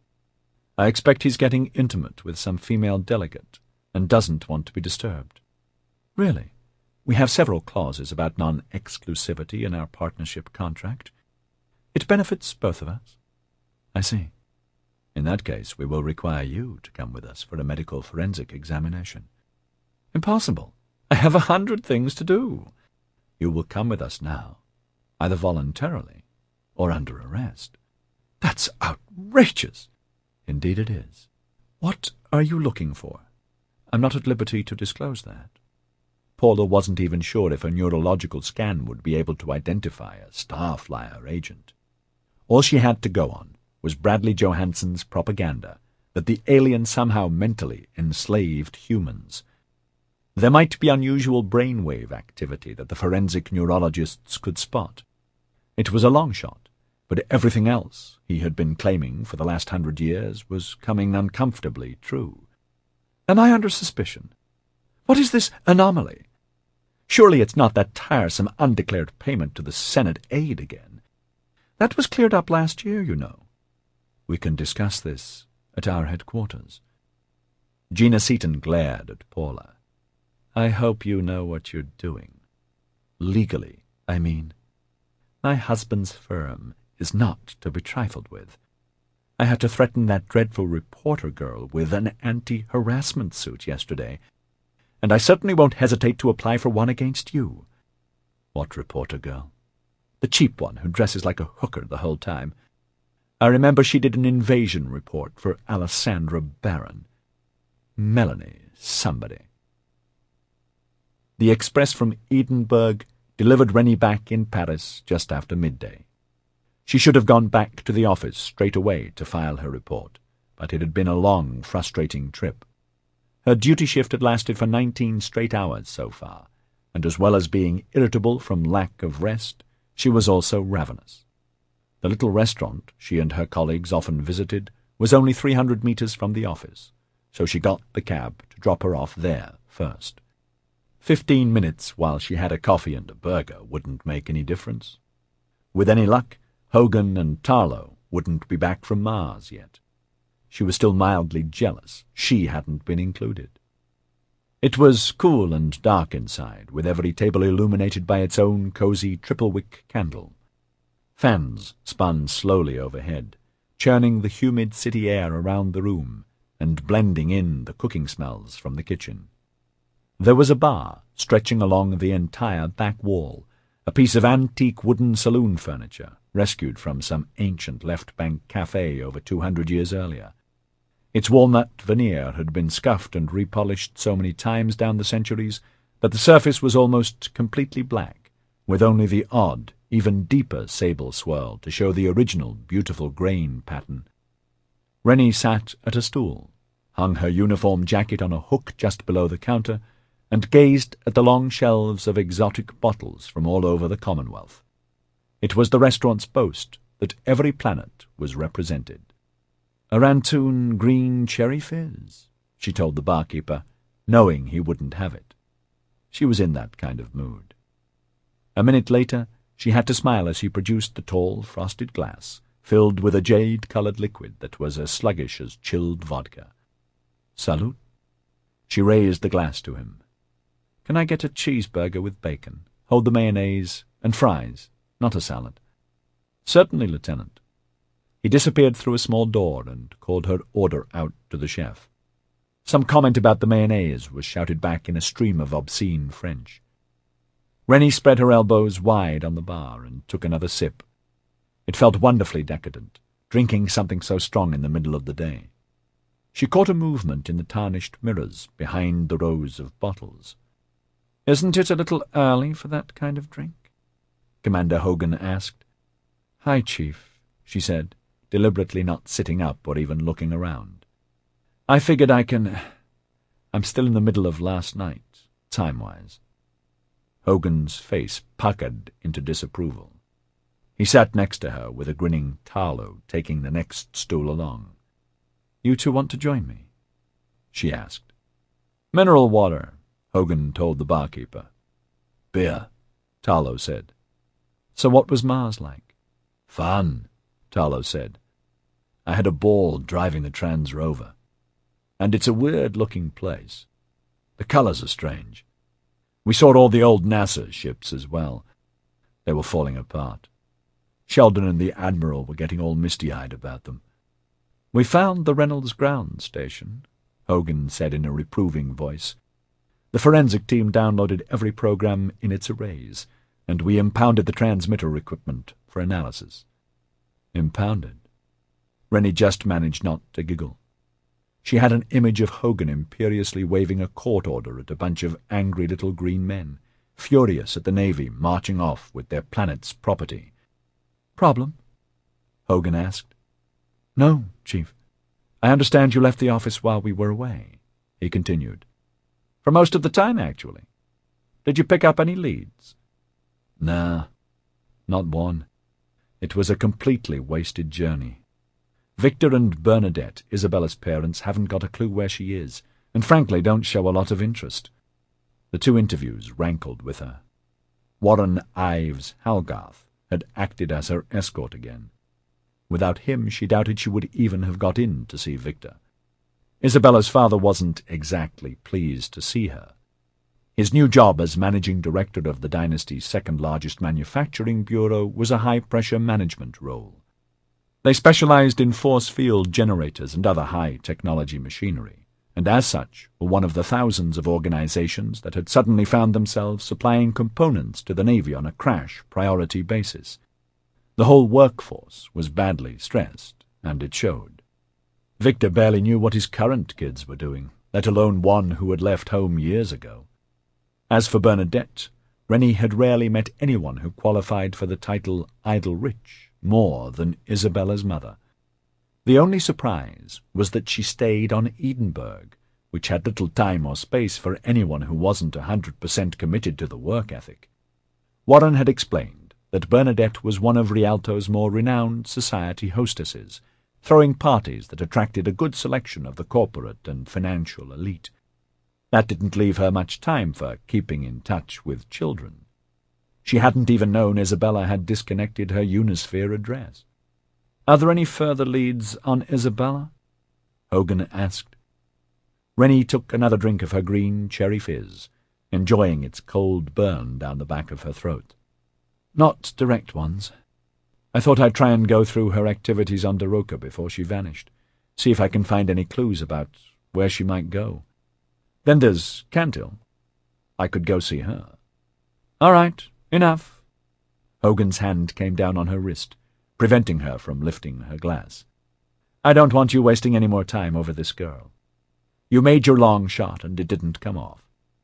I expect he's getting intimate with some female delegate and doesn't want to be disturbed." "Really? We have several clauses about non-exclusivity in our partnership contract. It benefits both of us." "I see. In that case, we will require you to come with us for a medical forensic examination." "Impossible. I have a hundred things to do." "You will come with us now, either voluntarily or under arrest." "That's outrageous." "Indeed it is. What are you looking for?" "I'm not at liberty to disclose that." Paula wasn't even sure if a neurological scan would be able to identify a Starflyer agent. All she had to go on was Bradley Johansson's propaganda that the alien somehow mentally enslaved humans. There might be unusual brainwave activity that the forensic neurologists could spot. It was a long shot, but everything else he had been claiming for the last hundred years was coming uncomfortably true. "Am I under suspicion? What is this anomaly? Surely it's not that tiresome undeclared payment to the Senate aide again. That was cleared up last year, you know." "We can discuss this at our headquarters." Gina Seaton glared at Paula. "I hope you know what you're doing. Legally, I mean. My husband's firm is not to be trifled with. I had to threaten that dreadful reporter girl with an anti-harassment suit yesterday, and I certainly won't hesitate to apply for one against you." "What reporter girl?" "The cheap one who dresses like a hooker the whole time. I remember she did an invasion report for Alessandra Barron. Melanie somebody." The express from Edinburgh delivered Rennie back in Paris just after midday. She should have gone back to the office straight away to file her report, but it had been a long, frustrating trip. Her duty shift had lasted for nineteen straight hours so far, and as well as being irritable from lack of rest, she was also ravenous. The little restaurant she and her colleagues often visited was only three hundred meters from the office, so she got the cab to drop her off there first. Fifteen minutes while she had a coffee and a burger wouldn't make any difference. With any luck, Hogan and Tarlow wouldn't be back from Mars yet. She was still mildly jealous she hadn't been included. It was cool and dark inside, with every table illuminated by its own cozy triple-wick candle. Fans spun slowly overhead, churning the humid city air around the room and blending in the cooking smells from the kitchen. There was a bar stretching along the entire back wall, a piece of antique wooden saloon furniture rescued from some ancient left-bank cafe over two hundred years earlier. Its walnut veneer had been scuffed and repolished so many times down the centuries that the surface was almost completely black, with only the odd, even deeper sable swirl to show the original beautiful grain pattern. Rennie sat at a stool, hung her uniform jacket on a hook just below the counter, and gazed at the long shelves of exotic bottles from all over the Commonwealth. It was the restaurant's boast that every planet was represented. "A Rantoon green cherry fizz," she told the barkeeper, knowing he wouldn't have it. She was in that kind of mood. A minute later, she had to smile as he produced the tall, frosted glass, filled with a jade-coloured liquid that was as sluggish as chilled vodka. "Salut." She raised the glass to him. "Can I get a cheeseburger with bacon? Hold the mayonnaise and fries, not a salad." "Certainly, Lieutenant." He disappeared through a small door and called her order out to the chef. Some comment about the mayonnaise was shouted back in a stream of obscene French. Rennie spread her elbows wide on the bar and took another sip. It felt wonderfully decadent, drinking something so strong in the middle of the day. She caught a movement in the tarnished mirrors behind the rows of bottles. "Isn't it a little early for that kind of drink?" Commander Hogan asked. "Hi, Chief," she said, deliberately not sitting up or even looking around. "I figured I can... I'm still in the middle of last night, time-wise." Hogan's face puckered into disapproval. He sat next to her with a grinning Tarlo taking the next stool along. "You two want to join me?" she asked. "Mineral water," Hogan told the barkeeper. "Beer," Tarlo said. "So what was Mars like?" "Fun," Tarlo said. "I had a ball driving the Trans Rover. And it's a weird-looking place. The colors are strange. We saw all the old NASA ships as well. They were falling apart. Sheldon and the Admiral were getting all misty-eyed about them." "We found the Reynolds ground station," Hogan said in a reproving voice. "The forensic team downloaded every program in its arrays, and we impounded the transmitter equipment for analysis." "Impounded?" Rennie just managed not to giggle. She had an image of Hogan imperiously waving a court order at a bunch of angry little green men, furious at the Navy marching off with their planet's property. "Problem?" Hogan asked. "No, Chief. I understand you left the office while we were away," he continued. "For most of the time, actually. Did you pick up any leads?" "Nah, not one. It was a completely wasted journey. Victor and Bernadette, Isabella's parents, haven't got a clue where she is, and frankly don't show a lot of interest." The two interviews rankled with her. Warren Ives Halgarth had acted as her escort again. Without him, she doubted she would even have got in to see Victor. Isabella's father wasn't exactly pleased to see her. His new job as managing director of the dynasty's second-largest manufacturing bureau was a high-pressure management role. They specialized in force-field generators and other high-technology machinery, and as such were one of the thousands of organizations that had suddenly found themselves supplying components to the Navy on a crash priority basis. The whole workforce was badly stressed, and it showed. Victor barely knew what his current kids were doing, let alone one who had left home years ago. As for Bernadette, Rennie had rarely met anyone who qualified for the title idle rich more than Isabella's mother. The only surprise was that she stayed on Edinburgh, which had little time or space for anyone who wasn't a hundred percent committed to the work ethic. Warren had explained that Bernadette was one of Rialto's more renowned society hostesses, throwing parties that attracted a good selection of the corporate and financial elite. That didn't leave her much time for keeping in touch with children. She hadn't even known Isabella had disconnected her Unisphere address. "Are there any further leads on Isabella?" Hogan asked. Rennie took another drink of her green cherry fizz, enjoying its cold burn down the back of her throat. "Not direct ones. I thought I'd try and go through her activities on Daroka before she vanished, see if I can find any clues about where she might go. Then there's Cantil. I could go see her. All right, enough. Hogan's hand came down on her wrist, preventing her from lifting her glass. I don't want you wasting any more time over this girl. You made your long shot, and it didn't come off.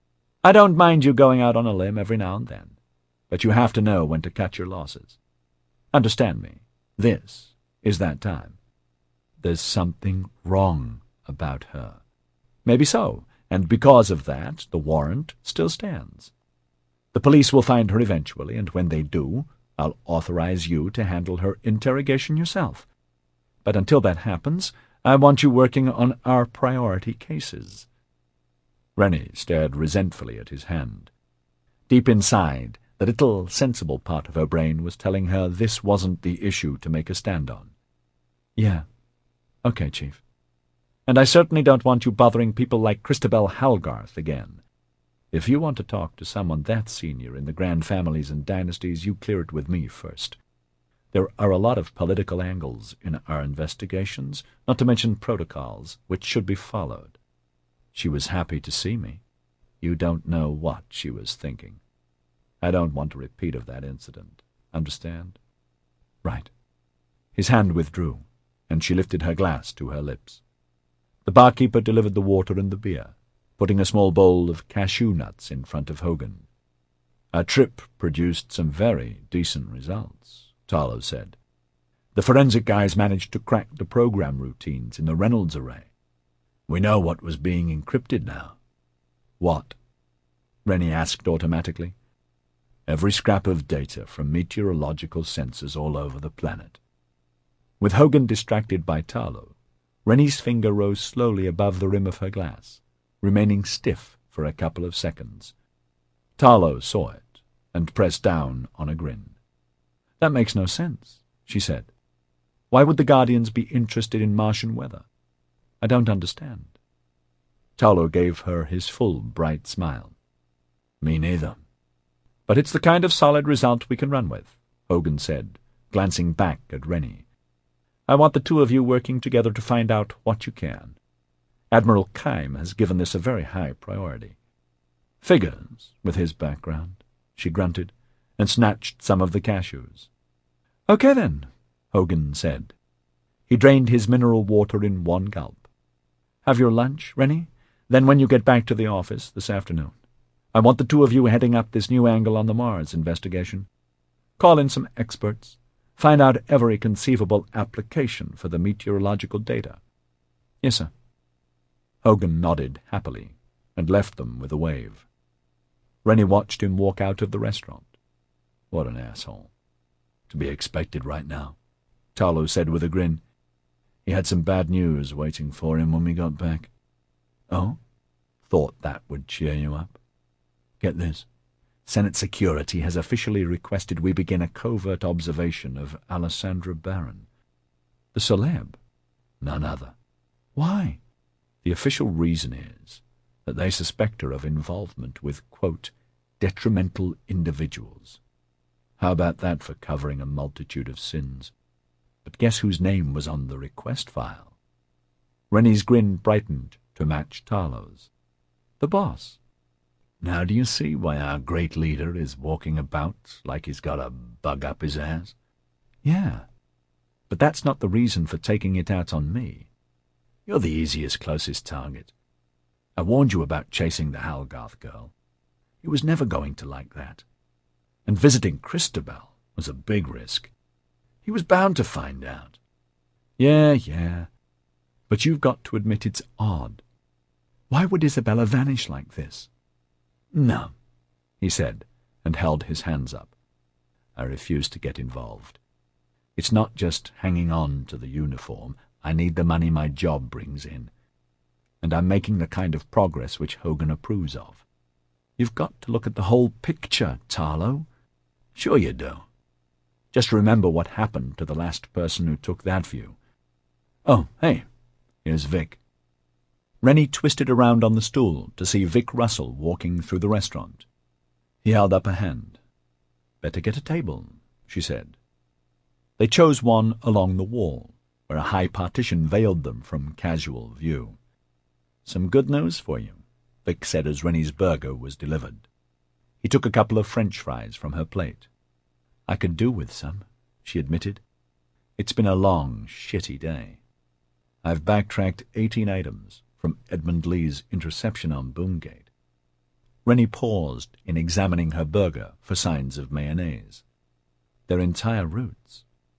I don't mind you going out on a limb every now and then, but you have to know when to cut your losses. Understand me, this is that time. There's something wrong about her. Maybe so, and because of that, the warrant still stands. The police will find her eventually, and when they do, I'll authorize you to handle her interrogation yourself. But until that happens, I want you working on our priority cases. Rennie stared resentfully at his hand. Deep inside, the little sensible part of her brain was telling her this wasn't the issue to make a stand on. Yeah. Okay, Chief. And I certainly don't want you bothering people like Christabel Halgarth again. If you want to talk to someone that senior in the grand families and dynasties, you clear it with me first. There are a lot of political angles in our investigations, not to mention protocols, which should be followed. She was happy to see me. You don't know what she was thinking. I don't want a repeat of that incident. Understand? Right. His hand withdrew, and she lifted her glass to her lips. The barkeeper delivered the water and the beer, putting a small bowl of cashew nuts in front of Hogan. Our trip produced some very decent results, Tarlow said. The forensic guys managed to crack the program routines in the Reynolds array. We know what was being encrypted now. What? Rennie asked automatically. Every scrap of data from meteorological sensors all over the planet. With Hogan distracted by Tarlow, Rennie's finger rose slowly above the rim of her glass, remaining stiff for a couple of seconds. Tarlow saw it and pressed down on a grin. That makes no sense, she said. Why would the Guardians be interested in Martian weather? I don't understand. Tarlow gave her his full, bright smile. Me neither. But it's the kind of solid result we can run with, Hogan said, glancing back at Rennie. I want the two of you working together to find out what you can. Admiral Keim has given this a very high priority. Figures, with his background, she grunted, and snatched some of the cashews. Okay then, Hogan said. He drained his mineral water in one gulp. Have your lunch, Rennie? Then when you get back to the office this afternoon, I want the two of you heading up this new angle on the Mars investigation. Call in some experts. Find out every conceivable application for the meteorological data. Yes, sir. Hogan nodded happily and left them with a wave. Rennie watched him walk out of the restaurant. What an asshole. To be expected right now, Tarlow said with a grin. He had some bad news waiting for him when we got back. Oh? Thought that would cheer you up. Get this. Senate Security has officially requested we begin a covert observation of Alessandra Barron. The celeb? None other. Why? The official reason is that they suspect her of involvement with, quote, detrimental individuals. How about that for covering a multitude of sins? But guess whose name was on the request file? Rennie's grin brightened to match Tarlow's. The boss. Now do you see why our great leader is walking about like he's got a bug up his ass? Yeah, but that's not the reason for taking it out on me. You're the easiest, closest target. I warned you about chasing the Halgarth girl. He was never going to like that. And visiting Christabel was a big risk. He was bound to find out. Yeah, yeah, but you've got to admit it's odd. Why would Isabella vanish like this? No, he said, and held his hands up. I refuse to get involved. It's not just hanging on to the uniform. I need the money my job brings in. And I'm making the kind of progress which Hogan approves of. You've got to look at the whole picture, Tarlow. Sure you do. Just remember what happened to the last person who took that view. Oh, hey, here's Vic. Rennie twisted around on the stool to see Vic Russell walking through the restaurant. He held up a hand. Better get a table, she said. They chose one along the wall, where a high partition veiled them from casual view. "Some good news for you," Vic said as Rennie's burger was delivered. He took a couple of French fries from her plate. "I could do with some," she admitted. "It's been a long, shitty day. I've backtracked eighteen items from Edmund Lee's interception on Boomgate." Rennie paused in examining her burger for signs of mayonnaise. "Their entire routes?"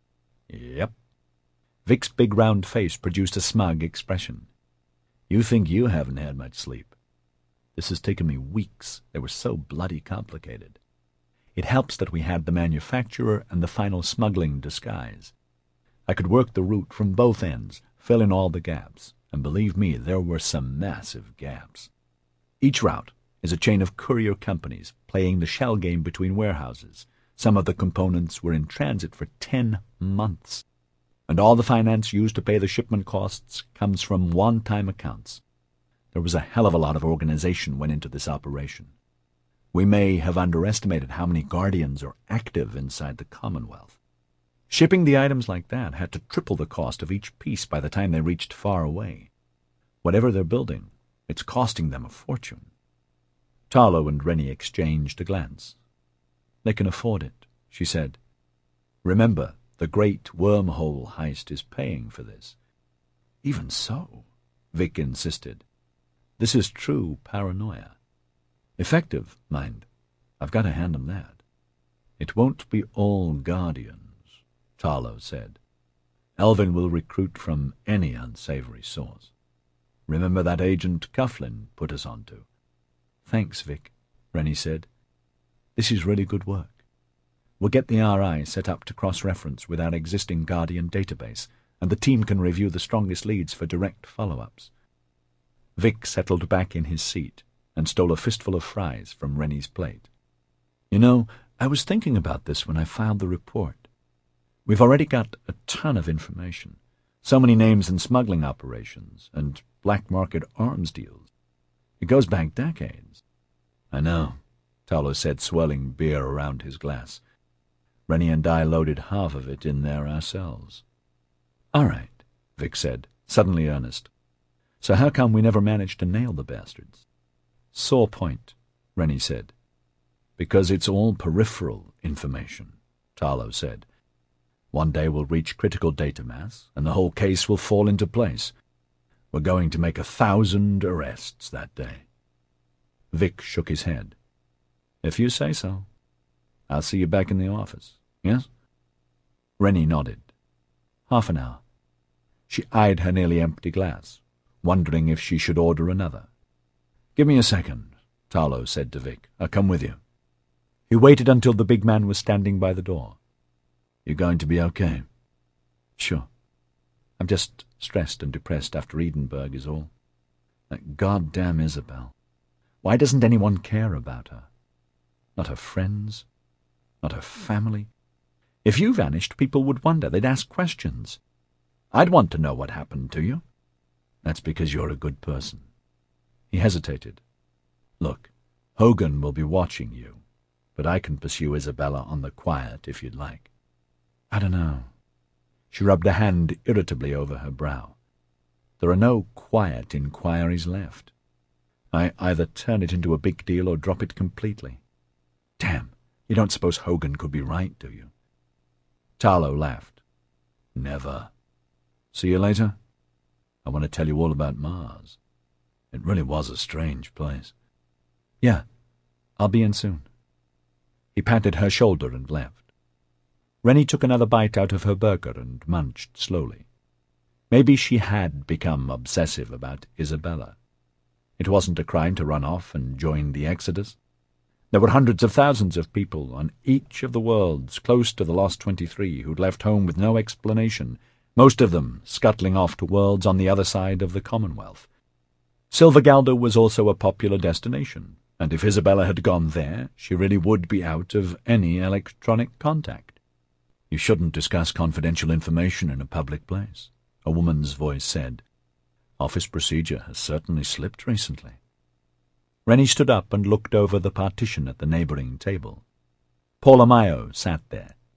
"Yep." Vic's big round face produced a smug expression. "You think you haven't had much sleep. This has taken me weeks. They were so bloody complicated. It helps that we had the manufacturer and the final smuggling disguise. I could work the route from both ends, fill in all the gaps, and believe me, there were some massive gaps. Each route is a chain of courier companies playing the shell game between warehouses. Some of the components were in transit for ten months. And all the finance used to pay the shipment costs comes from one-time accounts. There was a hell of a lot of organization went into this operation. We may have underestimated how many Guardians are active inside the Commonwealth. Shipping the items like that had to triple the cost of each piece by the time they reached far away. Whatever they're building, it's costing them a fortune." Tarlo and Rennie exchanged a glance. "They can afford it," she said. "Remember, the great wormhole heist is paying for this." "Even so," Vic insisted. "This is true paranoia. Effective, mind. I've got to hand them that." "It won't be all Guardians," Tarlo said. "Elvin will recruit from any unsavory source. Remember that agent Coughlin put us onto?" "Thanks, Vic," Rennie said. "This is really good work. We'll get the R I set up to cross-reference with our existing Guardian database, and the team can review the strongest leads for direct follow-ups." Vic settled back in his seat and stole a fistful of fries from Rennie's plate. "You know, I was thinking about this when I filed the report. We've already got a ton of information. So many names in smuggling operations and black-market arms deals. It goes back decades." "I know," Tarlo said, swirling beer around his glass. "Rennie and I loaded half of it in there ourselves." "All right," Vic said, suddenly earnest. "So how come we never managed to nail the bastards?" "Sore point," Rennie said. "Because it's all peripheral information," Tarlo said. "One day we'll reach critical data mass, and the whole case will fall into place. We're going to make a thousand arrests that day." Vic shook his head. "If you say so. I'll see you back in the office, yes?" Rennie nodded. Half an hour. She eyed her nearly empty glass, wondering if she should order another. "Give me a second," Tarlo said to Vic. "I'll come with you." He waited until the big man was standing by the door. "You going to be okay?" "Sure. I'm just stressed and depressed after Edinburgh is all. That goddamn Isabel. Why doesn't anyone care about her? Not her friends, not her family. If you vanished, people would wonder. They'd ask questions. I'd want to know what happened to you." "That's because you're a good person." He hesitated. "Look, Hogan will be watching you, but I can pursue Isabella on the quiet if you'd like." "I don't know." She rubbed a hand irritably over her brow. "There are no quiet inquiries left. I either turn it into a big deal or drop it completely." "Damn, you don't suppose Hogan could be right, do you?" Tarlo laughed. "Never. See you later? I want to tell you all about Mars. It really was a strange place." "Yeah, I'll be in soon." He patted her shoulder and left. Rennie took another bite out of her burger and munched slowly. Maybe she had become obsessive about Isabella. It wasn't a crime to run off and join the Exodus. There were hundreds of thousands of people on each of the worlds close to the Lost Twenty-Three who'd left home with no explanation, most of them scuttling off to worlds on the other side of the Commonwealth. Silver Galdo was also a popular destination, and if Isabella had gone there, she really would be out of any electronic contact. "You shouldn't discuss confidential information in a public place," a woman's voice said. "Office procedure has certainly slipped recently." Rennie stood up and looked over the partition at the neighboring table. Paula Mayo sat there,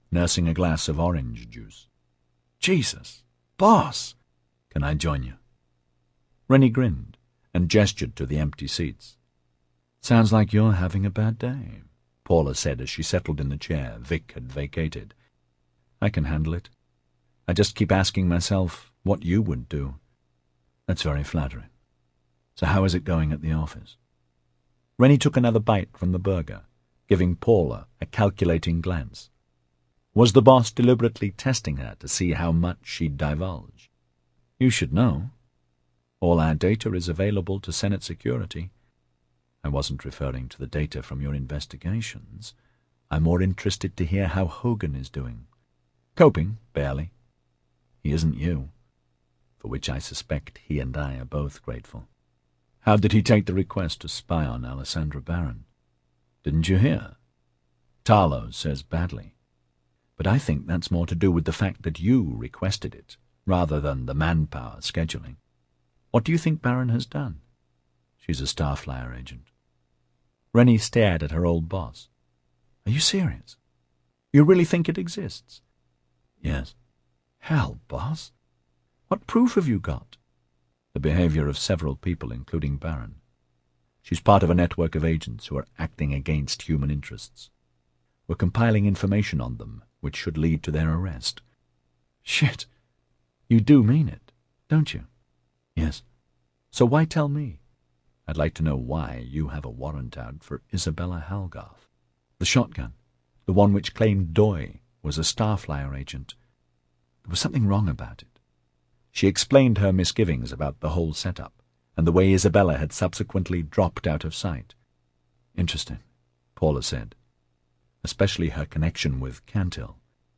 nursing a glass of orange juice. "Jesus, boss! Can I join you?" Rennie grinned and gestured to the empty seats. "Sounds like you're having a bad day," Paula said as she settled in the chair Vic had vacated. "I can handle it. I just keep asking myself what you would do." "That's very flattering. So how is it going at the office?" Rennie took another bite from the burger, giving Paula a calculating glance. Was the boss deliberately testing her to see how much she'd divulge? "You should know. All our data is available to Senate security. I wasn't referring to the data from your investigations. I'm more interested to hear how Hogan is doing." "Coping, barely. He isn't you, for which I suspect he and I are both grateful." "How did he take the request to spy on Alessandra Barron?" "Didn't you hear? Tarlow says badly. But I think that's more to do with the fact that you requested it, rather than the manpower scheduling. What do you think Barron has done?" "She's a Starflyer agent." Rennie stared at her old boss. "Are you serious? You really think it exists?" "Yes." "Hell, boss. What proof have you got?" "The behavior of several people, including Barron. She's part of a network of agents who are acting against human interests. We're compiling information on them, which should lead to their arrest." "Shit. You do mean it, don't you?" "Yes." "So why tell me?" "I'd like to know why you have a warrant out for Isabella Halgarth." "The shotgun, the one which claimed Doy was a Starflyer agent. There was something wrong about it." She explained her misgivings about the whole setup, and the way Isabella had subsequently dropped out of sight. "Interesting," Paula said. "Especially her connection with Cantil.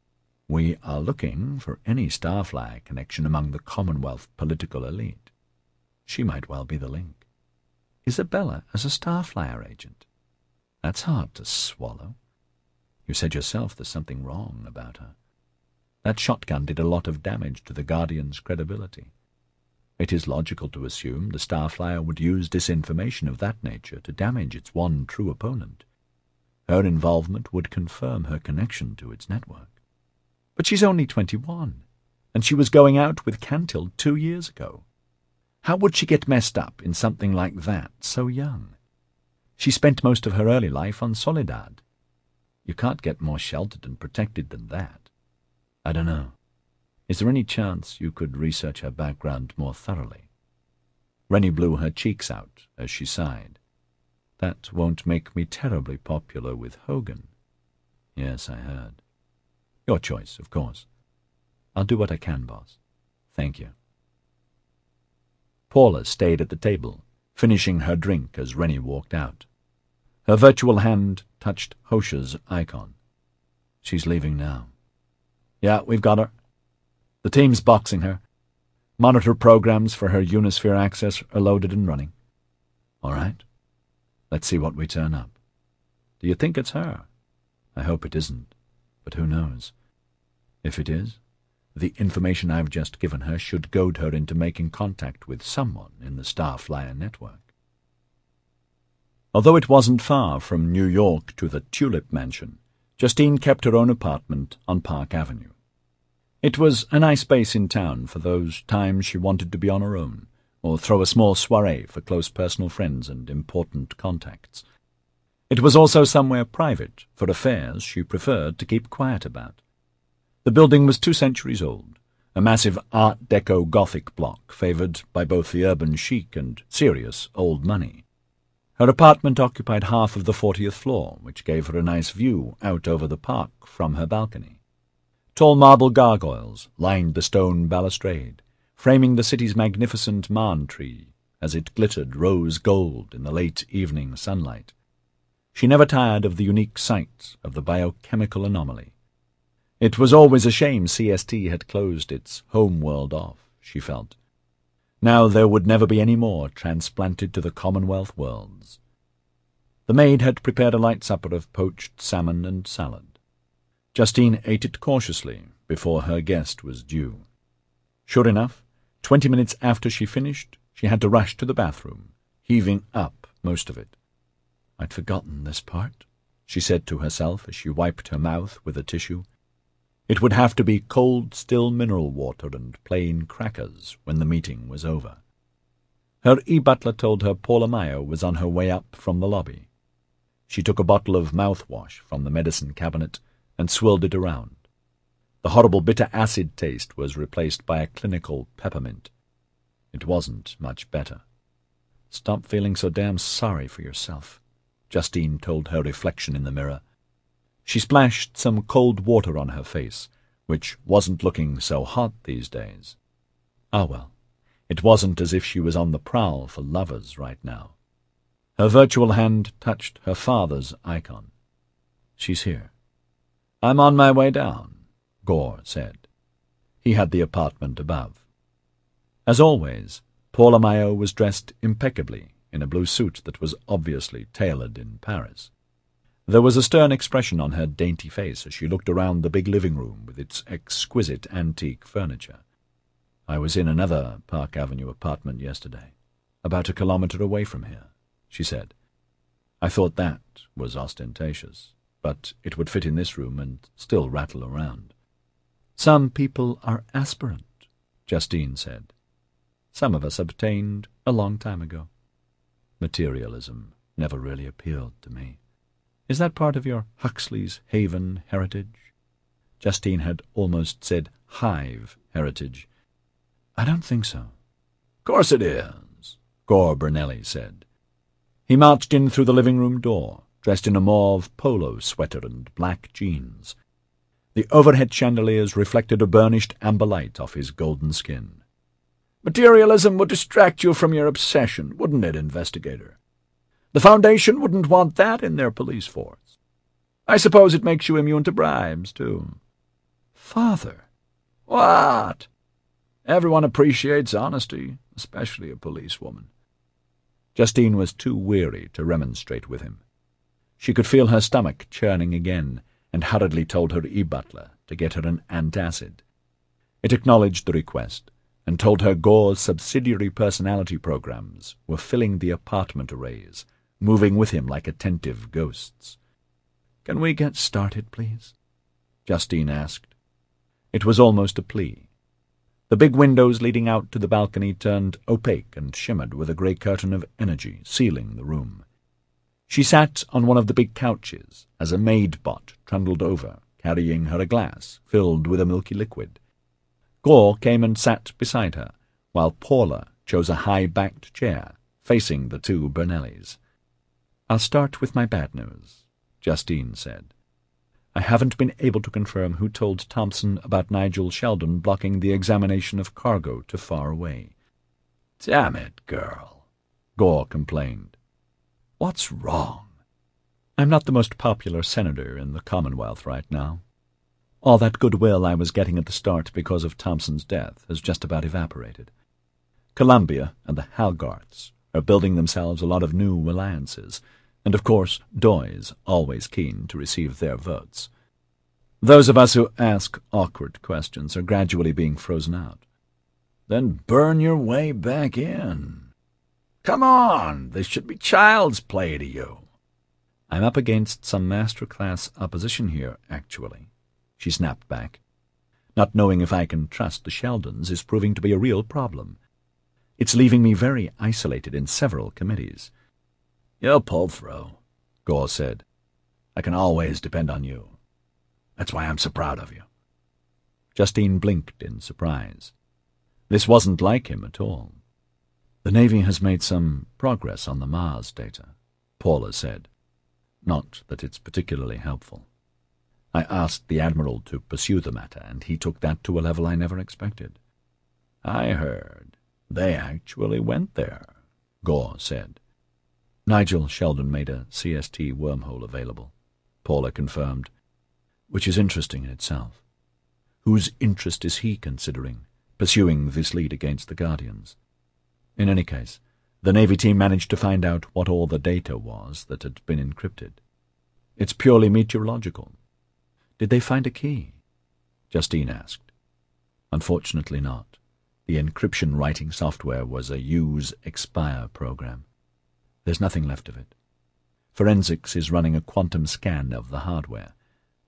We are looking for any Starflyer connection among the Commonwealth political elite. She might well be the link." "Isabella as a Starflyer agent? That's hard to swallow. You said yourself there's something wrong about her. That shotgun did a lot of damage to the Guardian's credibility. It is logical to assume the Starflyer would use disinformation of that nature to damage its one true opponent. Her involvement would confirm her connection to its network." "But she's only twenty-one, and she was going out with Cantil two years ago. How would she get messed up in something like that so young? She spent most of her early life on Soledad. You can't get more sheltered and protected than that." "I don't know. Is there any chance you could research her background more thoroughly?" Rennie blew her cheeks out as she sighed. "That won't make me terribly popular with Hogan." "Yes, I heard. Your choice, of course. I'll do what I can, boss. Thank you." Paula stayed at the table, finishing her drink as Rennie walked out. Her virtual hand touched Hosha's icon. "She's leaving now." "Yeah, we've got her. The team's boxing her. Monitor programs for her Unisphere access are loaded and running." "All right. Let's see what we turn up." "Do you think it's her?" "I hope it isn't, but who knows? If it is, the information I've just given her should goad her into making contact with someone in the Starflyer network." Although it wasn't far from New York to the Tulip Mansion, Justine kept her own apartment on Park Avenue. It was a nice base in town for those times she wanted to be on her own, or throw a small soiree for close personal friends and important contacts. It was also somewhere private for affairs she preferred to keep quiet about. The building was two centuries old, a massive Art Deco Gothic block favoured by both the urban chic and serious old money. Her apartment occupied half of the fortieth floor, which gave her a nice view out over the park from her balcony. Tall marble gargoyles lined the stone balustrade, framing the city's magnificent Marne tree as it glittered rose gold in the late evening sunlight. She never tired of the unique sight of the biochemical anomaly. It was always a shame C S T had closed its home world off, she felt. Now there would never be any more transplanted to the Commonwealth worlds. The maid had prepared a light supper of poached salmon and salad. Justine ate it cautiously before her guest was due. Sure enough, twenty minutes after she finished, she had to rush to the bathroom, heaving up most of it. "I'd forgotten this part," she said to herself as she wiped her mouth with a tissue. It would have to be cold, still mineral water and plain crackers when the meeting was over. Her e-butler told her Paula Meyer was on her way up from the lobby. She took a bottle of mouthwash from the medicine cabinet and swirled it around. The horrible bitter acid taste was replaced by a clinical peppermint. It wasn't much better. "Stop feeling so damn sorry for yourself," Justine told her reflection in the mirror. She splashed some cold water on her face, which wasn't looking so hot these days. Ah well, it wasn't as if she was on the prowl for lovers right now. Her virtual hand touched her father's icon. "She's here." "I'm on my way down," Gore said. He had the apartment above. As always, Paula Meyer was dressed impeccably in a blue suit that was obviously tailored in Paris. There was a stern expression on her dainty face as she looked around the big living room with its exquisite antique furniture. "I was in another Park Avenue apartment yesterday, about a kilometre away from here," she said. "I thought that was ostentatious, but it would fit in this room and still rattle around." "Some people are aspirant," Justine said. "Some of us obtained a long time ago." Materialism never really appealed to me. "Is that part of your Huxley's Haven heritage?" Justine had almost said hive heritage. "I don't think so." "Course it is," Gore Brunelli said. He marched in through the living-room door, dressed in a mauve polo sweater and black jeans. The overhead chandeliers reflected a burnished amber light off his golden skin. "Materialism would distract you from your obsession, wouldn't it, investigator? The Foundation wouldn't want that in their police force. I suppose it makes you immune to bribes, too." "Father!" "What?" "Everyone appreciates honesty, especially a policewoman." Justine was too weary to remonstrate with him. She could feel her stomach churning again, and hurriedly told her e-butler to get her an antacid. It acknowledged the request, and told her Gore's subsidiary personality programs were filling the apartment arrays, moving with him like attentive ghosts. "Can we get started, please?" Justine asked. It was almost a plea. The big windows leading out to the balcony turned opaque and shimmered with a grey curtain of energy sealing the room. She sat on one of the big couches as a maid-bot trundled over, carrying her a glass filled with a milky liquid. Gore came and sat beside her, while Paula chose a high-backed chair facing the two Brunellis. "I'll start with my bad news," Justine said. "I haven't been able to confirm who told Thompson about Nigel Sheldon blocking the examination of cargo to far away." "Damn it, girl," Gore complained. "What's wrong?" "I'm not the most popular senator in the Commonwealth right now. All that goodwill I was getting at the start because of Thompson's death has just about evaporated. Columbia and the Halgarths are building themselves a lot of new alliances, and of course Doy's always keen to receive their votes. Those of us who ask awkward questions are gradually being frozen out." "Then burn your way back in. Come on, this should be child's play to you." "I'm up against some master-class opposition here, actually," she snapped back. "Not knowing if I can trust the Sheldons is proving to be a real problem. It's leaving me very isolated in several committees." "You'll pull through," Gore said. "I can always depend on you. That's why I'm so proud of you." Justine blinked in surprise. This wasn't like him at all. "The Navy has made some progress on the Mars data," Paula said. "Not that it's particularly helpful. I asked the Admiral to pursue the matter, and he took that to a level I never expected." "I heard. They actually went there," Gore said. "Nigel Sheldon made a C S T wormhole available," Paula confirmed, "which is interesting in itself. Whose interest is he considering, pursuing this lead against the Guardians? In any case, the Navy team managed to find out what all the data was that had been encrypted. It's purely meteorological." "Did they find a key?" Justine asked. "Unfortunately not. The encryption writing software was a use-expire program. There's nothing left of it. Forensics is running a quantum scan of the hardware,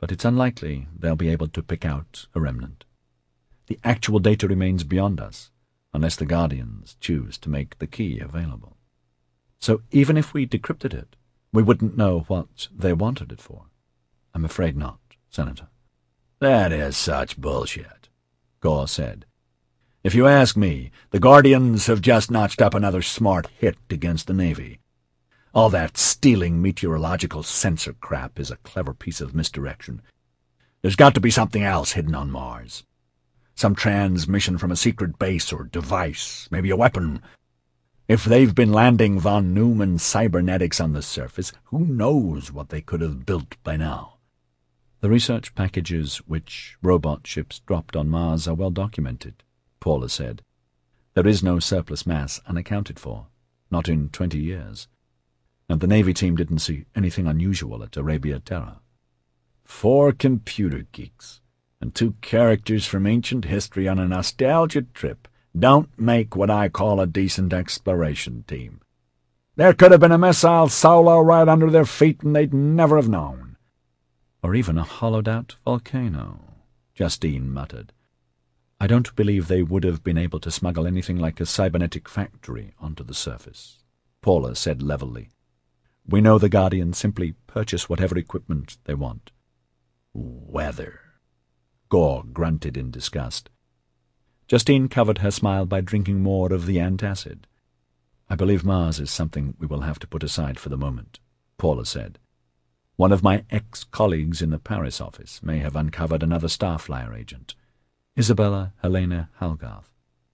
but it's unlikely they'll be able to pick out a remnant. The actual data remains beyond us, unless the Guardians choose to make the key available. So even if we decrypted it, we wouldn't know what they wanted it for. I'm afraid not, Senator. That is such bullshit, Gore said. If you ask me, the Guardians have just notched up another smart hit against the Navy. All that stealing meteorological sensor crap is a clever piece of misdirection. There's got to be something else hidden on Mars. Some transmission from a secret base or device, maybe a weapon. If they've been landing von Neumann cybernetics on the surface, who knows what they could have built by now? The research packages which robot ships dropped on Mars are well documented, Paula said. There is no surplus mass unaccounted for, not in twenty years. And the Navy team didn't see anything unusual at Arabia Terra. Four computer geeks and two characters from ancient history on a nostalgia trip don't make what I call a decent exploration team. There could have been a missile solo right under their feet and they'd never have known. Or even a hollowed-out volcano, Justine muttered. I don't believe they would have been able to smuggle anything like a cybernetic factory onto the surface, Paula said levelly. We know the Guardians simply purchase whatever equipment they want. Weather. Gore grunted in disgust. Justine covered her smile by drinking more of the antacid. I believe Mars is something we will have to put aside for the moment, Paula said. One of my ex-colleagues in the Paris office may have uncovered another Starflyer agent, Isabella Helena Halgarth.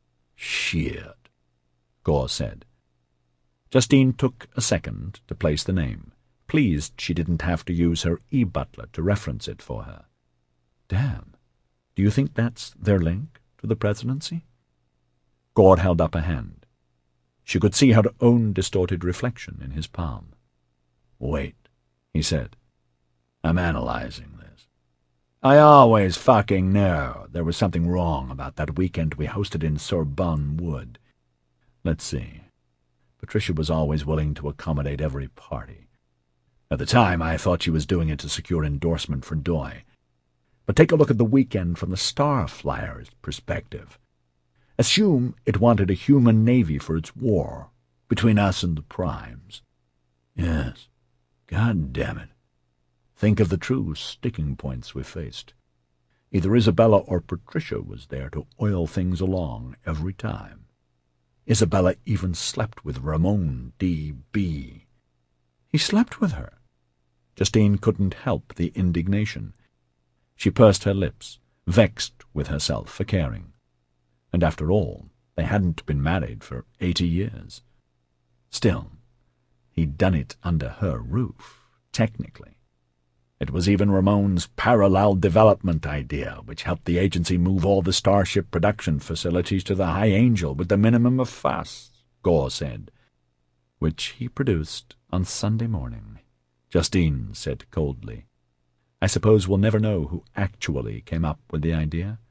Shit, Gore said. Justine took a second to place the name, pleased she didn't have to use her e-butler to reference it for her. Damn, do you think that's their link to the presidency? Gore held up a hand. She could see her own distorted reflection in his palm. Wait, he said. I'm analyzing this. I always fucking knew there was something wrong about that weekend we hosted in Sorbonne Wood. Let's see. Patricia was always willing to accommodate every party. At the time, I thought she was doing it to secure endorsement for Doi. But take a look at the weekend from the Starflyer's perspective. Assume it wanted a human navy for its war between us and the Primes. Yes, God damn it. Think of the true sticking points we faced. Either Isabella or Patricia was there to oil things along every time. Isabella even slept with Ramon D B He slept with her. Justine couldn't help the indignation. She pursed her lips, vexed with herself for caring. And after all, they hadn't been married for eighty years. Still, he'd done it under her roof, technically. It was even Ramon's parallel development idea, which helped the agency move all the Starship production facilities to the High Angel with the minimum of fuss, Gore said. Which he produced on Sunday morning, Justine said coldly. I suppose we'll never know who actually came up with the idea.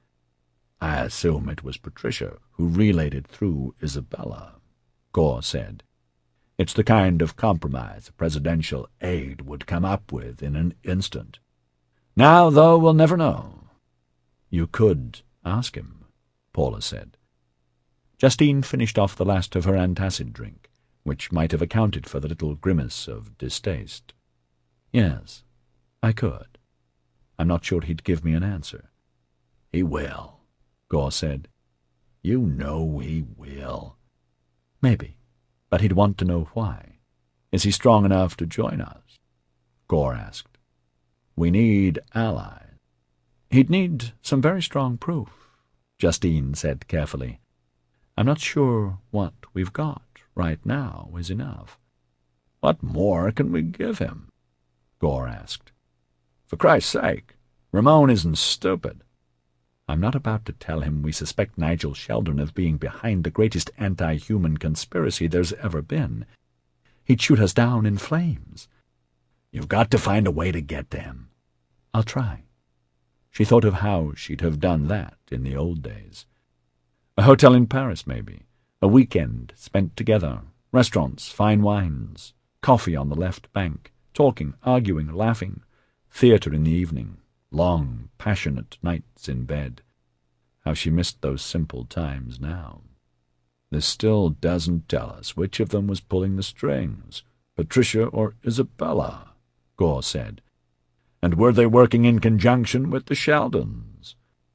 I assume it was Patricia who relayed it through Isabella, Gore said. It's the kind of compromise a presidential aide would come up with in an instant. Now, though, we'll never know. You could ask him, Paula said. Justine finished off the last of her antacid drink, which might have accounted for the little grimace of distaste. Yes, I could. I'm not sure he'd give me an answer. He will, Gore said. You know he will. Maybe. But he'd want to know why. Is he strong enough to join us? Gore asked. We need allies. He'd need some very strong proof, Justine said carefully. I'm not sure what we've got right now is enough. What more can we give him? Gore asked. For Christ's sake, Ramon isn't stupid. I'm not about to tell him we suspect Nigel Sheldon of being behind the greatest anti-human conspiracy there's ever been. He'd shoot us down in flames. You've got to find a way to get to him. I'll try. She thought of how she'd have done that in the old days. A hotel in Paris, maybe. A weekend spent together. Restaurants, fine wines. Coffee on the left bank. Talking, arguing, laughing. Theatre in the evening. long, passionate nights in bed. How she missed those simple times now. This still doesn't tell us which of them was pulling the strings, Patricia or Isabella, Gore said. And were they working in conjunction with the Sheldons?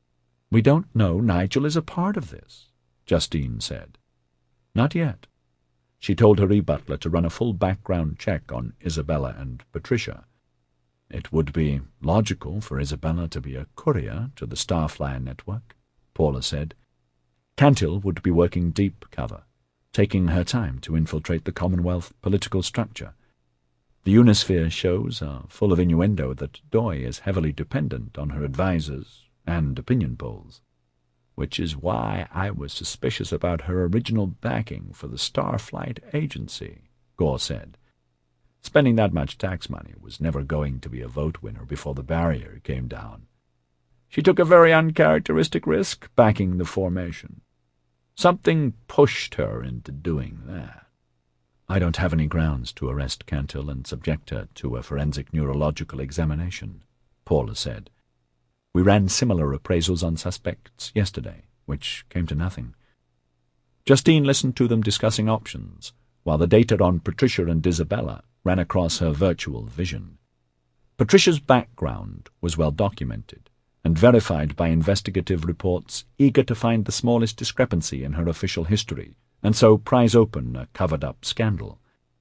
We don't know Nigel is a part of this, Justine said. Not yet. She told her e-butler to run a full background check on Isabella and Patricia. It would be logical for Isabella to be a courier to the Starflyer network, Paula said. Cantil would be working deep cover, taking her time to infiltrate the Commonwealth political structure. The Unisphere shows are full of innuendo that Doi is heavily dependent on her advisers and opinion polls, which is why I was suspicious about her original backing for the Starflight Agency, Gore said. Spending that much tax money was never going to be a vote winner before the barrier came down. She took a very uncharacteristic risk backing the formation. Something pushed her into doing that. I don't have any grounds to arrest Cantil and subject her to a forensic neurological examination, Paula said. We ran similar appraisals on suspects yesterday, which came to nothing. Justine listened to them discussing options, while the data on Patricia and Isabella ran across her virtual vision. Patricia's background was well documented and verified by investigative reports eager to find the smallest discrepancy in her official history and so prise open a covered-up scandal.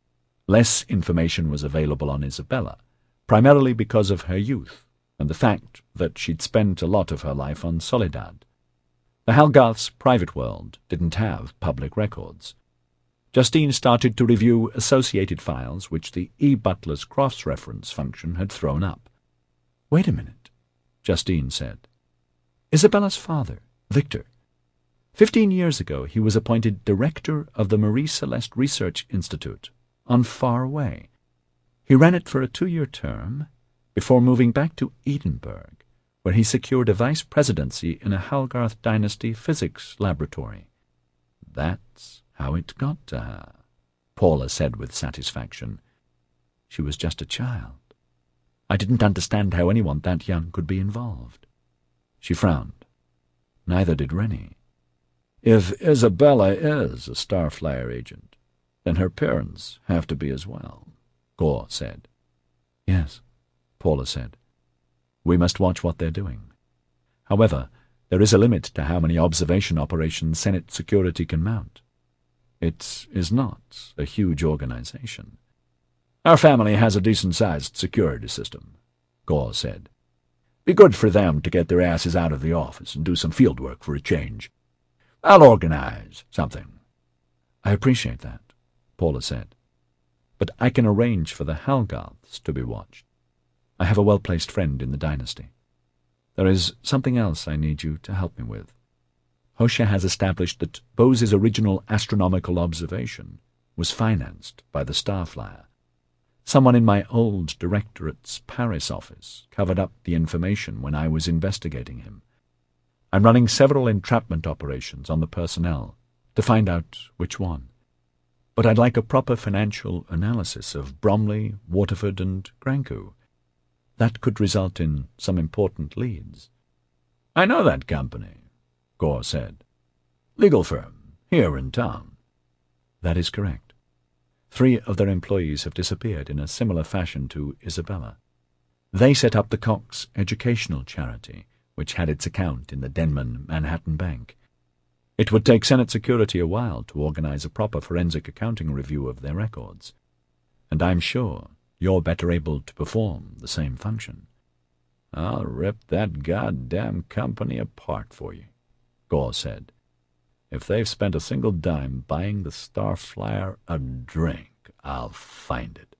Less information was available on Isabella, primarily because of her youth and the fact that she'd spent a lot of her life on Soledad. The Halgarth's private world didn't have public records. Justine started to review associated files which the e-butler's cross-reference function had thrown up. Wait a minute, Justine said. Isabella's father, Victor. Fifteen years ago he was appointed director of the Marie Celeste Research Institute on Far Away. He ran it for a two-year term before moving back to Edinburgh, where he secured a vice presidency in a Halgarth dynasty physics laboratory. That's how it got to her, Paula said with satisfaction. She was just a child. I didn't understand how anyone that young could be involved. She frowned. Neither did Rennie. If Isabella is a Starflyer agent, then her parents have to be as well, Gore said. Yes, Paula said. We must watch what they're doing. However, there is a limit to how many observation operations Senate security can mount. It is not a huge organization. Our family has a decent-sized security system, Gore said. Be good for them to get their asses out of the office and do some field work for a change. I'll organize something. I appreciate that, Paula said. But I can arrange for the Halgarths to be watched. I have a well-placed friend in the dynasty. There is something else I need you to help me with. Hosha has established that Bose's original astronomical observation was financed by the Starflyer. Someone in my old directorate's Paris office covered up the information when I was investigating him. I'm running several entrapment operations on the personnel to find out which one. But I'd like a proper financial analysis of Bromley, Waterford, and Grancu. That could result in some important leads. I know that company, Gore said. Legal firm, here in town. That is correct. Three of their employees have disappeared in a similar fashion to Isabella. They set up the Cox Educational Charity, which had its account in the Denman Manhattan Bank. It would take Senate security a while to organize a proper forensic accounting review of their records, and I'm sure you're better able to perform the same function. I'll rip that goddamn company apart for you, Gore said. If they've spent a single dime buying the Starflyer a drink, I'll find it.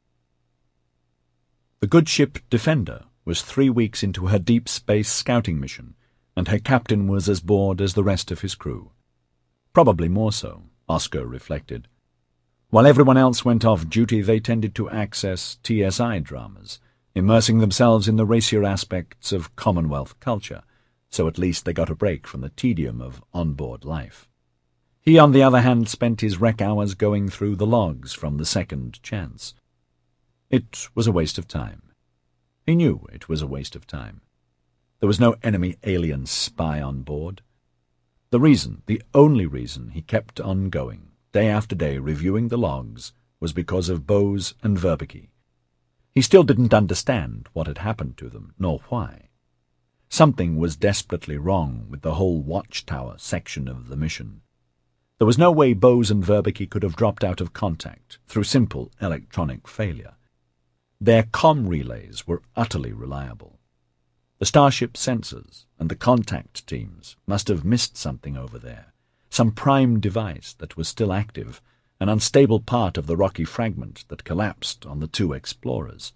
The good ship Defender was three weeks into her deep space scouting mission, and her captain was as bored as the rest of his crew. Probably more so, Oscar reflected. While everyone else went off duty, they tended to access T S I dramas, immersing themselves in the racier aspects of Commonwealth culture, so at least they got a break from the tedium of on-board life. He, on the other hand, spent his rec hours going through the logs from the Second Chance. It was a waste of time. He knew it was a waste of time. There was no enemy alien spy on board. The reason, the only reason he kept on going, day after day reviewing the logs, was because of Bose and Verbeke. He still didn't understand what had happened to them, nor why. Something was desperately wrong with the whole watchtower section of the mission. There was no way Bose and Verbeke could have dropped out of contact through simple electronic failure. Their comm relays were utterly reliable. The starship sensors and the contact teams must have missed something over there, some prime device that was still active, an unstable part of the rocky fragment that collapsed on the two explorers.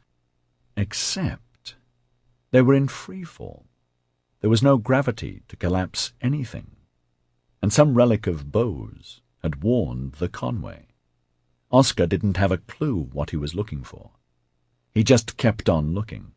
Except they were in free fall. There was no gravity to collapse anything, and some relic of Bose had warned the Conway. Oscar didn't have a clue what he was looking for. He just kept on looking.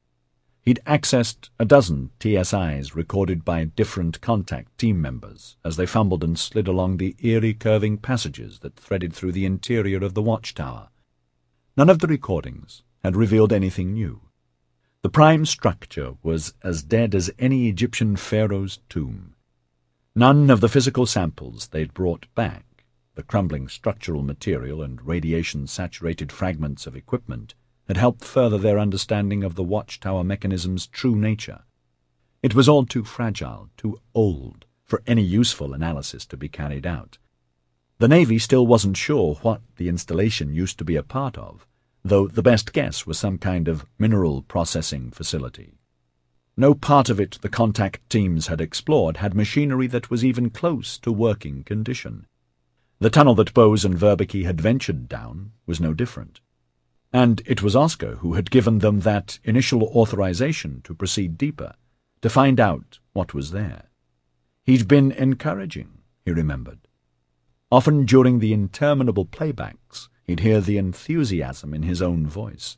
He'd accessed a dozen T S Is recorded by different contact team members as they fumbled and slid along the eerie curving passages that threaded through the interior of the watchtower. None of the recordings had revealed anything new. The prime structure was as dead as any Egyptian pharaoh's tomb. None of the physical samples they'd brought back, the crumbling structural material and radiation-saturated fragments of equipment, had helped further their understanding of the watchtower mechanism's true nature. It was all too fragile, too old, for any useful analysis to be carried out. The Navy still wasn't sure what the installation used to be a part of, though the best guess was some kind of mineral processing facility. No part of it the contact teams had explored had machinery that was even close to working condition. The tunnel that Bose and Verbeke had ventured down was no different. And it was Oscar who had given them that initial authorization to proceed deeper, to find out what was there. He'd been encouraging, he remembered. Often during the interminable playbacks, he'd hear the enthusiasm in his own voice.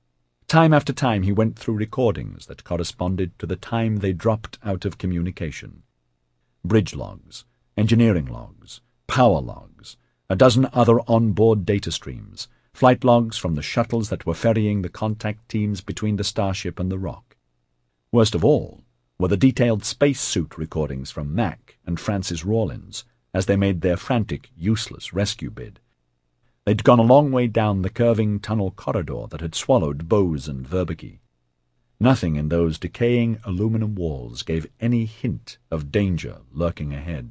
Time after time he went through recordings that corresponded to the time they dropped out of communication. Bridge logs, engineering logs, power logs, a dozen other on-board data streams, flight logs from the shuttles that were ferrying the contact teams between the starship and the rock. Worst of all were the detailed spacesuit recordings from Mac and Francis Rawlins as they made their frantic, useless rescue bid. They'd gone a long way down the curving tunnel corridor that had swallowed Bose and Verbeke. Nothing in those decaying aluminum walls gave any hint of danger lurking ahead.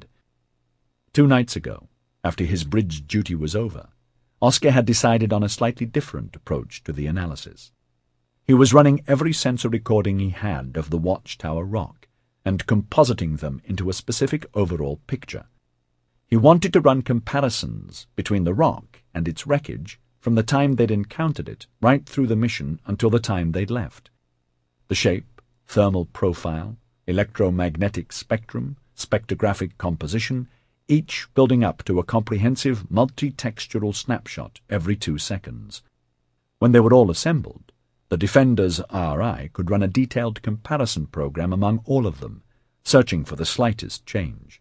Two nights ago, after his bridge duty was over, Oscar had decided on a slightly different approach to the analysis. He was running every sensor recording he had of the watchtower rock and compositing them into a specific overall picture. He wanted to run comparisons between the rock and its wreckage from the time they'd encountered it right through the mission until the time they'd left. The shape, thermal profile, electromagnetic spectrum, spectrographic composition, each building up to a comprehensive multi-textural snapshot every two seconds. When they were all assembled, the Defender's R I could run a detailed comparison program among all of them, searching for the slightest change.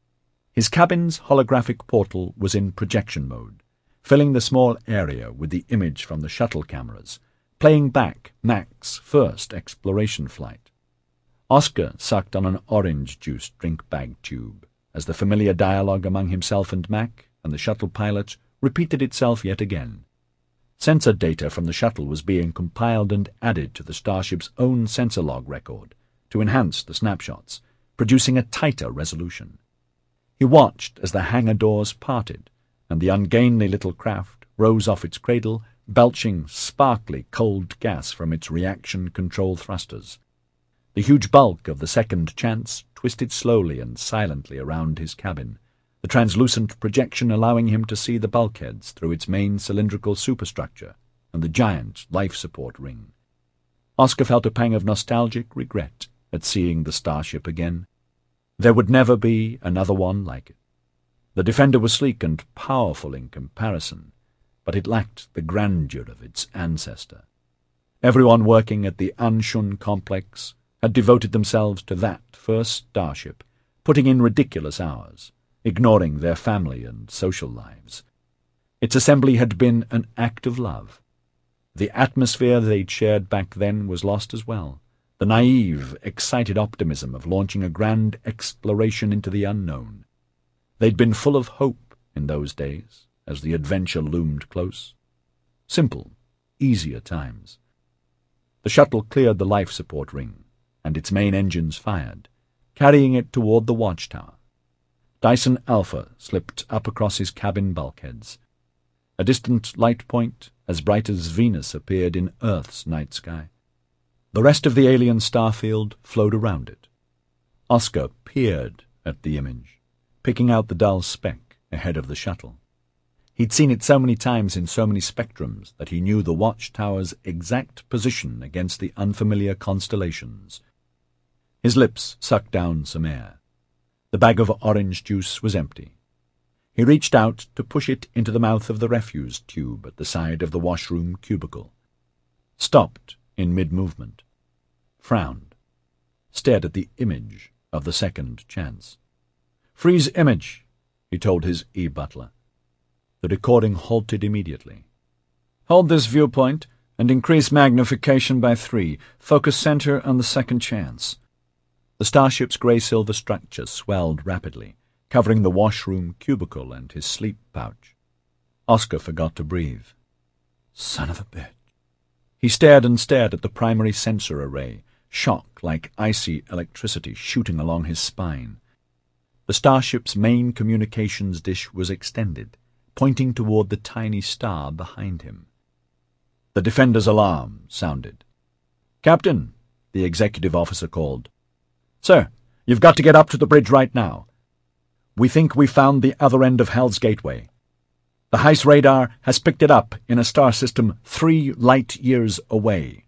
His cabin's holographic portal was in projection mode, filling the small area with the image from the shuttle cameras, playing back Mac's first exploration flight. Oscar sucked on an orange-juice drink-bag tube, as the familiar dialogue among himself and Mac and the shuttle pilots repeated itself yet again. Sensor data from the shuttle was being compiled and added to the starship's own sensor log record to enhance the snapshots, producing a tighter resolution. He watched as the hangar doors parted and the ungainly little craft rose off its cradle, belching sparkly cold gas from its reaction control thrusters. The huge bulk of the Second Chance twisted slowly and silently around his cabin, the translucent projection allowing him to see the bulkheads through its main cylindrical superstructure and the giant life-support ring. Oscar felt a pang of nostalgic regret at seeing the starship again. There would never be another one like it. The Defender was sleek and powerful in comparison, but it lacked the grandeur of its ancestor. Everyone working at the Anshun complex had devoted themselves to that first starship, putting in ridiculous hours, ignoring their family and social lives. Its assembly had been an act of love. The atmosphere they'd shared back then was lost as well, the naive, excited optimism of launching a grand exploration into the unknown. They'd been full of hope in those days, as the adventure loomed close. Simple, easier times. The shuttle cleared the life support ring, and its main engines fired, carrying it toward the watchtower. Dyson Alpha slipped up across his cabin bulkheads. A distant light point, as bright as Venus, appeared in Earth's night sky. The rest of the alien starfield flowed around it. Oscar peered at the image, picking out the dull speck ahead of the shuttle. He'd seen it so many times in so many spectrums that he knew the watchtower's exact position against the unfamiliar constellations. His lips sucked down some air. The bag of orange juice was empty. He reached out to push it into the mouth of the refuse tube at the side of the washroom cubicle. Stopped in mid-movement. Frowned. Stared at the image of the second chance. "Freeze image," he told his e-butler. The recording halted immediately. "Hold this viewpoint and increase magnification by three. Focus center on the second chance." The starship's grey-silver structure swelled rapidly, covering the washroom cubicle and his sleep pouch. Oscar forgot to breathe. Son of a bitch. He stared and stared at the primary sensor array, shock like icy electricity shooting along his spine. The starship's main communications dish was extended, pointing toward the tiny star behind him. The Defender's alarm sounded. "Captain," the executive officer called. "Sir, you've got to get up to the bridge right now. We think we found the other end of Hell's Gateway. The Heist radar has picked it up in a star system three light years away."